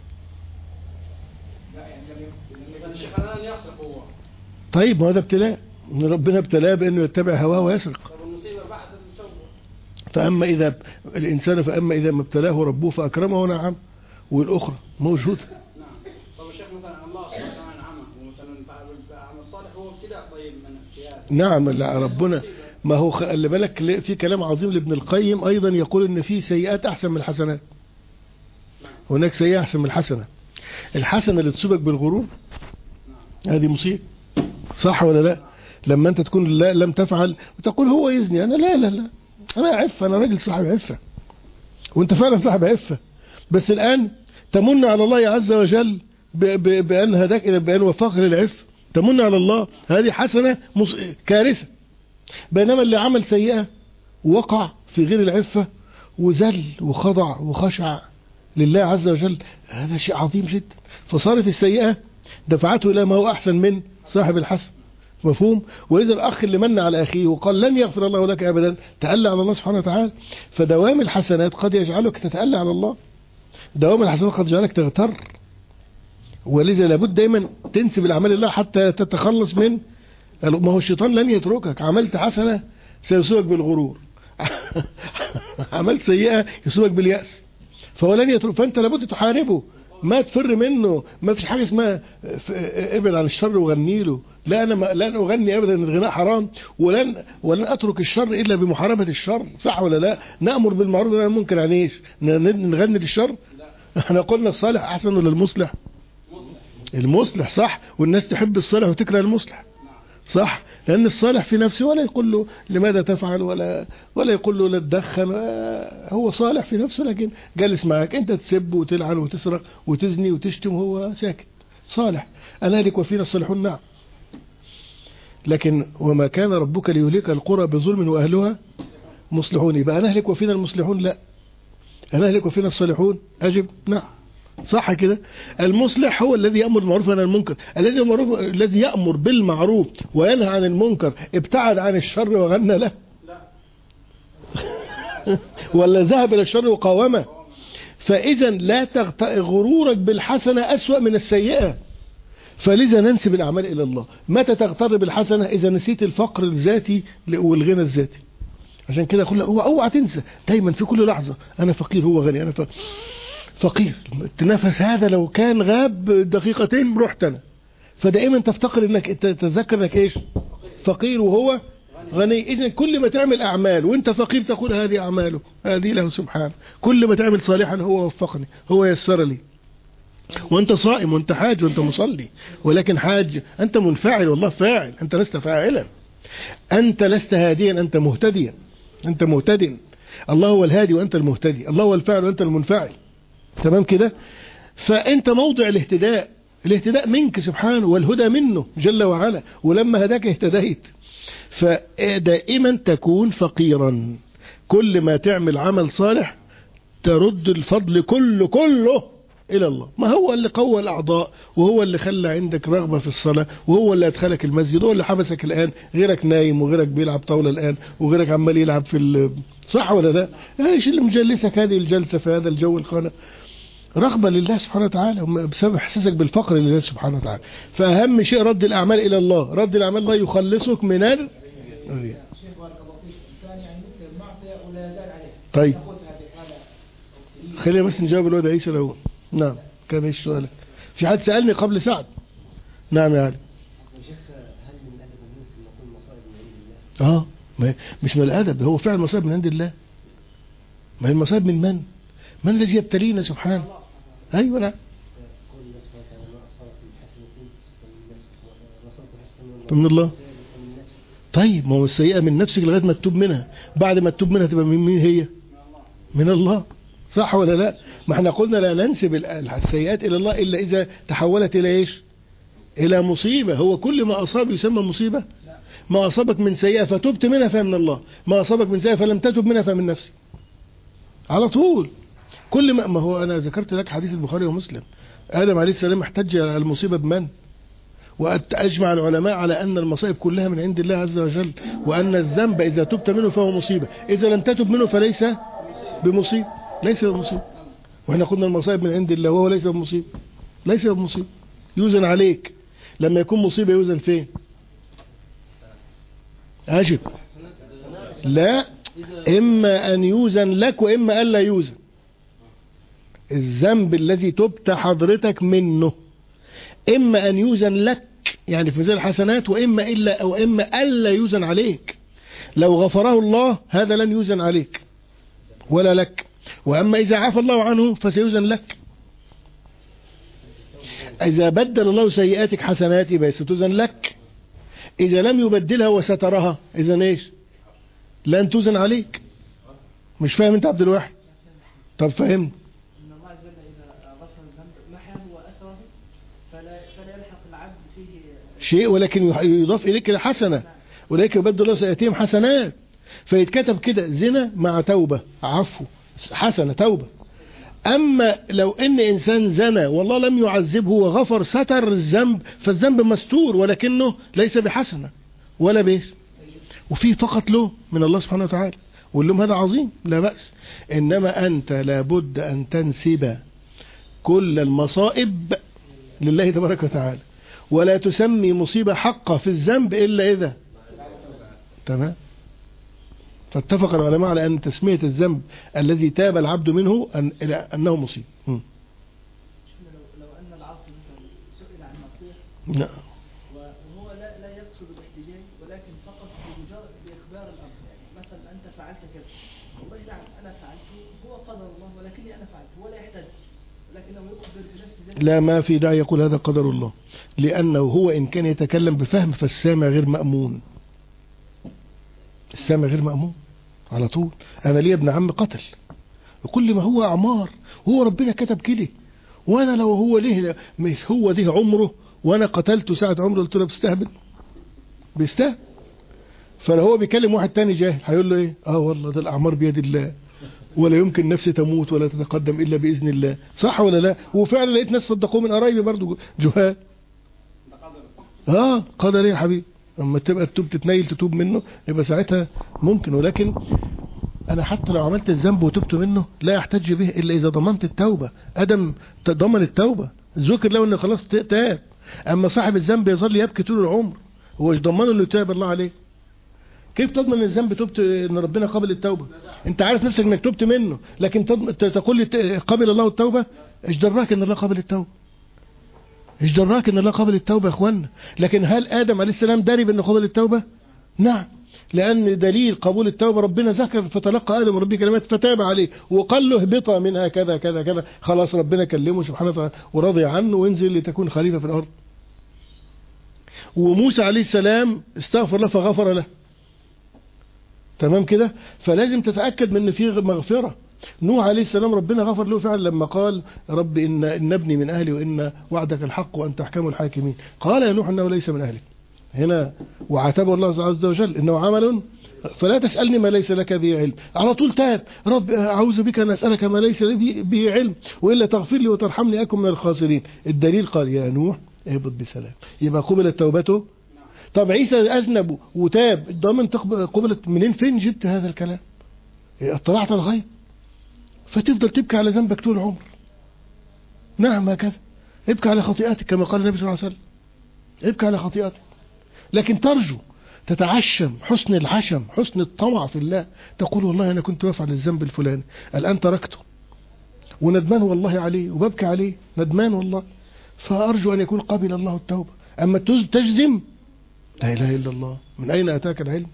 لا يعني يعني الشيخ الآن يسرق هو. طيب ما هذا ابتلاء، ربنا ابتلاه بأنه يتبع هواه ويسرق. طب المصيبة بعد التوبة. فأما إذا الإنسان فأما إذا ما ابتلاه ربه فأكرمه ونعم، والأخرى موجودة. نعم. طب الشيخ مثلا الله سبحانه وتعالى نعمه ومثلا عمل صالح هو ابتلاء طيب من ابتلاء. نعم لا ربنا ما هو خلي بالك في كلام عظيم لابن القيم أيضا يقول إن في سيئات أحسن من الحسنات. هناك سيئة أحسن من الحسنة. الحسنة اللي تصيبك بالغرور هذه مصيبة، صح ولا لا؟ لما أنت تكون لا لم تفعل وتقول هو يزني، أنا لا لا لا أنا عفة، أنا راجل صاحب عفة، وأنت فعلا صاحب عفة، بس الآن تمن على الله عز وجل بأن هداك إلى بأن وفاق للعفة، تمن على الله، هذه حسنة مص... كارثة. بينما اللي عمل سيئة وقع في غير العفة وزل وخضع وخشع لله عز وجل، هذا شيء عظيم جدا. فصارت السيئة دفعته إلى ما هو أحسن من صاحب الحسن. مفهوم؟ وإذا الأخ اللي من على أخيه وقال لن يغفر الله لك أبدا تألى على الله سبحانه وتعالى. فدوام الحسنات قد يجعلك تتألى على الله، دوام الحسنات قد يجعلك تغتر، ولذا لابد دايما تنسب الأعمال لله حتى تتخلص من، ما هو الشيطان لن يتركك. عملت حسنة سيصيبك بالغرور، عملت سيئة يصيبك باليأس، فهو لن يترك. فأنت لابد تحاربه، ما تفر منه. ما فيش حاجة اسمها ابعد عن الشر وغني له، لا أنا ما لن أغني أبدا، الغناء حرام، ولن ولن أترك الشر إلا بمحاربة الشر، صح ولا لا؟ نأمر بالمعروف وننهى عن المنكر، يعني إيش؟ نغني للشر؟ احنا قلنا الصالح أحسن ولا المصلح؟ المصلح، صح. والناس تحب الصالح وتكره المصلح، صح، لأن الصالح في نفسه ولا يقول له لماذا تفعل ولا ولا يقول له لا تدخن، هو صالح في نفسه، لكن جالس معك أنت تسب وتلعن وتسرق وتزني وتشتم هو ساكت، صالح. أنا هلك وفينا الصالحون، نعم. لكن وما كان ربك ليهلك القرى بظلم وأهلها مصلحون، يبقى أنا هلك وفينا المصلحون؟ لا، أنا هلك وفينا الصالحون، أجب نعم، صح كده. المصلح هو الذي يأمر بالمعروف وينهى عن المنكر، الذي المعروف الذي يأمر بالمعروف وينهى عن المنكر، ابتعد عن الشر وغنى له ولا ذهب إلى الشر وقاومه. فإذا لا تغت... غرورك بالحسنة أسوأ من السيئة. فلذا ننسب الأعمال إلى الله. متى تغتر بالحسنة؟ إذا نسيت الفقر الذاتي والغنى الذاتي. عشان كده كل اوعى تنسى دايما في كل لحظة أنا فقير هو غني، أنا فقير فقير. التنافس هذا لو كان غاب دقيقتين رحت أنا. فدائما تفتقر انك تتذكر انك ايش؟ فقير وهو غني. إذن كل ما تعمل أعمال وانت فقير تقول هذه أعماله، هذه له سبحانه. كل ما تعمل صالحا هو وفقني، هو يسر لي. وانت صائم وانت حاج وانت مصلي، ولكن حاج أنت منفعل والله فاعل، أنت لست فاعلا، أنت لست هاديا، أنت مهتديا، أنت مهتد. الله هو الهادي وأنت المهتدي، الله هو الفاعل وأنت المنفعل، تمام كده. فأنت موضع الاهتداء، الاهتداء منك سبحانه والهدى منه جل وعلا، ولما هداك اهتديت. فدائما تكون فقيرا، كل ما تعمل عمل صالح ترد الفضل كله كله إلى الله. ما هو اللي قوى الأعضاء، وهو اللي خلى عندك رغبة في الصلاة، وهو اللي أدخلك المسجد، وهو اللي حبسك الآن. غيرك نايم وغيرك بيلعب طاولة الآن، وغيرك عمال يلعب في ال... صح ولا لا؟ ايش اللي مجلسك هذه الجلسة في هذا الجو الخانة؟ رغبة لله سبحانه وتعالى، بسبب إحساسك بالفقر لله سبحانه وتعالى. فأهم شيء رد الأعمال إلى الله، رد الأعمال الله يخلصك من الرياء. طيب خلينا بس نجاوب الواد عيسى الأول. نعم كان ايش سؤالك؟ في حد سألني قبل سعد. نعم يا علي. هل من الأدب الناس أن نقول مصائب من عند الله؟ اه ما مش من الأدب، هو فعل مصائب من عند الله. ما هي المصائب من من؟ من الذي يبتلينا سبحانه؟ أيوة نعم. من الله. طيب ما هو السيئة من نفسك لغاية ما تتوب منها، بعد ما تتوب منها تبقى من مين هي؟ من الله. صح ولا لا؟ ما احنا قلنا لا ننسب السيئات إلى الله إلا إذا تحولت إلى إيش؟ إلى مصيبة. هو كل ما أصاب يسمى مصيبة؟ ما أصابك من سيئة فتبت منها فمن الله، ما أصابك من سيئة فلم تتب منها فمن نفسك على طول. كل ما, ما هو أنا ذكرت لك حديث البخاري ومسلم، آدم عليه السلام احتج على المصيبة بمن؟ وأجمع العلماء على أن المصائب كلها من عند الله عز وجل، وأن الذنب إذا تبت منه فهو مصيبة، إذا لم تتب منه فليس بمصيب، ليس بمصيب. وإحنا قلنا المصائب من عند الله وهو ليس بمصيب، ليس بمصيب. يوزن عليك لما يكون مصيبة، يوزن فين؟ أجب لا، إما أن يوزن لك وإما ألا يوزن. الذنب الذي تبت حضرتك منه إما أن يوزن لك يعني في ميزان الحسنات، وإما إلا أو إما ألا يوزن عليك. لو غفره الله هذا لن يوزن عليك ولا لك، وأما إذا عفى الله عنه فسيوزن لك. إذا بدل الله سيئاتك حسنات يبقى ستوزن لك، إذا لم يبدلها وسترها إذا إيش؟ لن توزن عليك. مش فاهم أنت عبد الواحد؟ طب فهمني. إن الله عز وجل إذا غفر الذنب محاه وأثره فلا فلا يلحق العبد فيه شيء، ولكن يضاف إليك الحسنة، ولكن يبدل الله سيئاتهم حسنات، فيتكتب كده زنا مع توبة عفو حسنة توبة. أما لو إن إنسان زنى والله لم يعذبه وغفر ستر الذنب، فالذنب مستور ولكنه ليس بحسنة ولا بيش، وفيه فقط له من الله سبحانه وتعالى، واللوم هذا عظيم لا بأس. إنما أنت لابد أن تنسب كل المصائب لله تبارك وتعالى، ولا تسمي مصيبة حقة في الذنب إلا إذا تمام. فاتفق العلماء على أن تسمية الذنب الذي تاب العبد منه أن إلى أنه مصيب. لو لو أن العاصي مثلا سئل عن نصيحة نعم وهو لا لا يقصد الاحتجاج، ولكن فقط بمجرد بإخبار الأمر، يعني مثلا أنت فعلت كذا، والله نعم أنا فعلته، هو قدر الله ولكني أنا فعلته، ولا يحتج، ولكنه يخبر بنفسه ذلك. لا، ما في داعي يقول هذا قدر الله، لأنه هو إن كان يتكلم بفهم فالسامع غير مأمون، السامع غير مأمون على طول. أنا لي ابن عم قتل، يقول لي ما هو أعمار، هو ربنا كتب كده، وأنا لو هو ليه مش هو ده عمره وأنا قتلته ساعة عمره، قلت له بيستهبل بيستهبل. فلو هو بيكلم واحد تاني جاهل هيقول له إيه؟ آه والله ده الأعمار بيد الله، ولا يمكن نفسي تموت ولا تتقدم إلا بإذن الله. صح ولا لا؟ وفعلا لقيت ناس صدقوه من قرايبي برضو جهال. آه قدر إيه يا حبيبي؟ اما تبقى التوب تتنيل تتوب منه يبقى ساعتها ممكن، ولكن انا حتى لو عملت الذنب وتبت منه لا يحتج به الا اذا ضمنت التوبة. ادم ضمن التوبة، ذكر له انه خلاص تاب. اما صاحب الذنب يظل يبكي طول العمر، هو مش ضمنه انه يتاب الله عليه. كيف تضمن الذنب تبت ان ربنا قبل التوبة؟ انت عارف نفسك انك تبت منه، لكن تقول لي قبل الله التوبة؟ ايش دراك ان الله قبل التوبة؟ ايش دراك ان الله قبل التوبة يا اخوانا؟ لكن هل ادم عليه السلام داري بانه قبل التوبة؟ نعم، لان دليل قبول التوبة ربنا ذكر فتلقى ادم ربي كلمات فتاب عليه وقال له اهبطا منها كذا كذا كذا، خلاص ربنا كلمه سبحانه وتعالى ورضي عنه وانزل لتكون خليفة في الارض. وموسى عليه السلام استغفر له فغفر له، تمام كده؟ فلازم تتأكد من ان في مغفرة. نوح عليه السلام ربنا غفر له فعلا لما قال رب إن, إن ابني من أهلي وإن وعدك الحق وأنت أحكم الحاكمين. قال يا نوح إنه ليس من أهلك هنا، وعاتبه الله عز وجل إنه عمل فلا تسألني ما ليس لك به علم. على طول تاب، رب أعوذ بك أن أسألك ما ليس لي به علم وإلا تغفر لي وترحمني أكن من الخاسرين. الدليل قال يا نوح اهبط بسلام، يبقى قبلت توبته. طب عيسى أذنب وتاب، الضامن قبلت منين؟ فين جبت هذا الكلام؟ اطلعت الغيب فتفضل تبكي على ذنبك طول العمر. نعم هكذا، ابكي على خطيئتك كما قال النبي صلى الله عليه وسلم، ابكي على خطيئتك. لكن ترجو، تتعشم حسن العشم، حسن الطمع في الله، تقول والله أنا كنت بفعل الذنب الفلاني الآن تركته وندمان والله عليه وببكي عليه، ندمان والله، فأرجو أن يكون قبل الله التوبة. أما تجزم، لا إله إلا الله، من أين أتاك العلم؟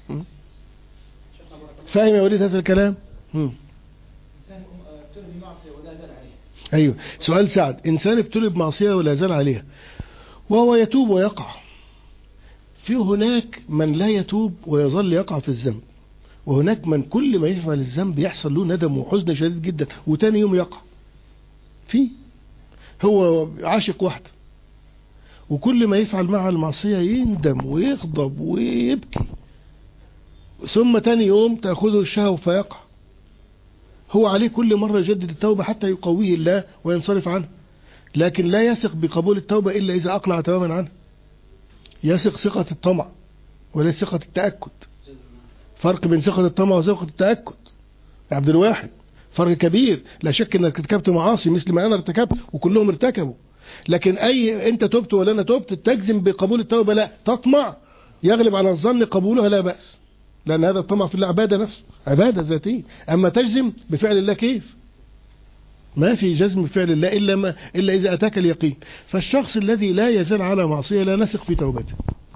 فاهم يا وليد هذا الكلام؟ إنسان ابتلي بمعصية ولا زال عليها. أيوه، سؤال سعد، إنسان ابتلي بمعصية ولا زال عليها وهو يتوب ويقع، في هناك من لا يتوب ويظل يقع في الذنب، وهناك من كل ما يفعل الذنب يحصل له ندم وحزن شديد جدا وتاني يوم يقع. في هو عاشق واحدة وكل ما يفعل معها المعصية يندم ويغضب ويبكي، ثم تاني يوم تأخذه الشهوة فيقع. هو عليه كل مرة يجدد التوبة حتى يقويه الله وينصرف عنه، لكن لا يثق بقبول التوبة إلا إذا أقلع تماما عنه. يثق ثقة الطمع ولا ثقة التأكد. فرق بين ثقة الطمع وثقة التأكد يا عبد الواحد، فرق كبير. لا شك انك ارتكبت معاصي مثل ما انا ارتكبت وكلهم ارتكبوا، لكن اي انت تبت ولا انا تبت تجزم بقبول التوبة؟ لا، تطمع يغلب على الظن قبولها لا بأس، لان هذا الطمع في الله عبادة نفسه، عبادة ذاتية. اما تجزم بفعل الله كيف؟ ما في جزم بفعل الله إلا, ما إلا إذا أتاك اليقين. فالشخص الذي لا يزال على معصية لا نثق في توبته.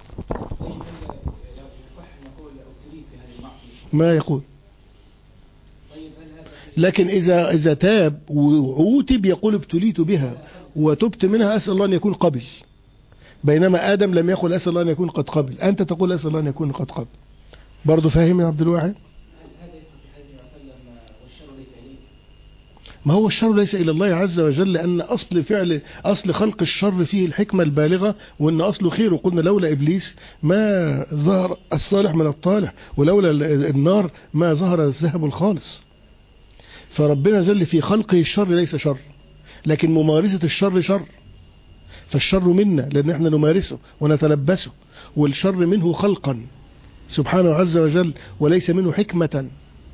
ما يقول، لكن إذا إذا تاب وعوتب يقول ابتليت بها وتبت منها أسأل الله أن يكون قبل، بينما آدم لم يقل أسأل الله أن يكون قد قبل، أنت تقول أسأل الله أن يكون قد قبل. برضو فاهم يا عبد الواحد؟ ما هو الشر ليس إلى الله عز وجل، لأن أصل فعل أصل خلق الشر فيه الحكمة البالغة، وأن أصله خير. وقلنا لولا إبليس ما ظهر الصالح من الطالح، ولولا النار ما ظهر الذهب الخالص. فربنا جل في خلقه الشر ليس شر، لكن ممارسة الشر شر. فالشر منا لأن احنا نمارسه ونتلبسه، والشر منه خلقا سبحانه عز وجل وليس منه حكمة.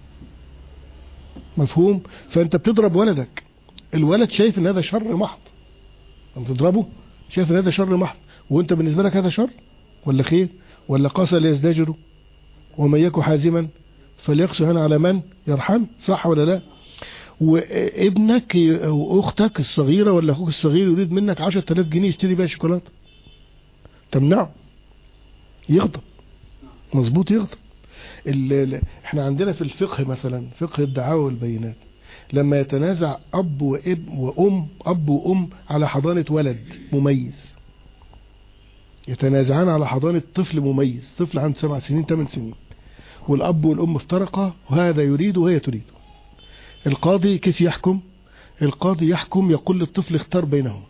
مفهوم؟ فأنت بتضرب ولدك، الولد شايف ان هذا شر محض، انت تضربه شايف ان هذا شر محض، وانت بالنسبة لك هذا شر ولا خير؟ ولا قاسى ليزدجروا ومن يكن حازما فليقسو هنا على من يرحم، صح ولا لا؟ وابنك او اختك الصغيرة ولا اخوك الصغير يريد منك عشرة آلاف جنيه يشتري بيها شوكولاتة، تمنعه، يغضب. مظبوط، يغضب. احنا عندنا في الفقه مثلا فقه الدعاوى والبينات، لما يتنازع اب واب وام اب وام على حضانة ولد مميز، يتنازعان على حضانة طفل مميز، طفل عنده سبع سنين ثمان سنين، والاب والام افترقا وهذا يريد وهي تريد، القاضي كيف يحكم؟ القاضي يحكم يقول للطفل اختار بينهم،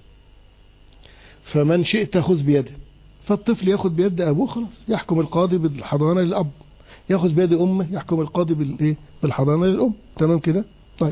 فمن شئت خذ بيده، فالطفل ياخذ بيد ابوه خلاص، يحكم القاضي بالحضانة للاب، ياخذ بيد امه يحكم القاضي بالايه؟ بالحضانة للام. تمام كده؟ طيب،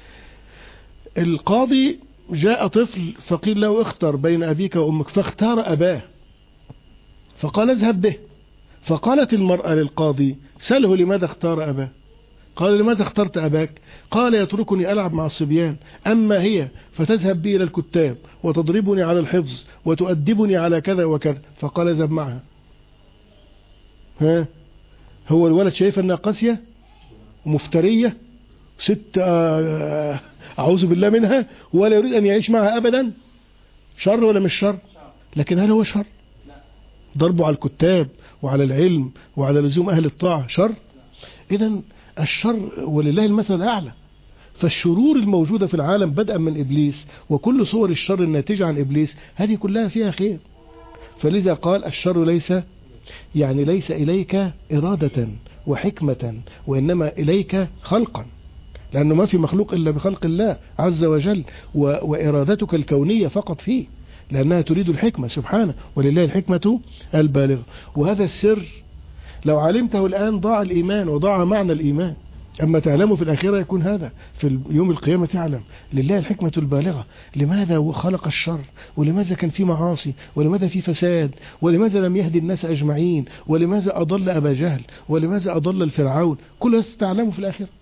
القاضي جاء طفل فقيل له اختر بين ابيك وامك، فاختار اباه، فقال اذهب به، فقالت المرأة للقاضي سأله لماذا اختار اباه؟ قال لماذا اخترت أباك؟ قال يتركني ألعب مع الصبيان، أما هي فتذهب بي إلى الكتاب وتضربني على الحفظ وتؤدبني على كذا وكذا. فقال اذهب معها. ها، هو الولد شايف أنها قاسية ومفترية ست أعوذ بالله منها، ولا يريد أن يعيش معها أبدا. شر ولا مش شر؟ لكن هل هو شر؟ ضربه على الكتاب وعلى العلم وعلى لزوم أهل الطاعة شر؟ إذن الشر ولله المثل الأعلى. فالشرور الموجودة في العالم بدءا من إبليس وكل صور الشر الناتجة عن إبليس هذه كلها فيها خير. فلذا قال الشر ليس يعني ليس إليك إرادة وحكمة، وإنما إليك خلقا، لأنه ما في مخلوق إلا بخلق الله عز وجل، وإرادتك الكونية فقط فيه، لأنها تريد الحكمة سبحانه، ولله الحكمة البالغة. وهذا السر لو علمته الآن ضاع الإيمان وضاع معنى الإيمان، أما تعلمه في الآخرة يكون هذا في يوم القيامة تعلم لله الحكمة البالغة، لماذا خلق الشر، ولماذا كان في معاصي، ولماذا في فساد، ولماذا لم يهدي الناس أجمعين، ولماذا أضل أبا جهل، ولماذا أضل الفرعون، كل هذا تعلمه في الآخرة.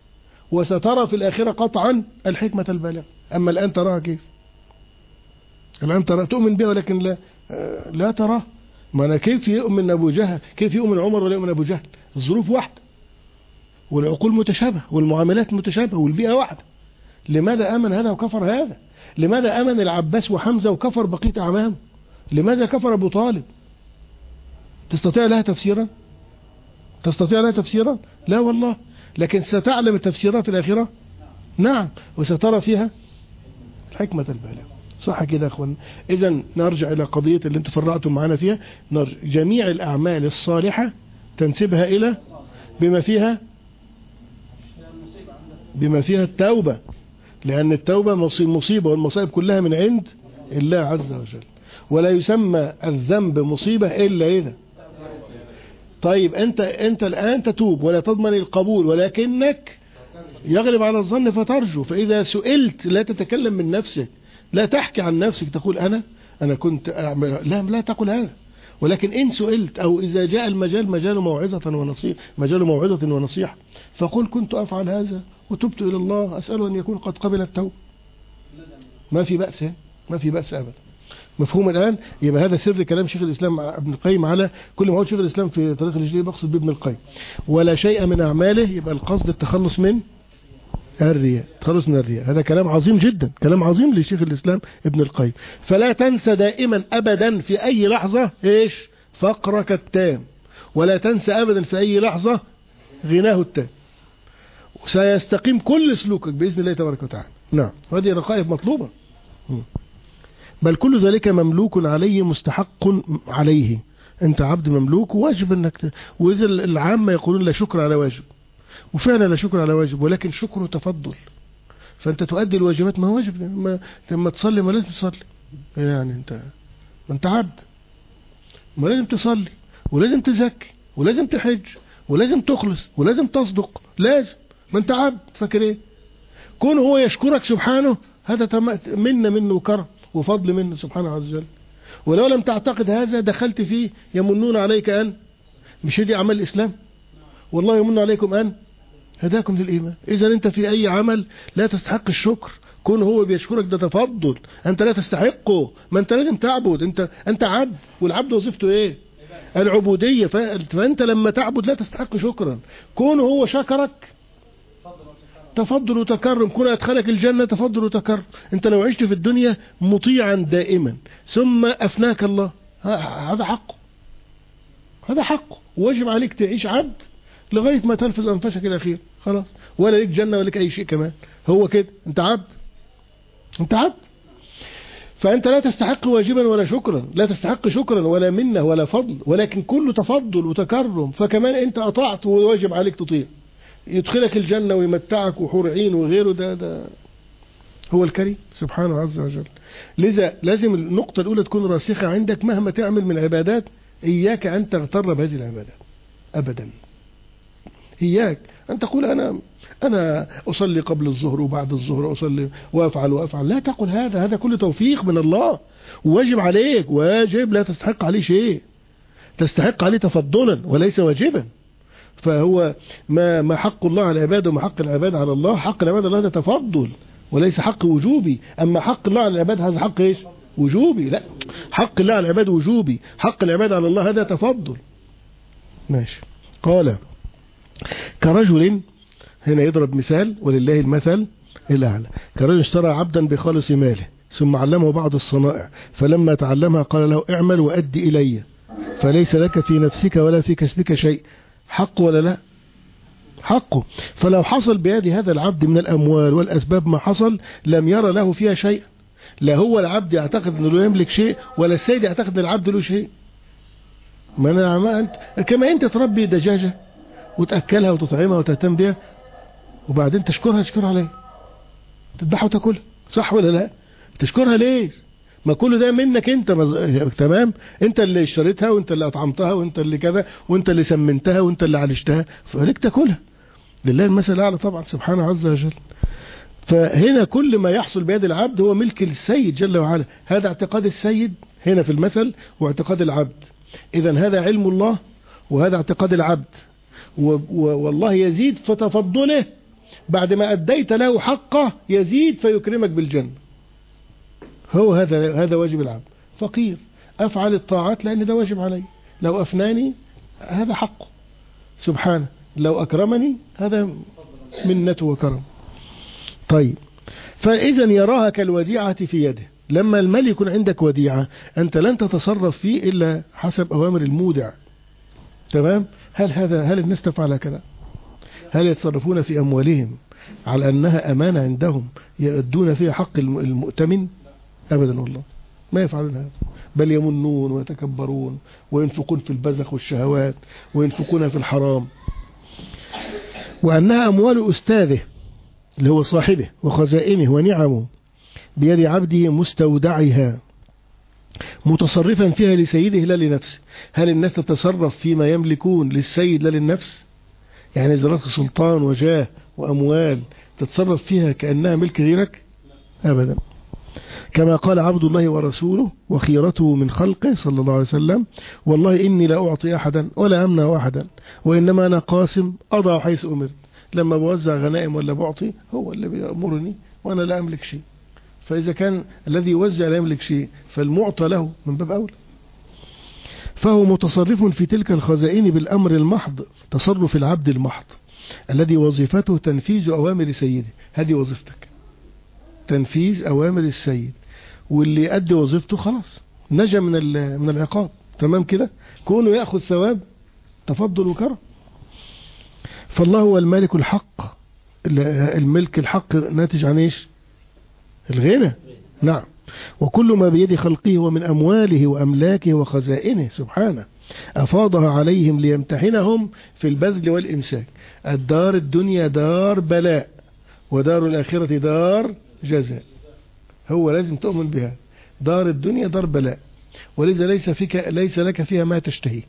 وسترى في الآخرة قطعا الحكمة البالغة. أما الآن تراها كيف؟ الآن ترى تؤمن بها ولكن لا لا تراه. ما أنا كيف يؤمن أبو جهل، كيف يؤمن عمر ولا يؤمن أبو جهل؟ الظروف واحدة والعقول متشابهة والمعاملات متشابهة والبيئة واحدة. لماذا آمن هذا وكفر هذا؟ لماذا آمن العباس وحمزة وكفر بقية أعمامه؟ لماذا كفر أبو طالب؟ تستطيع لها تفسيرا؟ تستطيع لها تفسيرا؟ لا والله. لكن ستعلم التفسيرات الآخرة؟ نعم، وسترى فيها الحكمة البالغة. صح كده يا أخوان؟ إذن نرجع إلى قضية اللي انتم فرعتم معنا فيها. نرجع. جميع الأعمال الصالحة تنسبها إلى بما فيها بما فيها التوبة، لأن التوبة مصيبة والمصائب كلها من عند الله عز وجل، ولا يسمى الذنب مصيبة إلا إذا. طيب أنت أنت الآن تتوب ولا تضمن القبول، ولكنك يغلب على الظن فترجو. فإذا سئلت لا تتكلم من نفسك، لا تحكي عن نفسك تقول أنا أنا كنت أعمل، لا لا تقول هذا. ولكن إن سئلت أو إذا جاء المجال مجال موعظة ونصيحة مجال موعظة ونصيحة فقل كنت أفعل هذا وتبت إلى الله أسأل أن يكون قد قبل التوبة. ما في بأس، ما في بأس أبدا. مفهوم الآن؟ يبقى هذا سر كلام شيخ الإسلام ابن القيم على كل ما هو شيخ الإسلام في طريق الهجرية بقصد بابن القيم. ولا شيء من أعماله، يبقى القصد التخلص من الرياء، التخلص من الرياء. هذا كلام عظيم جدا، كلام عظيم لشيخ الإسلام ابن القيم. فلا تنسى دائما أبدا في أي لحظة إيش؟ فقرك التام، ولا تنسى أبدا في أي لحظة غناه التام. سيستقيم كل سلوكك بإذن الله تبارك وتعالى. نعم، هذه رقائق مطلوبة. بل كل ذلك مملوك عليه مستحق عليه. أنت عبد مملوك واجب أنك ت... وإذا العامة يقولون لا شكر على واجب، وفعلا لا شكر على واجب، ولكن شكره تفضل. فأنت تؤدي الواجبات، ما هو واجب. ما لما تصلي ما لازم تصلي، يعني أنت ما أنت عبد، ما لازم تصلي ولازم تزكي ولازم تحج ولازم تخلص ولازم تصدق، لازم. ما أنت عبد، فاكر إيه؟ كون هو يشكرك سبحانه، هذا منا منه وكرم وفضل منه سبحانه عز وجل. ولو لم تعتقد هذا دخلت فيه يمنون عليك أن، مش دي أعمال الإسلام؟ والله يمن عليكم أن هداكم للإيمان. إذا أنت في أي عمل لا تستحق الشكر، كون هو بيشكرك ده تفضل، أنت لا تستحقه. ما أنت لازم تعبد، أنت أنت عبد، والعبد وظيفته إيه؟ العبودية. فأنت لما تعبد لا تستحق شكرا. كون هو شكرك تفضل وتكرم، كون أدخلك الجنة تفضل وتكرم. أنت لو عشت في الدنيا مطيعا دائما ثم أفناك الله، هذا حقه، هذا حقه. واجب عليك تعيش عبد لغاية ما تنفذ أنفسك الأخير، خلاص. ولا ليك جنة ولا ليك أي شيء كمان، هو كده. أنت عبد، أنت عبد. فأنت لا تستحق واجبا ولا شكرا، لا تستحق شكرا ولا منة ولا فضل، ولكن كله تفضل وتكرم. فكمان أنت أطعت وواجب عليك تطيع. يدخلك الجنة ويمتعك وحور عين وغيره، ده ده هو الكريم سبحانه عز وجل. لذا لازم النقطة الأولى تكون راسخة عندك مهما تعمل من عبادات. إياك أن تغتر بهذه العبادات أبدا. إياك أن تقول أنا أنا أصلي قبل الظهر وبعد الظهر أصلي وأفعل وأفعل. لا تقل هذا، هذا كله توفيق من الله، واجب عليك، واجب لا تستحق عليه شيء، تستحق عليه تفضلا وليس واجبا. فهو ما ما حق الله على العباد وما حق العباد على الله. حق العباد على الله هذا تفضل وليس حق وجوبي. أما حق الله على العباد هذا حق إيش؟ وجوبي. لا، حق الله على العباد وجوبي، حق العباد على الله هذا تفضل. ماشي. قال كرجل، هنا يضرب مثال ولله المثل الأعلى. كرجل اشترى عبدا بخالص ماله ثم علمه بعض الصنائع، فلما تعلمها قال له اعمل وأدي إلي، فليس لك في نفسك ولا في كسبك شيء. حق ولا لا؟ حقه. فلو حصل بيد هذا العبد من الأموال والأسباب ما حصل لم يرى له فيها شيء. لا هو العبد يعتقد أنه لا يملك شيء، ولا السيد يعتقد أن العبد له شيء. ما أنا ما أنت كما أنت تربي دجاجة وتأكلها وتطعمها وتهتم بها، وبعدين تشكرها تشكرها عليه، تذبحها وتاكلها، صح ولا لا؟ تشكرها ليه؟ ما كل ده منك انت، تمام؟ انت اللي اشتريتها وانت اللي اطعمتها وانت اللي كذا وانت اللي سمنتها وانت اللي عالجتها، فليك تاكلها. لله المثل الاعلى طبعا سبحانه عز وجل. فهنا كل ما يحصل بيد العبد هو ملك السيد جل وعلا. هذا اعتقاد السيد هنا في المثل واعتقاد العبد. اذا هذا علم الله وهذا اعتقاد العبد، والله يزيد في تفضله بعد ما أديت له حقه يزيد فيكرمك بالجنة. هو هذا هذا واجب العبد. فقير أفعل الطاعات لأن ده واجب علي، لو أفناني هذا حقه سبحانه، لو أكرمني هذا منته وكرم. طيب، فإذا يراها كالوديعة في يده. لما المال يكون عندك وديعة أنت لن تتصرف فيه إلا حسب أوامر المودع. تمام؟ هل هذا هل الناس تفعل كذا؟ هل يتصرفون في أموالهم على أنها أمانة عندهم يؤدون فيها حق المؤتمن؟ أبدا والله ما يفعلون هذا، بل يمنون ويتكبرون وينفقون في البذخ والشهوات وينفقون في الحرام، وأنها أموال أستاذه اللي هو صاحبه وخزائنه ونعمه بيد عبده مستودعها متصرفا فيها لسيده لا لنفسه. هل الناس تتصرف فيما يملكون للسيد لا للنفس؟ يعني إذا لك سلطان وجاه وأموال تتصرف فيها كأنها ملك غيرك؟ أبدا. كما قال عبد الله ورسوله وخيرته من خلقه صلى الله عليه وسلم: والله إني لا أعطي أحدا ولا أمنع أحدا وإنما أنا قاسم أضع حيث أمرت. لما بوزع غنائم ولا بعطي هو اللي بيأمرني وأنا لا أملك شيء. فإذا كان الذي يوزع لا يملك شيء فالمعطى له من باب أولى. فهو متصرف في تلك الخزائن بالأمر المحض، تصرف العبد المحض الذي وظيفته تنفيذ أوامر سيده. هذه وظيفتك، تنفيذ أوامر السيد، واللي يؤدي وظيفته خلاص نجا من من العقاب. تمام كده؟ كونه يأخذ ثواب تفضل وكرم. فالله هو المالك الحق. الملك الحق ناتج عن ايش؟ الغنى. نعم. وكل ما بيد خلقه ومن أمواله وأملاكه وخزائنه سبحانه أفاضها عليهم ليمتحنهم في البذل والإمساك. الدار الدنيا دار بلاء ودار الآخرة دار جزاء. هو لازم تؤمن بها. دار الدنيا دار بلاء، ولذا ليس فيك ليس لك فيها ما تشتهي،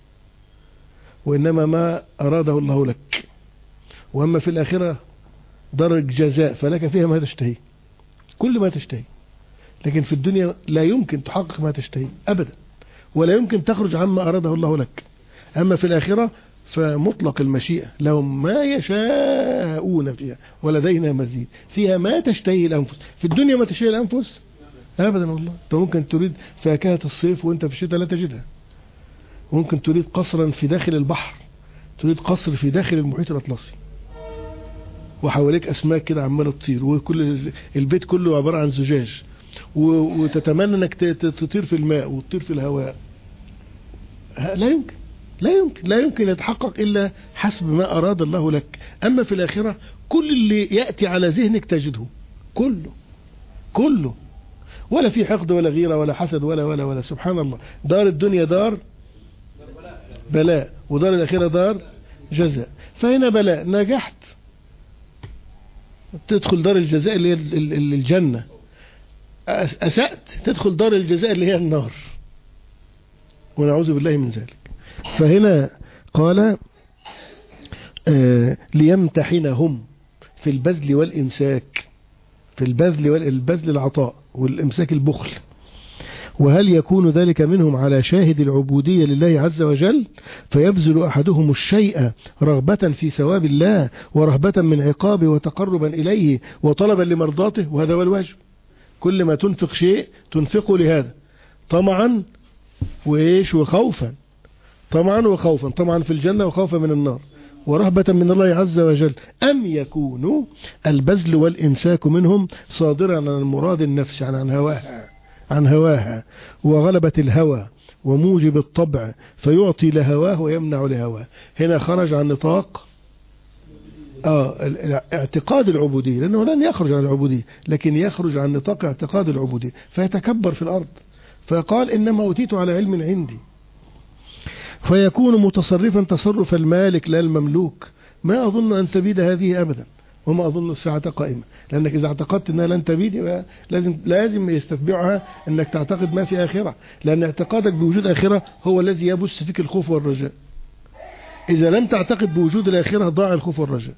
وإنما ما أراده الله لك. وأما في الآخرة دار جزاء فلك فيها ما تشتهي، كل ما تشتهي. لكن في الدنيا لا يمكن تحقق ما تشتهي أبدا، ولا يمكن تخرج عما أراده الله لك. أما في الآخرة فمطلق المشيئة، لهم ما يشاءون فيها ولدينا مزيد. فيها ما تشتهي الأنفس. في الدنيا ما تشتهي الأنفس أبدا والله. أنت ممكن تريد فاكهة الصيف وأنت في الشتاء لا تجدها. ممكن تريد قصرا في داخل البحر، تريد قصر في داخل المحيط الأطلسي وحواليك أسماك كده عمالة تطير، وكل البيت كله عبارة عن زجاج، وتتمنى أنك تطير في الماء وتطير في الهواء. لا يمكن لا يمكن لا يمكن يتحقق إلا حسب ما أراد الله لك. أما في الآخرة كل اللي يأتي على ذهنك تجده، كله كله، ولا في حقد ولا غيرة ولا حسد ولا ولا ولا سبحان الله. دار الدنيا دار بلاء ودار الآخرة دار جزاء. فهنا بلاء نجحت تدخل دار الجزاء اللي هي الجنة، أسأت تدخل دار الجزاء اللي هي النار، ونعوذ بالله من ذلك. فهنا قال آه ليمتحنهم في البذل والإمساك، في البذل والبذل العطاء والإمساك البخل. وهل يكون ذلك منهم على شاهد العبودية لله عز وجل فيبذل أحدهم الشيء رغبة في ثواب الله ورهبة من عقابه وتقربا إليه وطلبا لمرضاته؟ وهذا هو الواجب. كل ما تنفق شيء تنفقه لهذا طمعا وإيش وخوفا، طمعا وخوفا، طمعا في الجنة وخوفا من النار ورهبة من الله عز وجل. أم يكون البذل والإمساك منهم صادرا عن المراد النفس، عن عن هواها عن هواها وغلبة الهوى وموجب الطبع فيعطي لهواه ويمنع لهواه. هنا خرج عن نطاق آه اعتقاد العبودية، لأنه لن يخرج عن العبودية لكن يخرج عن نطاق اعتقاد العبودية فيتكبر في الأرض. فقال إنما أوتيت على علم عندي. فيكون متصرفا تصرف المالك لا المملوك. ما أظن أن تبيد هذه أبدا، وما أظن الساعة قائمة، لأنك إذا اعتقدت أنها لن تبيد لازم لازم يستتبعها أنك تعتقد ما في آخرة، لأن اعتقادك بوجود آخرة هو الذي يبث فيك الخوف والرجاء. إذا لم تعتقد بوجود الآخرة ضاع الخوف والرجاء.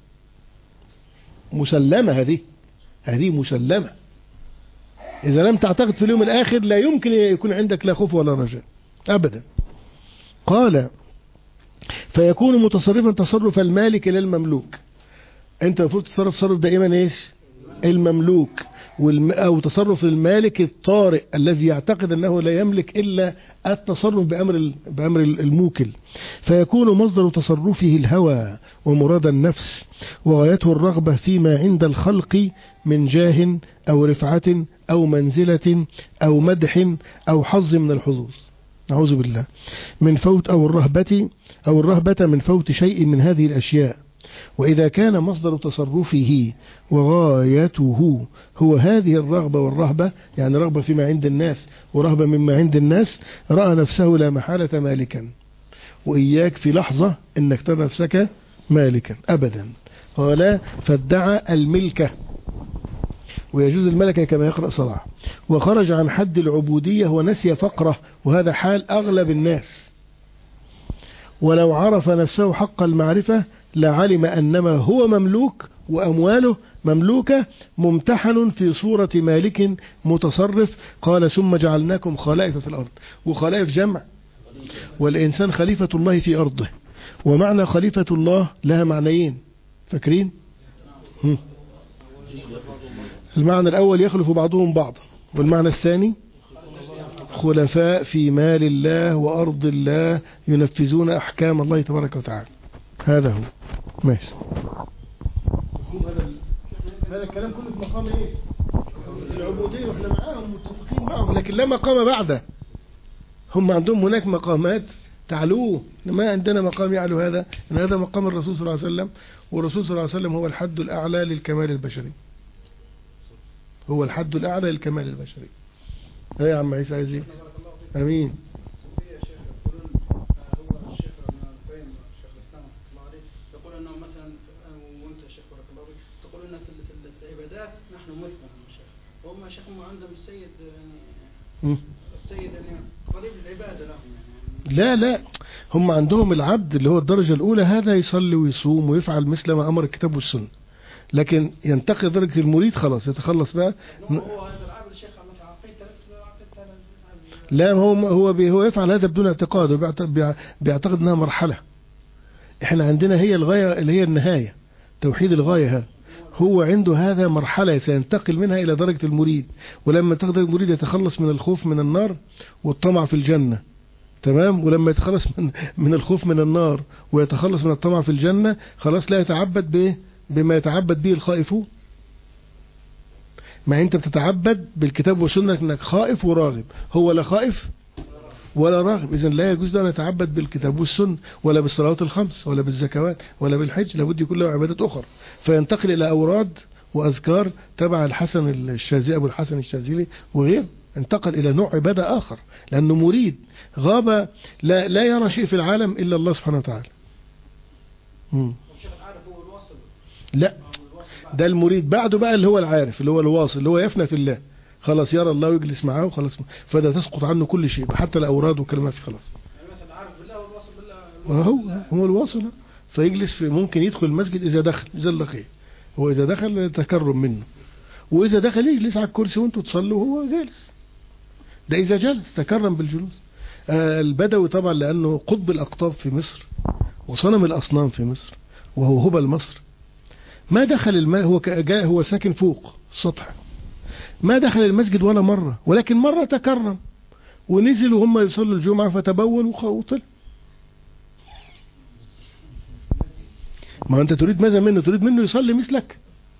مسلمة هذه هذه مسلمة. إذا لم تعتقد في اليوم الآخر لا يمكن يكون عندك لا خوف ولا رجاء أبدا. قال فيكون متصرفا تصرف المالك لا المملوك. انت المفروض تتصرف تصرف دائما ايش؟ المملوك، والم... او تصرف المالك الطارئ الذي يعتقد انه لا يملك الا التصرف بامر ال... بامر الموكل، فيكون مصدر تصرفه الهوى ومراد النفس، وغايته الرغبة فيما عند الخلق من جاه او رفعة او منزلة او مدح او حظ من الحظوظ، نعوذ بالله، من فوت او الرهبة او الرهبة من فوت شيء من هذه الاشياء. وإذا كان مصدر تصرفه وغايته هو هذه الرغبة والرهبة، يعني رغبة فيما عند الناس ورهبة مما عند الناس، رأى نفسه لا محالة مالكا. وإياك في لحظة أنك ترى نفسك مالكا أبدا، ولا فادعى الملكة، ويجوز الملكة كما يقرأ صلاح، وخرج عن حد العبودية ونسي فقره، وهذا حال أغلب الناس. ولو عرف نفسه حق المعرفة لعلم أنما هو مملوك وأمواله مملوكة ممتحن في صورة مالك متصرف. قال ثم جعلناكم خلائف في الأرض، وخلائف جمع، والإنسان خليفة الله في أرضه. ومعنى خليفة الله لها معنيين، فاكرين؟ هم. المعنى الأول يخلف بعضهم بعض، والمعنى الثاني خلفاء في مال الله وأرض الله ينفذون أحكام الله تبارك وتعالى. هذا هو ماشي. هذا الكلام كله في مقام ايه؟ العبودية، واحنا معاهم متفقين معهم، لكن لا مقام بعده. هم عندهم هناك مقامات تعلوه، ما عندنا مقام يعلو هذا. إن هذا مقام الرسول صلى الله عليه وسلم، والرسول صلى الله عليه وسلم هو الحد الأعلى للكمال البشري، هو الحد الأعلى للكمال البشري. ايه يا عم عيسى عايز ايه؟ امين. نحن مثنى الشيخ، وهم شيخ عندهم السيد يعني السيد يعني قريب العبادة لهم يعني. لا لا، هم عندهم العبد اللي هو الدرجة الأولى، هذا يصلي ويصوم ويفعل مثل ما أمر الكتاب والسنة، لكن ينتقل درجة المريد خلاص يتخلص بقى. هو هذا العبد الشيخ لا، هو هو هو يفعل هذا بدون اعتقاد، وبيعتقد انها مرحلة. احنا عندنا هي الغاية اللي هي النهاية، توحيد الغاية. هذا هو عنده هذا مرحلة سينتقل منها إلى درجة المريد، ولما تقدر المريد يتخلص من الخوف من النار والطمع في الجنة، تمام. ولما يتخلص من من الخوف من النار ويتخلص من الطمع في الجنة، خلاص لا يتعبد به بما يتعبد به الخائفون. ما انت بتتعبد بالكتاب والسنة انك خائف وراغب، هو لا خائف ولا راغب، اذا لا يجوز ان يتعبد بالكتاب والسنة ولا بالصلوات الخمس ولا بالزكوات ولا بالحج، لابد يكون له عبادات اخرى، فينتقل الى اوراد واذكار تبع الحسن الشاذلي، ابو الحسن الشاذلي وغيره، انتقل الى نوع عبادة اخر، لانه مريد غاب، لا لا يرى شيء في العالم الا الله سبحانه وتعالى. امم لا، ده المريد بعده بقى اللي هو العارف، اللي هو الواصل، اللي هو يفنى في الله، خلاص يرى الله ويجلس معاه وخلاص، فده تسقط عنه كل شيء حتى الأوراد وكلمات خلاص. يعني مثلا عارف بالله والواصل بالله، هو هو الواصل، فيجلس في، ممكن يدخل المسجد إذا دخل جل خير، هو إذا دخل تكرم منه، وإذا دخل يجلس على الكرسي وانتوا تصلوا وهو جالس، ده إذا جلس تكرم بالجلوس. آه البدوي طبعا لأنه قطب الأقطاب في مصر وصنم الأصنام في مصر وهو هبل مصر، ما دخل الماء، هو جاء هو ساكن فوق السطح، ما دخل المسجد ولا مرة، ولكن مرة تكرم ونزل وهم يصلوا الجمعة فتبول وطلع. ما أنت تريد ماذا منه؟ تريد منه يصلي مثلك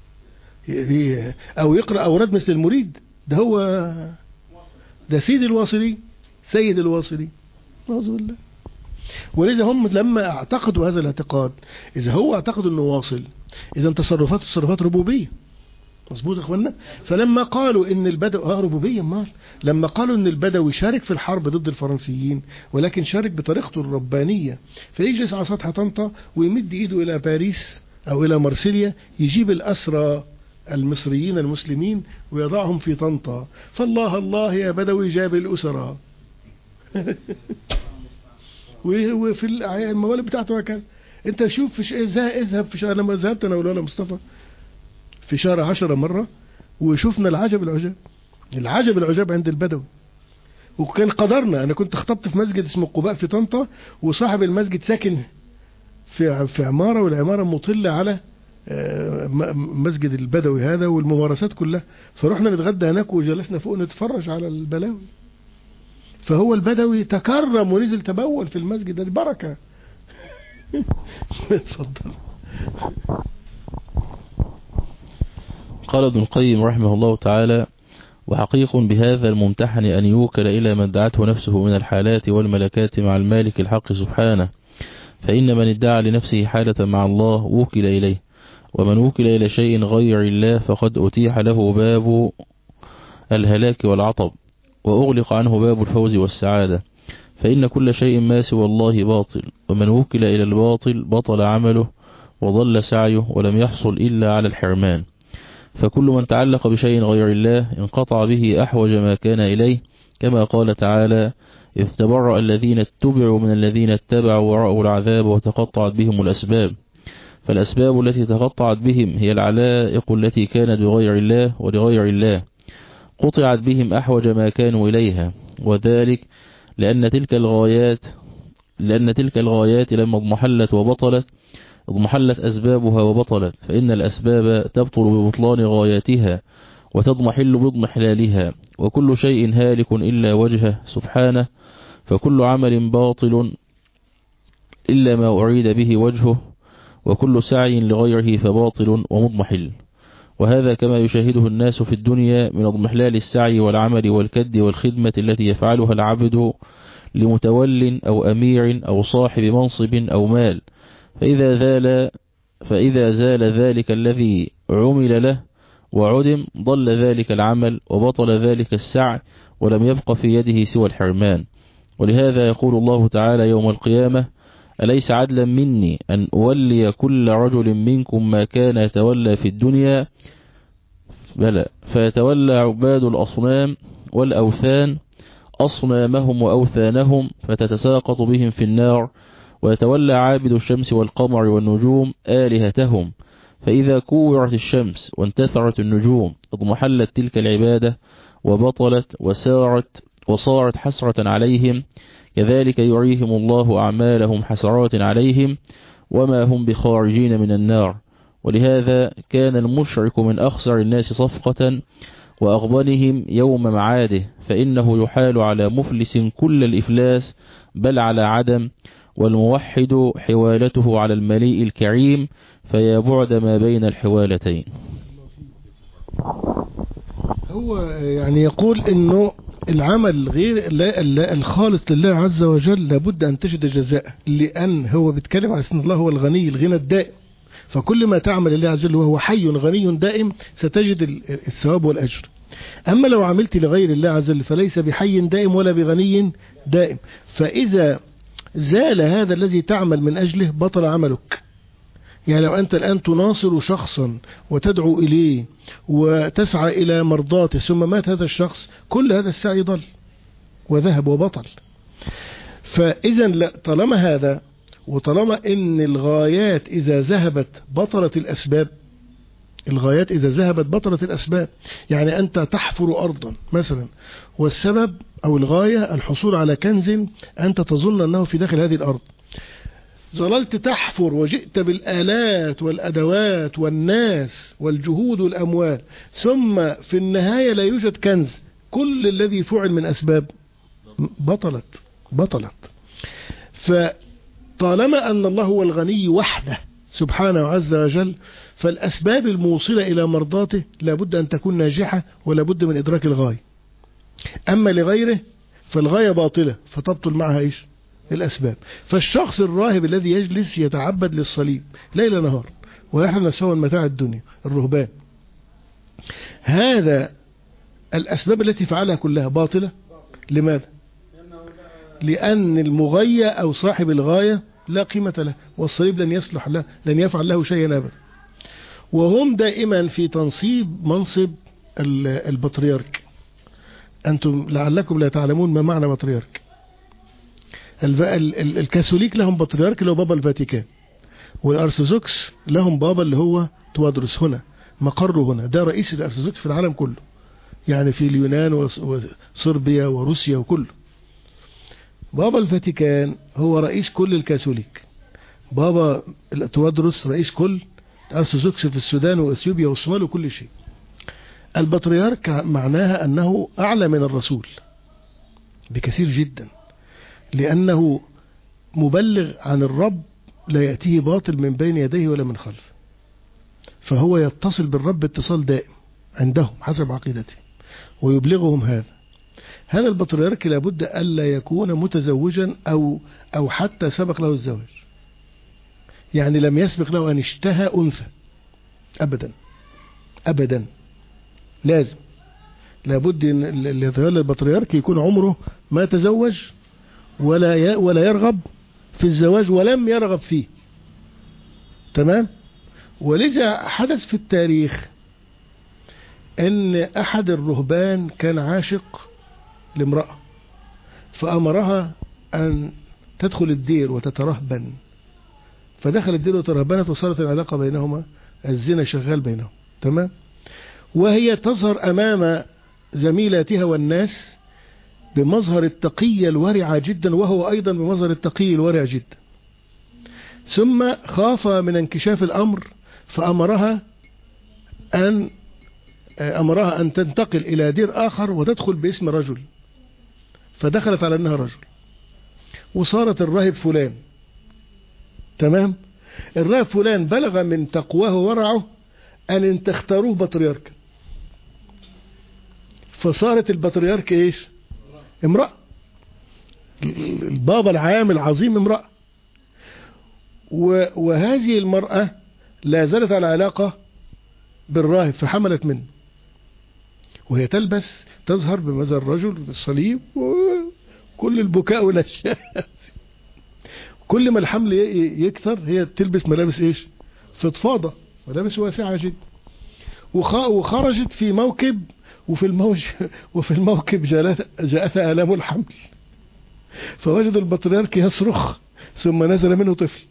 أو يقرأ أوراد مثل المريد؟ ده هو ده سيد الواصلين، سيد الواصلين، أعوذ بالله. ولذا هم لما اعتقدوا هذا الاعتقاد، إذا هو اعتقد أنه واصل، إذا تصرفات تصرفات ربوبية، مظبوط يا اخوانا. فلما قالوا ان البدوي اه ربوبيه، مال لما قالوا ان البدوي شارك في الحرب ضد الفرنسيين، ولكن شارك بطريقته الربانيه، فيجلس على سطح طنطا ويمد ايده الى باريس او الى مرسيليا، يجيب الاسرى المصريين المسلمين ويضعهم في طنطا، فالله الله يا بدوي جاب الاسرى. وفي الموالد بتاعته كان، انت شوف في اذهب في شهر، لما ذهبت انا والولا مصطفى في شهر عشرة مرة، وشوفنا العجب العجاب، العجب العجاب عند البدوي. وكان قدرنا، أنا كنت خطبت في مسجد اسمه قباء في طنطا، وصاحب المسجد ساكن في في عمارة، والعمارة مطلة على مسجد البدوي هذا والممارسات كلها، فرحنا نتغدى هناك وجلسنا فوق نتفرج على البلاوي. فهو البدوي تكرم ونزل تبول في المسجد، ده بركة. اتفضل. قال ابن القيم رحمه الله تعالى: وحقيق بهذا الممتحن أن يوكل إلى من دعته نفسه من الحالات والملكات مع المالك الحق سبحانه، فإن من ادعى لنفسه حالة مع الله وكل إليه، ومن وكل إلى شيء غير الله فقد أتيح له باب الهلاك والعطب، وأغلق عنه باب الفوز والسعادة، فإن كل شيء ما سوى الله باطل، ومن وكل إلى الباطل بطل عمله وضل سعيه ولم يحصل إلا على الحرمان. فكل من تعلق بشيء غير الله انقطع به أحوج ما كان إليه، كما قال تعالى: إذ تبرأ الذين اتبعوا من الذين اتبعوا ورأوا العذاب وتقطعت بهم الأسباب. فالأسباب التي تقطعت بهم هي العلائق التي كانت بغير الله ولغير الله، قطعت بهم أحوج ما كانوا إليها، وذلك لأن تلك الغايات لأن تلك الغايات لما اضمحلت وبطلت اضمحلت أسبابها وبطلت، فإن الأسباب تبطل ببطلان غاياتها وتضمحل باضمحلالها، وكل شيء هالك إلا وجهه سبحانه، فكل عمل باطل إلا ما أريد به وجهه، وكل سعي لغيره فباطل ومضمحل. وهذا كما يشاهده الناس في الدنيا من اضمحلال السعي والعمل والكد والخدمة التي يفعلها العبد لمتول أو أمير أو صاحب منصب أو مال، فإذا زال فإذا زال ذلك الذي عمل له وعدم ضل ذلك العمل وبطل ذلك السعي، ولم يبق في يده سوى الحرمان. ولهذا يقول الله تعالى يوم القيامة: أليس عدلا مني أن أولي كل رجل منكم ما كان يتولى في الدنيا؟ بلى، فيتولى عباد الأصنام والأوثان أصنامهم وأوثانهم فتتساقط بهم في النار، ويتولى عابد الشمس والقمر والنجوم آلهتهم، فإذا كورت الشمس وانتثرت النجوم اضمحلت تلك العبادة وبطلت وسارت وصارت حسرة عليهم، كذلك يريهم الله أعمالهم حسرات عليهم وما هم بخارجين من النار. ولهذا كان المشرك من أخسر الناس صفقة وأغبنهم يوم معاده، فإنه يحال على مفلس كل الإفلاس بل على عدم، والموحد حوالته على المليء الكريم، فيا بعد ما بين الحوالتين. هو يعني يقول انه العمل غير الخالص لله عز وجل لابد ان تجد جزاء، لان هو بيتكلم على ان الله هو الغني الغنى الدائم، فكل ما تعمل لله عز وجل وهو حي غني دائم ستجد الثواب والأجر. أما لو عملت لغير الله عز وجل فليس بحي دائم ولا بغني دائم، فإذا زال هذا الذي تعمل من أجله بطل عملك. يعني لو أنت الآن تناصر شخصا وتدعو إليه وتسعى إلى مرضاته ثم مات هذا الشخص، كل هذا السعي ضل وذهب وبطل. فإذا طالما هذا، وطالما إن الغايات إذا ذهبت بطلت الأسباب، الغايات إذا ذهبت بطلت الأسباب. يعني أنت تحفر أرضا مثلا والسبب أو الغاية الحصول على كنز أنت تظن أنه في داخل هذه الأرض، ظللت تحفر وجئت بالآلات والأدوات والناس والجهود والأموال، ثم في النهاية لا يوجد كنز، كل الذي فعل من أسباب بطلت بطلت. فطالما أن الله هو الغني وحده سبحانه عز وجل، فالأسباب الموصلة إلى مرضاته لابد أن تكون ناجحة ولابد من إدراك الغاية. أما لغيره فالغاية باطلة فتبطل معها إيش؟ الأسباب. فالشخص الراهب الذي يجلس يتعبد للصليب ليل نهار ويحرم نفسه من متاع الدنيا، الرهبان، هذا الأسباب التي فعلها كلها باطلة. لماذا؟ لأن المغية أو صاحب الغاية لا قيمة له، والصليب لن يصلح له، لن يفعل له شيئا أبدا. وهم دائما في تنصيب منصب البطريرك. أنتم لعلكم لا تعلمون ما معنى بطريرك. الكاثوليك لهم بطريرك اللي هو بابا الفاتيكان، والأرثوذكس لهم بابا اللي هو توادرس، هنا مقره هنا، ده رئيس الأرثوذكس في العالم كله، يعني في اليونان وصربيا وروسيا وكله. بابا الفاتيكان هو رئيس كل الكاثوليك، بابا توادرس رئيس كل أرثوذكس في السودان وأثيوبيا والصومال وكل شيء. البطريرك معناها أنه أعلى من الرسول بكثير جدا، لأنه مبلغ عن الرب لا يأتيه باطل من بين يديه ولا من خلفه، فهو يتصل بالرب اتصال دائم عندهم حسب عقيدته ويبلغهم هذا. هذا البطريرك لابد ألا يكون متزوجا أو أو حتى سبق له الزواج، يعني لم يسبق له أن اشتهى أنثى أبدا أبدا، لازم لابد أن اللي يتولى البطريرك يكون عمره ما تزوج ولا ولا يرغب في الزواج ولم يرغب فيه. تمام. ولذا حدث في التاريخ أن أحد الرهبان كان عاشق لامرأة، فأمرها أن تدخل الدير وتترهبن، فدخل الدير وترهبنت وصارت العلاقة بينهما الزنا شغال بينهم. تمام. وهي تظهر أمام زميلاتها والناس بمظهر التقية الورعة جدا، وهو أيضا بمظهر التقي الورع جدا. ثم خاف من انكشاف الأمر فأمرها أن أمرها أن تنتقل إلى دير آخر وتدخل باسم رجل، فدخلت على أنها رجل وصارت الراهب فلان. تمام. الراهب فلان بلغ من تقواه ورعه أن ان تختاروه بطريرك، فصارت البطريرك إيش؟ امرأة. البابا العام العظيم امرأة، وهذه المرأة لا زالت على علاقة بالراهب فحملت منه، وهي تلبس تظهر بمظهر الرجل بالصليب وكل البكاء والأشياء. كل ما الحمل يكثر هي تلبس ملابس ايش؟ فضفاضة، ملابس واسعة جدا. وخرجت في موكب، وفي الموج وفي الموكب جاءتها آلام الحمل، فوجدوا البطريرك يصرخ ثم نزل منه طفل،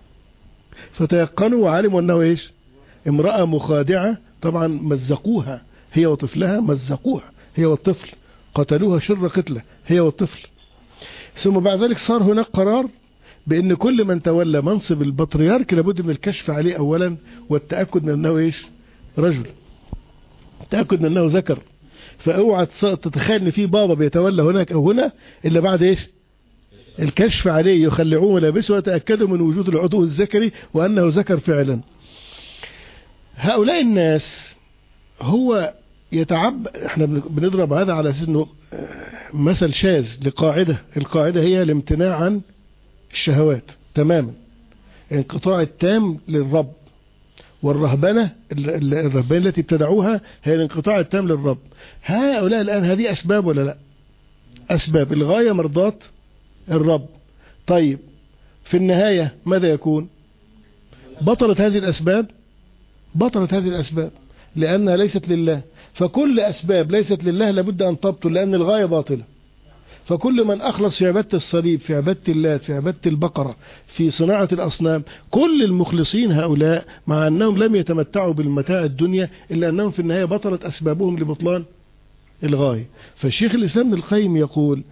فتيقنوا وعلموا أنه إيش؟ امرأة مخادعة. طبعا مزقوها هي وطفلها، مزقوها هي والطفل، قتلوها شر قتلة هي والطفل. ثم بعد ذلك صار هناك قرار بأن كل من تولى منصب البطريرك لابد من الكشف عليه أولا والتأكد من أنه إيش؟ رجل، تأكد من أنه ذكر. فأوعى تتخيل أن في بابا بيتولى هناك أو هنا إلا بعد إيش؟ الكشف عليه، يخلعوه ملابسه ويتأكدوا من وجود العضو الذكري وأنه ذكر فعلا. هؤلاء الناس هو يتعب، احنا بنضرب هذا على أساس أنه مثل شاذ لقاعدة. القاعدة هي الامتناع عن الشهوات تماما، انقطاع التام للرب، والرهبنة الرهبنة التي ابتدعوها هي الانقطاع التام للرب. هؤلاء الآن هذه أسباب ولا لا؟ أسباب. الغاية مرضاة الرب. طيب في النهاية ماذا يكون؟ بطلت هذه الأسباب، بطلت هذه الأسباب لأنها ليست لله. فكل أسباب ليست لله لابد أن تبطل لأن الغاية باطلة. فكل من أخلص في عبادة الصليب، في عبادة اللات، في عبادة البقرة، في صناعة الأصنام، كل المخلصين هؤلاء مع أنهم لم يتمتعوا بالمتاع الدنيا إلا أنهم في النهاية بطلت أسبابهم لبطلان الغاية. فالشيخ الإسلام ابن القيم يقول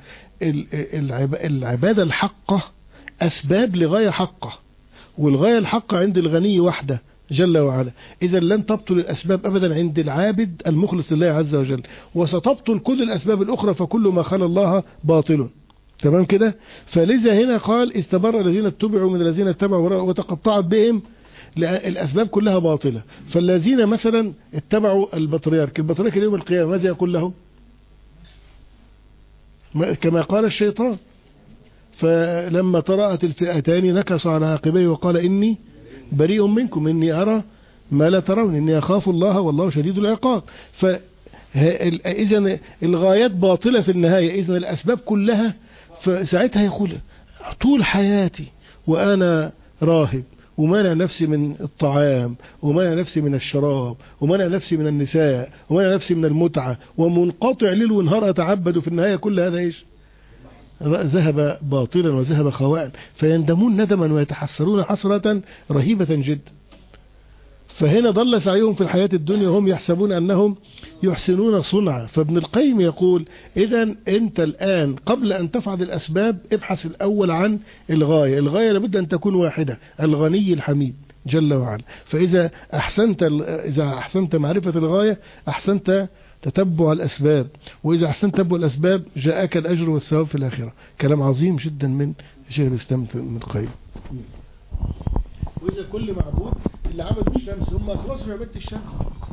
العبادة الحقة أسباب لغاية حقة، والغاية الحقة عند الغني وحده جل وعلا. إذا لن تبطل الأسباب أبدا عند العابد المخلص لله عز وجل، وستبطل كل الأسباب الأخرى، فكل ما خلى الله باطل. تمام كده. فلذا هنا قال استبر الذين اتبعوا من الذين اتبعوا وتقطعت بهم، الأسباب كلها باطلة. فالذين مثلا اتبعوا البطريرك، البطريرك يوم القيامة ماذا يقول لهم؟ كما قال الشيطان، فلما تراءت الفئتان نكص على عقبيه وقال إني بريء منكم إني أرى ما لا ترون إني أخاف الله والله شديد العقاب. فإذا الغايات باطلة في النهاية، إذن الأسباب كلها. فساعتها يقول طول حياتي وأنا راهب ومانع نفسي من الطعام ومانع نفسي من الشراب ومانع نفسي من النساء ومانع نفسي من المتعة ومنقطع ليل ونهار أتعبد، في النهاية كل هذا إيش؟ ذهب باطلا وذهب خواء، فيندمون ندما ويتحسرون حسرة رهيبة جدا. فهنا ضل سعيهم في الحياة الدنيا وهم يحسبون أنهم يحسنون صنعا. فابن القيم يقول إذا أنت الآن قبل أن تفعل الأسباب ابحث الأول عن الغاية. الغاية لابد أن تكون واحدة، الغني الحميد جل وعلا. فإذا أحسنت إذا أحسنت معرفة الغاية أحسنت تتبع الأسباب، وإذا أحسنت تتبع الأسباب جاءك الأجر والثواب في الآخرة. كلام عظيم جدا من شيخ الإسلام ابن القيم. وإذا كل معبود اللي عبدوا الشمس هم أخلصوا في عبادة الشمس.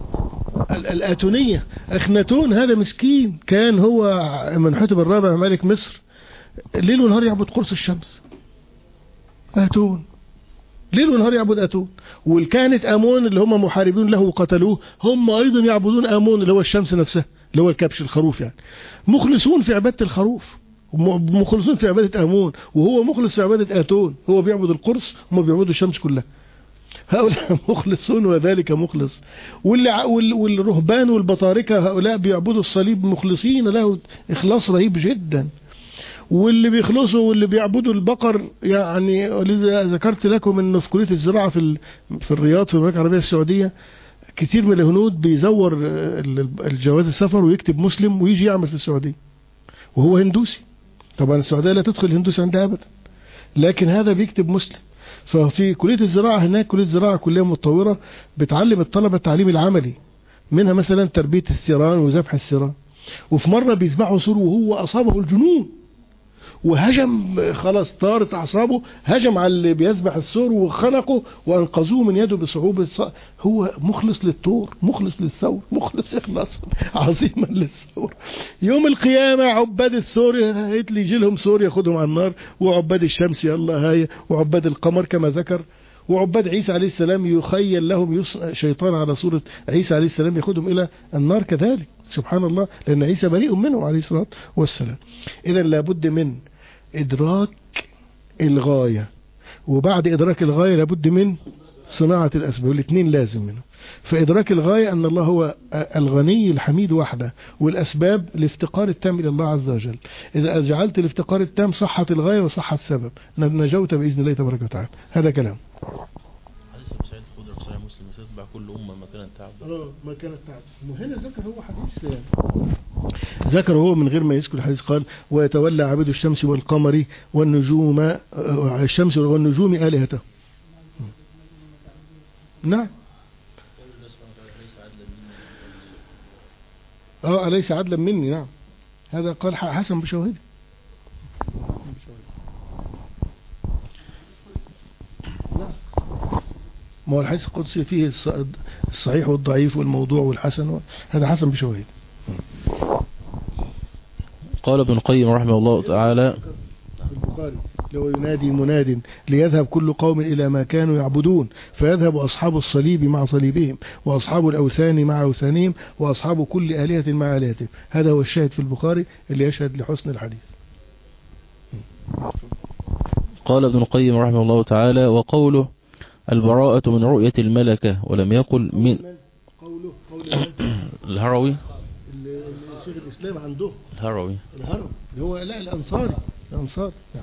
الآتونية أخناتون هذا مسكين كان هو من حتب الرابع ملك مصر، ليل ونهار يعبد قرص الشمس. آتون ليل ونهار يعبد آتون. والكانت آمون اللي هم محاربين له وقتلوه هم أيضا يعبدون آمون اللي هو الشمس نفسها اللي هو الكبش الخروف، يعني مخلصون في عبادة الخروف، مخلصون في عبادة آمون، وهو مخلص في عبادة آتون. هو بيعبد القرص هم بيعبدوا الشمس كلها. هؤلاء مخلصون وذلك مخلص. والرهبان والبطاركة هؤلاء بيعبدوا الصليب مخلصين له إخلاص رهيب جدا. واللي بيخلصوا واللي بيعبدوا البقر، يعني ولذا ذكرت لكم انه في كلية الزراعة في في الرياض في المملكة العربية السعودية كتير من الهنود بيزور الجواز السفر ويكتب مسلم ويجي يعمل في السعودية وهو هندوسي. طبعا السعودية لا تدخل الهندوس عندها ابدا، لكن هذا بيكتب مسلم. ففي كلية الزراعة هناك كلية الزراعة كلية متطورة بتعلم الطلبة التعليم العملي، منها مثلا تربية الثيران وذبح الثيران. وفي مرة بيذبحوا ثور وهو أصابه الجنون وهجم، خلاص طارت أعصابه، هجم على اللي بيذبح الثور وخنقه وأنقذوه من يده بصعوبة. هو مخلص للثور، مخلص للثور، مخلص إخلاص عظيما للثور. يوم القيامة عباد الثور يجي لهم ثور ياخدهم على النار، وعباد الشمس يلا هاي، وعباد القمر كما ذكر، وعباد عيسى عليه السلام يخيل لهم شيطان على صورة عيسى عليه السلام ياخدهم إلى النار كذلك. سبحان الله، لأن عيسى بريء منهم عليه الصلاة والسلام. إذا لابد من إدراك الغاية، وبعد إدراك الغاية لابد من صناعة الأسباب، والاثنين لازم منه. فإدراك الغاية أن الله هو الغني الحميد وحده، والأسباب الافتقار التام إلى الله عز وجل. إذا جعلت الافتقار التام صحت الغاية وصحت السبب، نجوت بإذن الله تبارك وتعالى. هذا كلام. حديث أبو سعيد الخدري في صحيح مسلم تتبع كل أمة ما كانت تعبد. اه ما كانت تعبد. وهنا ذكر هو حديث يعني ذكر هو من غير ما يذكر الحديث، قال ويتولى عبد الشمس والقمر والنجوم، الشمس والنجوم آلهته. نعم. اه أليس عدلا مني. نعم هذا قال حسن بشواهده. ما هو الحديث القدسي فيه الصحيح والضعيف والموضوع والحسن، هذا حسن بشواهد. قال ابن القيم رحمه الله تعالى في البخاري لو ينادي مناد ليذهب كل قوم إلى ما كانوا يعبدون، فيذهب أصحاب الصليب مع صليبهم، وأصحاب الأوثان مع أوثانهم، وأصحاب كل آلهة مع آلهتهم. هذا هو الشاهد في البخاري اللي يشهد لحسن الحديث. قال ابن القيم رحمه الله تعالى وقوله البراءة من رؤية الملكة ولم يقل من قوله قول الهروي الشيخ الإسلام عنده الهروي الهروي اللي هو لا الأنصاري الأنصار نعم.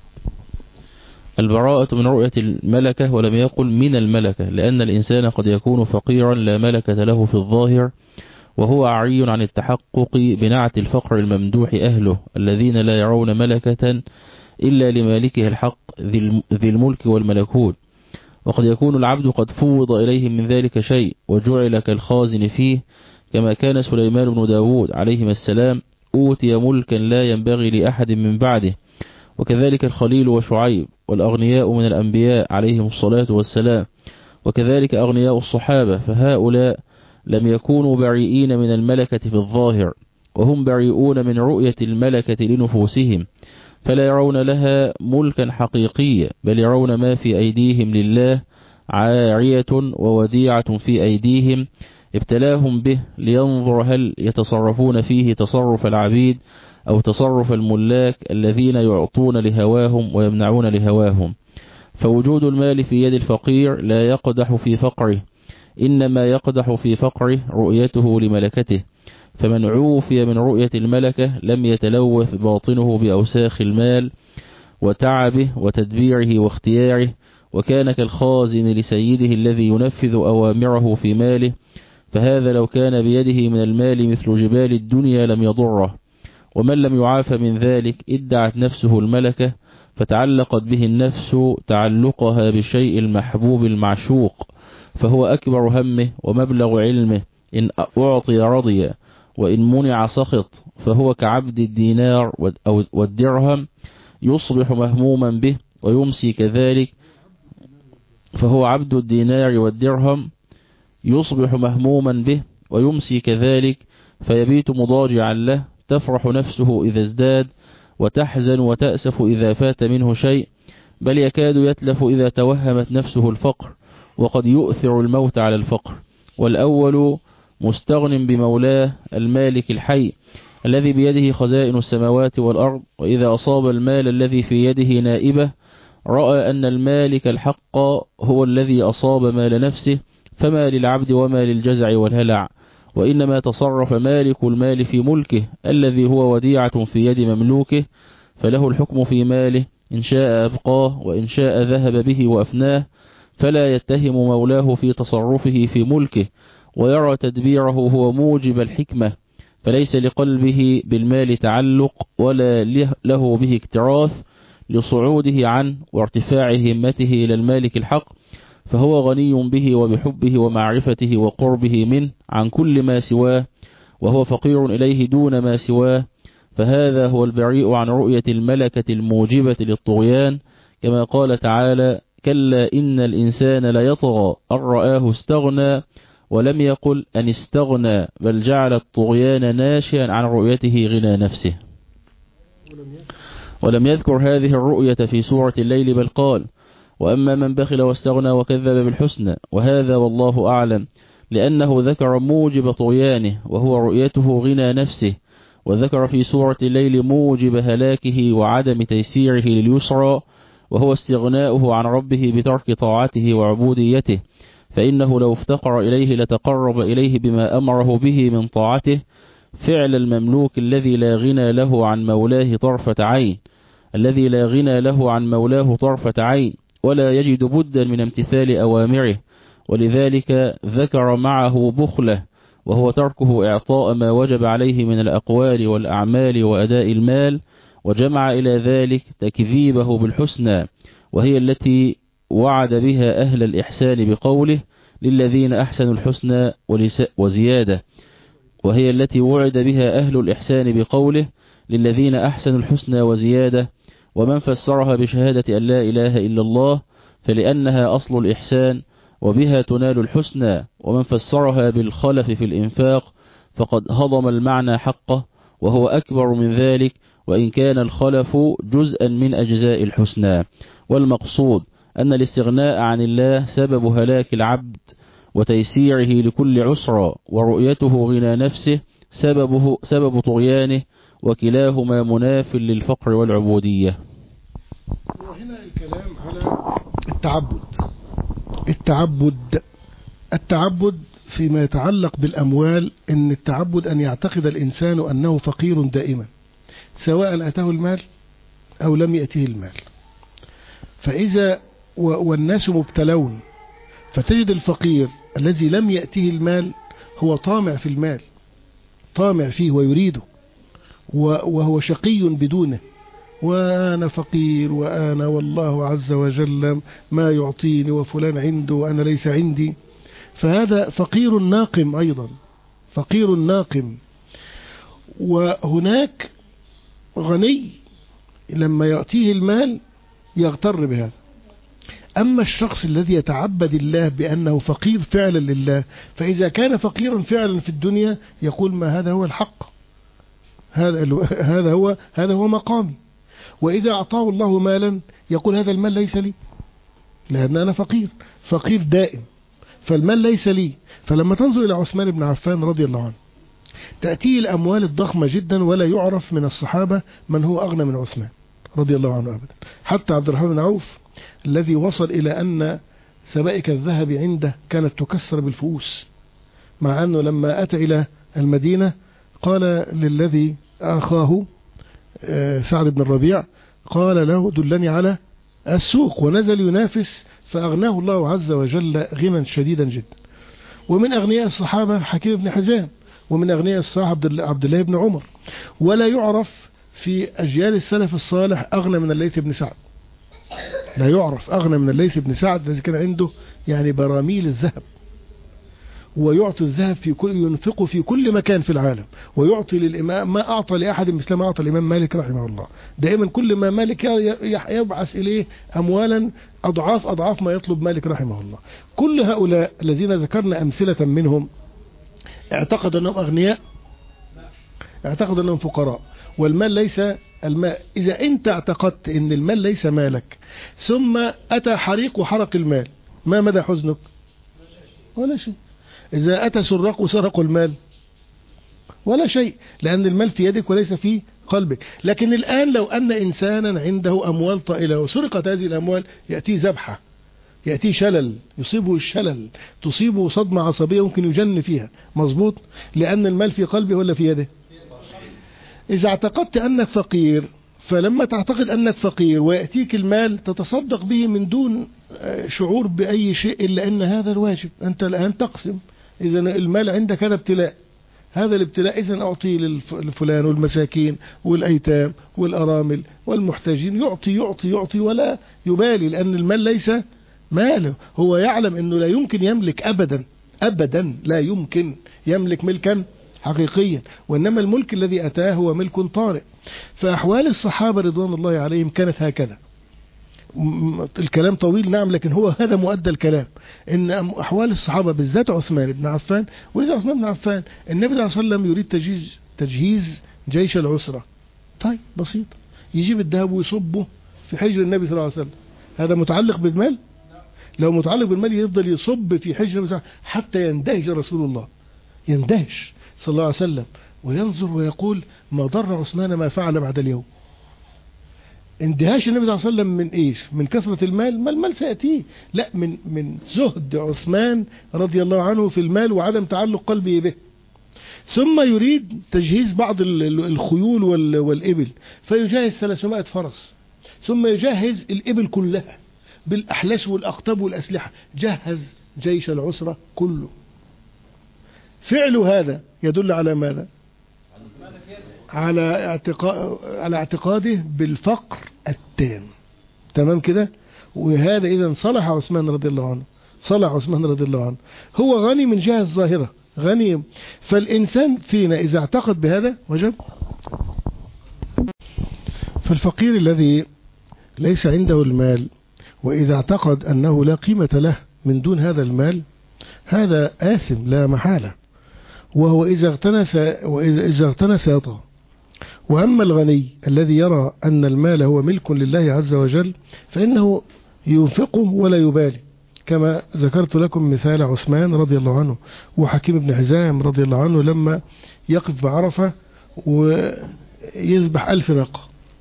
البراءة من رؤية الملكة ولم يقل من الملكة، لأن الإنسان قد يكون فقيرا لا ملكة له في الظاهر، وهو عري عن التحقق بنعت الفقر الممدوح أهله الذين لا يرون ملكة إلا لمالكه الحق ذي الملك والملكوت. وقد يكون العبد قد فوض إليه من ذلك شيء وجعل كالخازن فيه، كما كان سليمان بن داود عليهما السلام أوتي ملكا لا ينبغي لأحد من بعده، وكذلك الخليل وشعيب والأغنياء من الأنبياء عليهم الصلاة والسلام، وكذلك أغنياء الصحابة، فهؤلاء لم يكونوا بريئين من الملكة في الظاهر، وهم بريئون من رؤية الملكة لنفوسهم، فلا يرون لها ملكا حقيقيا، بل يرون ما في أيديهم لله عارية ووديعة في أيديهم ابتلاهم به لينظر هل يتصرفون فيه تصرف العبيد أو تصرف الملاك الذين يعطون لهواهم ويمنعون لهواهم. فوجود المال في يد الفقير لا يقدح في فقره، إنما يقدح في فقره رؤيته لملكته، فمن عوفي من رؤية الملكة لم يتلوث باطنه بأوساخ المال وتعبه وتدبيره واختياره، وكان كالخازن لسيده الذي ينفذ أوامره في ماله، فهذا لو كان بيده من المال مثل جبال الدنيا لم يضره. ومن لم يعاف من ذلك ادعت نفسه الملكة، فتعلقت به النفس تعلقها بالشيء المحبوب المعشوق، فهو أكبر همه ومبلغ علمه، إن أعطي رضي وإن منع سخط، فهو كعبد الدينار والدرهم يصبح مهموما به ويمسي كذلك، فهو عبد الدينار والدرهم يصبح مهموما به ويمسي كذلك، فيبيت مضاجعا له، تفرح نفسه إذا ازداد وتحزن وتأسف إذا فات منه شيء، بل يكاد يتلف إذا توهمت نفسه الفقر، وقد يؤثر الموت على الفقر. والأول مستغن بمولاه المالك الحي الذي بيده خزائن السماوات والأرض، وإذا أصاب المال الذي في يده نائبة رأى أن المالك الحق هو الذي أصاب مال نفسه، فما للعبد وما للجزع والهلع، وإنما تصرف مالك المال في ملكه الذي هو وديعة في يد مملوكه، فله الحكم في ماله، إن شاء أبقاه وإن شاء ذهب به وأفناه، فلا يتهم مولاه في تصرفه في ملكه، ويرى تدبيره هو موجب الحكمة، فليس لقلبه بالمال تعلق ولا له به اكتراث لصعوده عنه وارتفاع همته إلى المالك الحق، فهو غني به وبحبه ومعرفته وقربه منه عن كل ما سواه، وهو فقير إليه دون ما سواه، فهذا هو البريء عن رؤية الملكة الموجبة للطغيان، كما قال تعالى: كلا إن الإنسان ليطغى أن رآه استغنى، ولم يقل أن استغنى، بل جعل الطغيان ناشئا عن رؤيته غنى نفسه. ولم يذكر هذه الرؤية في سورة الليل، بل قال: وأما من بخل واستغنى وكذب بالحسنى، وهذا والله أعلم، لأنه ذكر موجب طغيانه وهو رؤيته غنى نفسه، وذكر في سورة الليل موجب هلاكه وعدم تيسيره لليسرى، وهو استغناؤه عن ربه بترك طاعته وعبوديته، فإنه لو افتقر إليه لتقرب إليه بما أمره به من طاعته، فعل المملوك الذي لا غنى له عن مولاه طرفة عين الذي لا غنى له عن مولاه طرفة عين ولا يجد بدا من امتثال أوامره، ولذلك ذكر معه بخله، وهو تركه إعطاء ما وجب عليه من الأقوال والأعمال وأداء المال، وجمع إلى ذلك تكذيبه بالحسنى، وهي التي وعد بها أهل الإحسان بقوله: للذين أحسنوا الحسنى وزيادة، وهي التي وعد بها أهل الإحسان بقوله: للذين أحسنوا الحسنى وزيادة، ومن فسرها بشهادة أن لا إله إلا الله فلأنها أصل الإحسان وبها تنال الحسنى، ومن فسرها بالخلف في الإنفاق فقد هضم المعنى حقه، وهو أكبر من ذلك، وإن كان الخلف جزءا من أجزاء الحسنى. والمقصود أن الاستغناء عن الله سبب هلاك العبد وتيسيره لكل عسرى، ورؤيته غنى نفسه سببه سبب طغيانه، وكلاهما مناف للفقر والعبودية. وهنا الكلام على التعبد التعبد التعبد فيما يتعلق بالأموال، إن التعبد أن يعتقد الإنسان أنه فقير دائما، سواء أتاه المال أو لم يأته المال. فإذا والناس مبتلون، فتجد الفقير الذي لم يأته المال هو طامع في المال، طامع فيه ويريده، وهو شقي بدونه، وأنا فقير، وأنا والله عز وجل ما يعطيني، وفلان عنده وأنا ليس عندي. فهذا فقير ناقم، أيضا فقير ناقم. وهناك غني لما يأتيه المال يغتر بهذا. أما الشخص الذي يتعبد الله بأنه فقير فعلا لله، فإذا كان فقيرا فعلا في الدنيا يقول: ما هذا هو الحق، هذا هذا هو هذا هو مقامي. وإذا أعطاه الله مالا يقول: هذا المال ليس لي، لأن أنا فقير فقير دائم، فالمال ليس لي. فلما تنظر إلى عثمان بن عفان رضي الله عنه، تأتيه الأموال الضخمة جدا، ولا يعرف من الصحابة من هو أغنى من عثمان رضي الله عنه أبدا. حتى عبد الرحمن بن عوف الذي وصل إلى أن سبائك الذهب عنده كانت تكسر بالفؤوس، مع أنه لما أتى إلى المدينة قال للذي أخاه سعد بن الربيع، قال له: دلني على السوق، ونزل ينافس، فأغناه الله عز وجل غنى شديدا جدا. ومن أغنياء الصحابة حكيم بن حزام، ومن أغنياء الصحابة عبد الله بن عمر، ولا يعرف في أجيال السلف الصالح أغنى من الليث بن سعد. لا يعرف أغنى من الليث بن سعد الذي كان عنده يعني براميل الذهب، ويعطي الذهب في كل ينفقه في كل مكان في العالم، ويعطي للإمام ما أعطى لأحد مثل ما أعطى الإمام مالك رحمه الله. دائما كل ما مالك يبعث إليه أموالا أضعاف أضعاف ما يطلب مالك رحمه الله. كل هؤلاء الذين ذكرنا أمثلة منهم اعتقد أنهم أغنياء، اعتقد أنهم فقراء، والمال ليس المال. إذا أنت اعتقدت أن المال ليس مالك ثم أتى حريق وحرق المال، ما مدى حزنك؟ ولا شيء. إذا أتى سراق وسرقوا المال ولا شيء، لأن المال في يدك وليس في قلبك. لكن الآن لو أن إنسانا عنده أموال طائلة وسرقت هذه الأموال، يأتي ذبحة، يأتي شلل، يصيبه الشلل، تصيبه صدمة عصبية ممكن يجن فيها، مظبوط، لأن المال في قلبه ولا في يده. إذا اعتقدت أنك فقير، فلما تعتقد أنك فقير ويأتيك المال تتصدق به من دون شعور بأي شيء إلا أن هذا الواجب، أنت الآن تقسم. إذا المال عندك هذا ابتلاء، هذا الابتلاء إذن أعطي للفلان والمساكين والأيتام والأرامل والمحتاجين، يعطي يعطي يعطي ولا يبالي، لأن المال ليس ماله. هو يعلم أنه لا يمكن يملك أبدا أبدا، لا يمكن يملك ملكا حقيقيا، وإنما الملك الذي أتاه هو ملك طارئ. فأحوال الصحابة رضوان الله عليهم كانت هكذا. الكلام طويل نعم، لكن هو هذا مؤدى الكلام، ان احوال الصحابه بالذات عثمان بن عفان. ولذا عثمان بن عفان النبي صلى الله عليه وسلم يريد تجهيز تجهيز جيش العسره، طيب بسيط، يجيب الذهب ويصبه في حجر النبي صلى الله عليه وسلم. هذا متعلق بالمال؟ لو متعلق بالمال يفضل يصب في حجر النبي حتى يندهش رسول الله، يندهش صلى الله عليه وسلم وينظر ويقول ما ضر عثمان ما فعل بعد اليوم. اندهاش النبي صلى الله عليه وسلم من ايش؟ من كثرة المال؟ ما المال سيأتيه، لا، من من زهد عثمان رضي الله عنه في المال وعدم تعلق قلبه به. ثم يريد تجهيز بعض الخيول والإبل، فيجهز ثلاثمائة فرس، ثم يجهز الإبل كلها بالأحلاس والأقطاب والأسلحة، جهز جيش العسرة كله. فعل هذا يدل على ماذا؟ على اعتقاد على اعتقاده بالفقر التام، تمام كده. وهذا إذا صلح عثمان رضي الله عنه، صلح عثمان رضي الله عنه، هو غني من جهة الظاهرة، غني. فالإنسان فينا إذا اعتقد بهذا وجب. فالفقير الذي ليس عنده المال وإذا اعتقد أنه لا قيمة له من دون هذا المال، هذا آثم لا محالة، وهو إذا اغتنس وإذا إذا اغتنس يطغى. وأما الغني الذي يرى أن المال هو ملك لله عز وجل، فإنه ينفقه ولا يبالي، كما ذكرت لكم مثال عثمان رضي الله عنه وحكيم بن حزام رضي الله عنه لما يقف بعرفة ويذبح ألف ناقة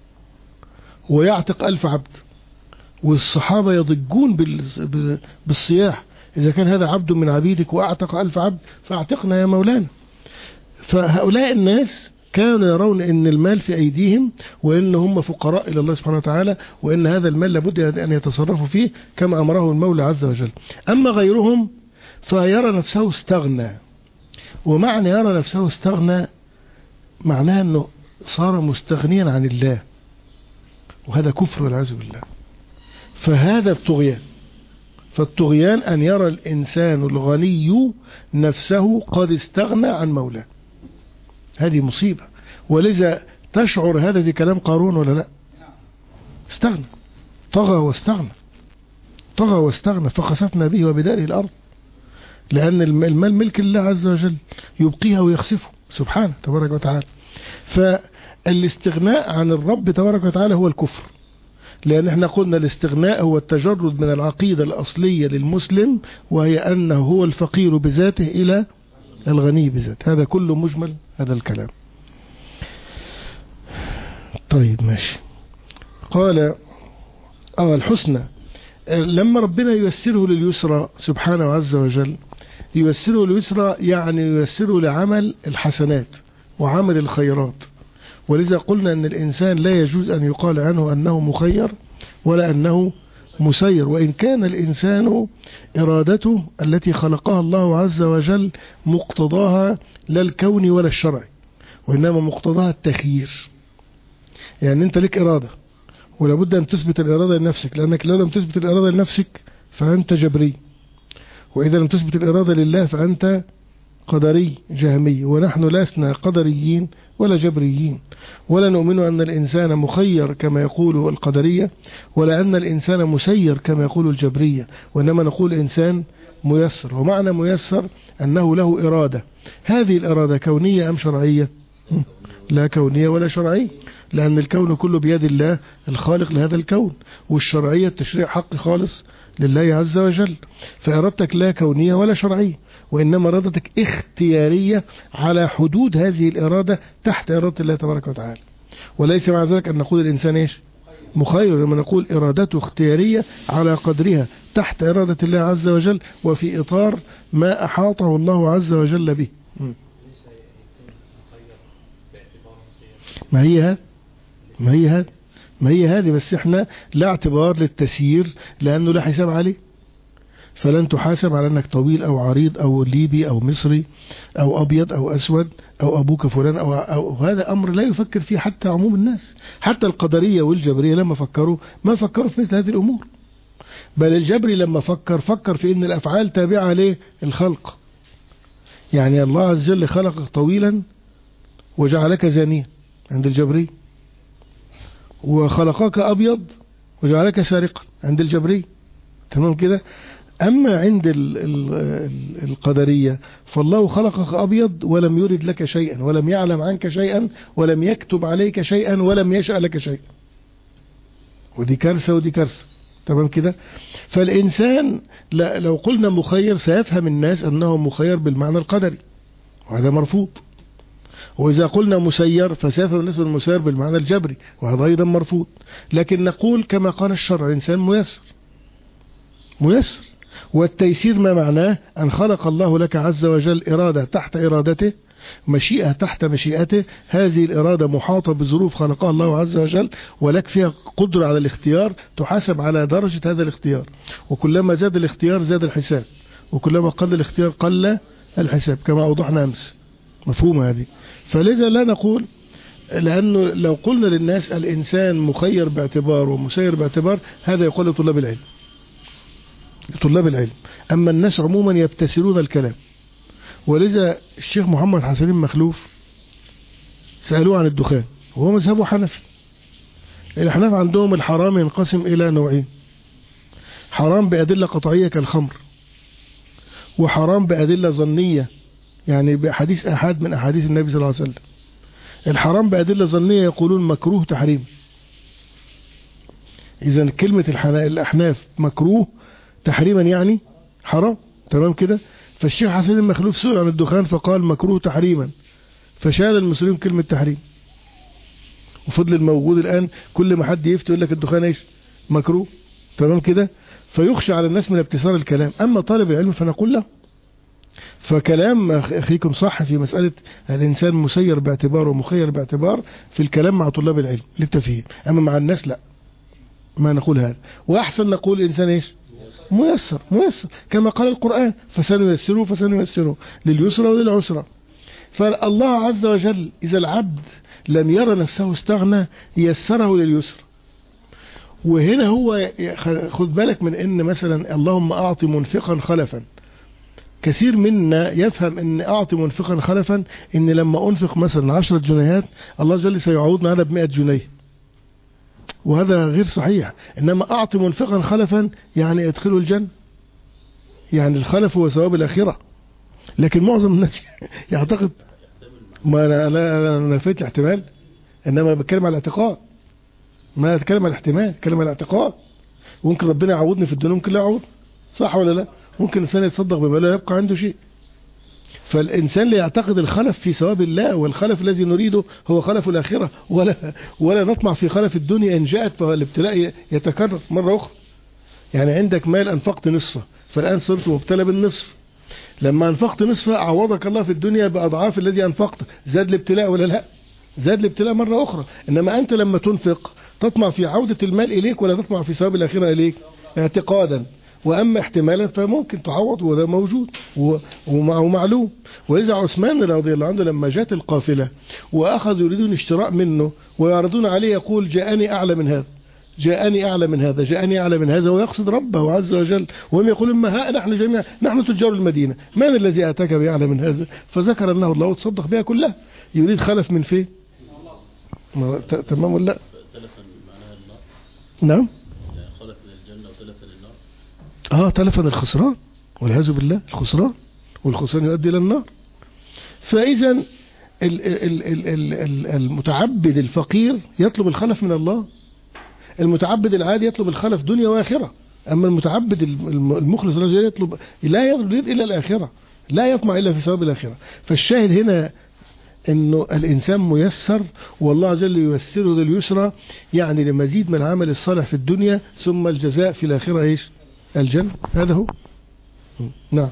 ويعتق ألف عبد، والصحابة يضجون بالصياح، إذا كان هذا عبد من عبيدك وأعتق ألف عبد فأعتقنا يا مولانا. فهؤلاء الناس كانوا يرون أن المال في أيديهم، وأن هم فقراء إلى الله سبحانه وتعالى، وأن هذا المال لابد أن يتصرفوا فيه كما أمره المولى عز وجل. أما غيرهم فيرى نفسه استغنى، ومعنى يرى نفسه استغنى معناه أنه صار مستغنيا عن الله، وهذا كفر والعياذ بالله. فهذا الطغيان. فالطغيان أن يرى الإنسان الغني نفسه قد استغنى عن مولاه، هذه مصيبة. ولذا تشعر هذا في كلام قارون ولا لا؟ استغنى، طغى واستغنى، طغى واستغنى، فخسفنا به وبداره الأرض، لأن المال ملك الله عز وجل يبقيها ويخسفه سبحانه تبارك وتعالى. فالاستغناء عن الرب تبارك وتعالى هو الكفر، لأن احنا قلنا الاستغناء هو التجرد من العقيدة الأصلية للمسلم، وهي أنه هو الفقير بذاته إلى الغني بذاته. هذا كله مجمل هذا الكلام. طيب ماشي. قال آه الحسنى، لما ربنا ييسره لليسرى سبحانه عز وجل، ييسره لليسرى يعني ييسره لعمل الحسنات وعمل الخيرات. ولذا قلنا أن الإنسان لا يجوز أن يقال عنه أنه مخير ولا أنه مسير، وإن كان الإنسان إرادته التي خلقها الله عز وجل مقتضاها لا الكون ولا الشرع، وإنما مقتضاها التخيير. يعني أنت لك إرادة ولا بد أن تثبت الإرادة لنفسك، لأنك لو لم تثبت الإرادة لنفسك فأنت جبري، وإذا لم تثبت الإرادة لله فأنت قدري جهمي. ونحن لسنا قدريين ولا جبريين، ولا نؤمن أن الإنسان مخير كما يقول القدرية، ولا أن الإنسان مسير كما يقول الجبرية، وإنما نقول إنسان ميسر. ومعنى ميسر أنه له إرادة. هذه الإرادة كونية أم شرعية؟ لا كونية ولا شرعية، لأن الكون كله بيد الله الخالق لهذا الكون، والشرعية التشريع حق خالص لله عز وجل. فإرادتك لا كونية ولا شرعية، وإنما إرادتك اختيارية على حدود هذه الإرادة تحت إرادة الله تبارك وتعالى. وليس مع ذلك أن نقول الإنسان إيش؟ مخير، لما نقول إرادته اختيارية على قدرها تحت إرادة الله عز وجل، وفي إطار ما أحاطه الله عز وجل به. ما هي هذا ما هي هذا ما هي هذه بس احنا لا اعتبار للتسيير، لأنه لا حساب عليه، فلن تحاسب على أنك طويل أو عريض أو ليبي أو مصري أو أبيض أو أسود أو أبوك فلان أو, أو هذا أمر لا يفكر فيه حتى عموم الناس. حتى القدرية والجبرية لما فكروا ما فكروا في مثل هذه الأمور، بل الجبري لما فكر فكر في أن الأفعال تابعة للخلق. يعني الله عز وجل خلقك طويلا وجعلك زانيا عند الجبري، وخلقك أبيض وجعلك سارقا عند الجبري، تمام كده. أما عند ال ال ال القدرية فالله خلقك أبيض ولم يرد لك شيئا، ولم يعلم عنك شيئا، ولم يكتب عليك شيئا، ولم يشأ لك شيئا. ودي كارثة ودي كارثة، تمام كده. فالإنسان لو قلنا مخير سيفهم الناس أنه مخير بالمعنى القدري، وهذا مرفوض. وإذا قلنا مسير فسيفهم الناس بالمسير بالمعنى الجبري، وهذا أيضا مرفوض. لكن نقول كما قال الشرع الإنسان ميسر ميسر والتيسير ما معناه أن خلق الله لك عز وجل إرادة تحت إرادته، مشيئة تحت مشيئته. هذه الإرادة محاطة بظروف خلقها الله عز وجل، ولك فيها قدرة على الاختيار، تحاسب على درجة هذا الاختيار. وكلما زاد الاختيار زاد الحساب، وكلما قل الاختيار قل الحساب، كما أوضحنا أمس. مفهومة هذه. فلذا لا نقول، لأنه لو قلنا للناس الإنسان مخير باعتبار ومسير باعتبار، هذا يقول لطلاب العلم طلاب العلم أما الناس عموما يبتسرون الكلام. ولذا الشيخ محمد حسن مخلوف سألوه عن الدخان، وهو مذهبه حنفي. الأحناف عندهم الحرام ينقسم إلى نوعين: حرام بأدلة قطعية كالخمر، وحرام بأدلة ظنية، يعني بحديث أحد من أحاديث النبي صلى الله عليه وسلم. الحرام بأدلة ظنية يقولون مكروه تحريم. إذن كلمة الأحناف مكروه تحريما يعني حرام، تمام كده. فالشيخ حسن المخلوف سئل عن الدخان فقال مكروه تحريما، فشال المسلمين كلمة تحريم، وفضل الموجود الآن كل ما حد يفتي يقول لك الدخان ايش؟ مكروه، تمام كده. فيخشى على الناس من ابتسار الكلام. أما طالب العلم فنقول له، فكلام أخيكم صح في مسألة الإنسان مسير باعتبار ومخير باعتبار في الكلام مع طلاب العلم للتفهيم. أما مع الناس لا، ما نقول هذا. وأحسن نقول الإنسان إيش؟ ميسر ميسر كما قال القرآن: فسنيسره فسنيسره لليسرى وللعسرى. فالله عز وجل إذا العبد لم يرى نفسه استغنى يسره لليسر. وهنا هو خذ بالك من ان مثلا اللهم اعطي منفقا خلفا. كثير منا يفهم ان اعطي منفقا خلفا ان لما انفق مثلا عشرة جنيهات الله جل سيعوضنا على بمئة جنيه، وهذا غير صحيح. انما اعطي منفقا خلفا يعني ادخله الجنة، يعني الخلف هو ثواب الاخرة. لكن معظم الناس يعتقد، ما انا انا نفيت الاحتمال، انما بتكلم على الاعتقاد، ما اتكلم على الاحتمال، اتكلم على الاعتقاد. ممكن ربنا يعوضني في الدنيا، ممكن لا يعوض، صح ولا لا؟ ممكن الانسان يتصدق بما لا يبقى عنده شيء. فالانسان لا يعتقد الخلف في ثواب الله، والخلف الذي نريده هو خلف الاخره، ولا ولا نطمع في خلف الدنيا ان جاءت، فالابتلاء يتكرر مره اخرى. يعني عندك مال انفقت نصفه، فالان صرت مبتلى بالنصف. لما انفقت نصفه عوضك الله في الدنيا باضعاف الذي انفقته، زاد الابتلاء ولا لا؟ زاد الابتلاء مره اخرى. انما انت لما تنفق تطمع في عودة المال إليك ولا تطمع في ثواب الآخرة إليك اعتقادا. وأما احتمالا فممكن تعوض، وده موجود ومعلوم. ولذا عثمان رضي الله عنه لما جاءت القافلة وأخذوا يريدون اشتراء منه ويعرضون عليه، يقول جاءني أعلى من هذا، جاءني أعلى من هذا، جاءني أعلى من هذا، ويقصد ربه عز وجل. وهم يقولون ما ها نحن جميعا نحن تجار المدينة، من الذي أتاك بأعلى من هذا؟ فذكر أنه الله وتصدق بها كلها. يريد خلف من فين؟ تمام ولا لا؟ نعم، خلف من الجنة وتلف للنار. اه تلفا الخسران والعياذ بالله، الخسران والخسران يؤدي إلى النار. فإذا المتعبد الفقير يطلب الخلف من الله، المتعبد العادي يطلب الخلف دنيا وآخرة. أما المتعبد المخلص الذي يطلب لا يريد إلا الآخرة، لا يطمع إلا في ثواب الآخرة. فالشاهد هنا إنه الإنسان ميسر، والله عز وجل ييسره لليسرى، يعني لمزيد من العمل الصالح في الدنيا، ثم الجزاء في الآخرة إيش؟ الجنة. هذا هو. نعم.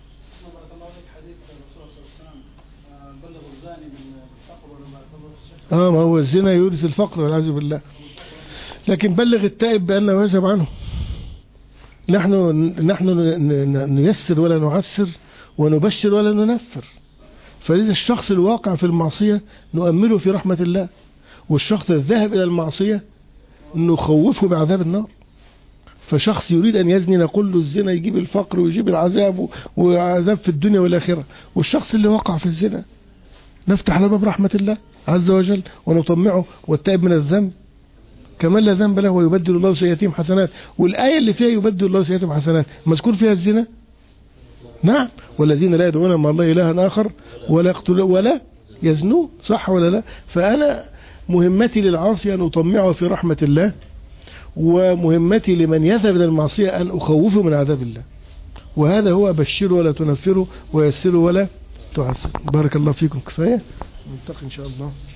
اه ما هو الزنا يورث الفقر والعياذ بالله، لكن بلغ التائب بأنه يذهب عنه. نحن نحن نيسر ولا نعسر، ونبشر ولا ننفر. فلذا الشخص الواقع في المعصية نؤمله في رحمة الله، والشخص الذاهب إلى المعصية نخوفه بعذاب النار. فشخص يريد أن يزني نقول له الزنا يجيب الفقر ويجيب العذاب وعذاب في الدنيا والآخرة، والشخص اللي وقع في الزنا نفتح له باب رحمة الله عز وجل ونطمعه، والتائب من الذنب كمان لا ذنب له ويبدل الله سيئاتهم حسنات. والآية اللي فيها يبدل الله سيئاتهم حسنات مذكور فيها الزنا. نعم، والذين لا يدعون مع الله إلها آخر ولا يقتلون ولا يزنون، صح ولا لا؟ فأنا مهمتي للعاصي أن أطمعه في رحمة الله، ومهمتي لمن يذهب إلى المعصية أن أخوفه من عذاب الله. وهذا هو بشره ولا تنفره، ويسره ولا تعسر. بارك الله فيكم. كفاية نلتقي إن شاء الله.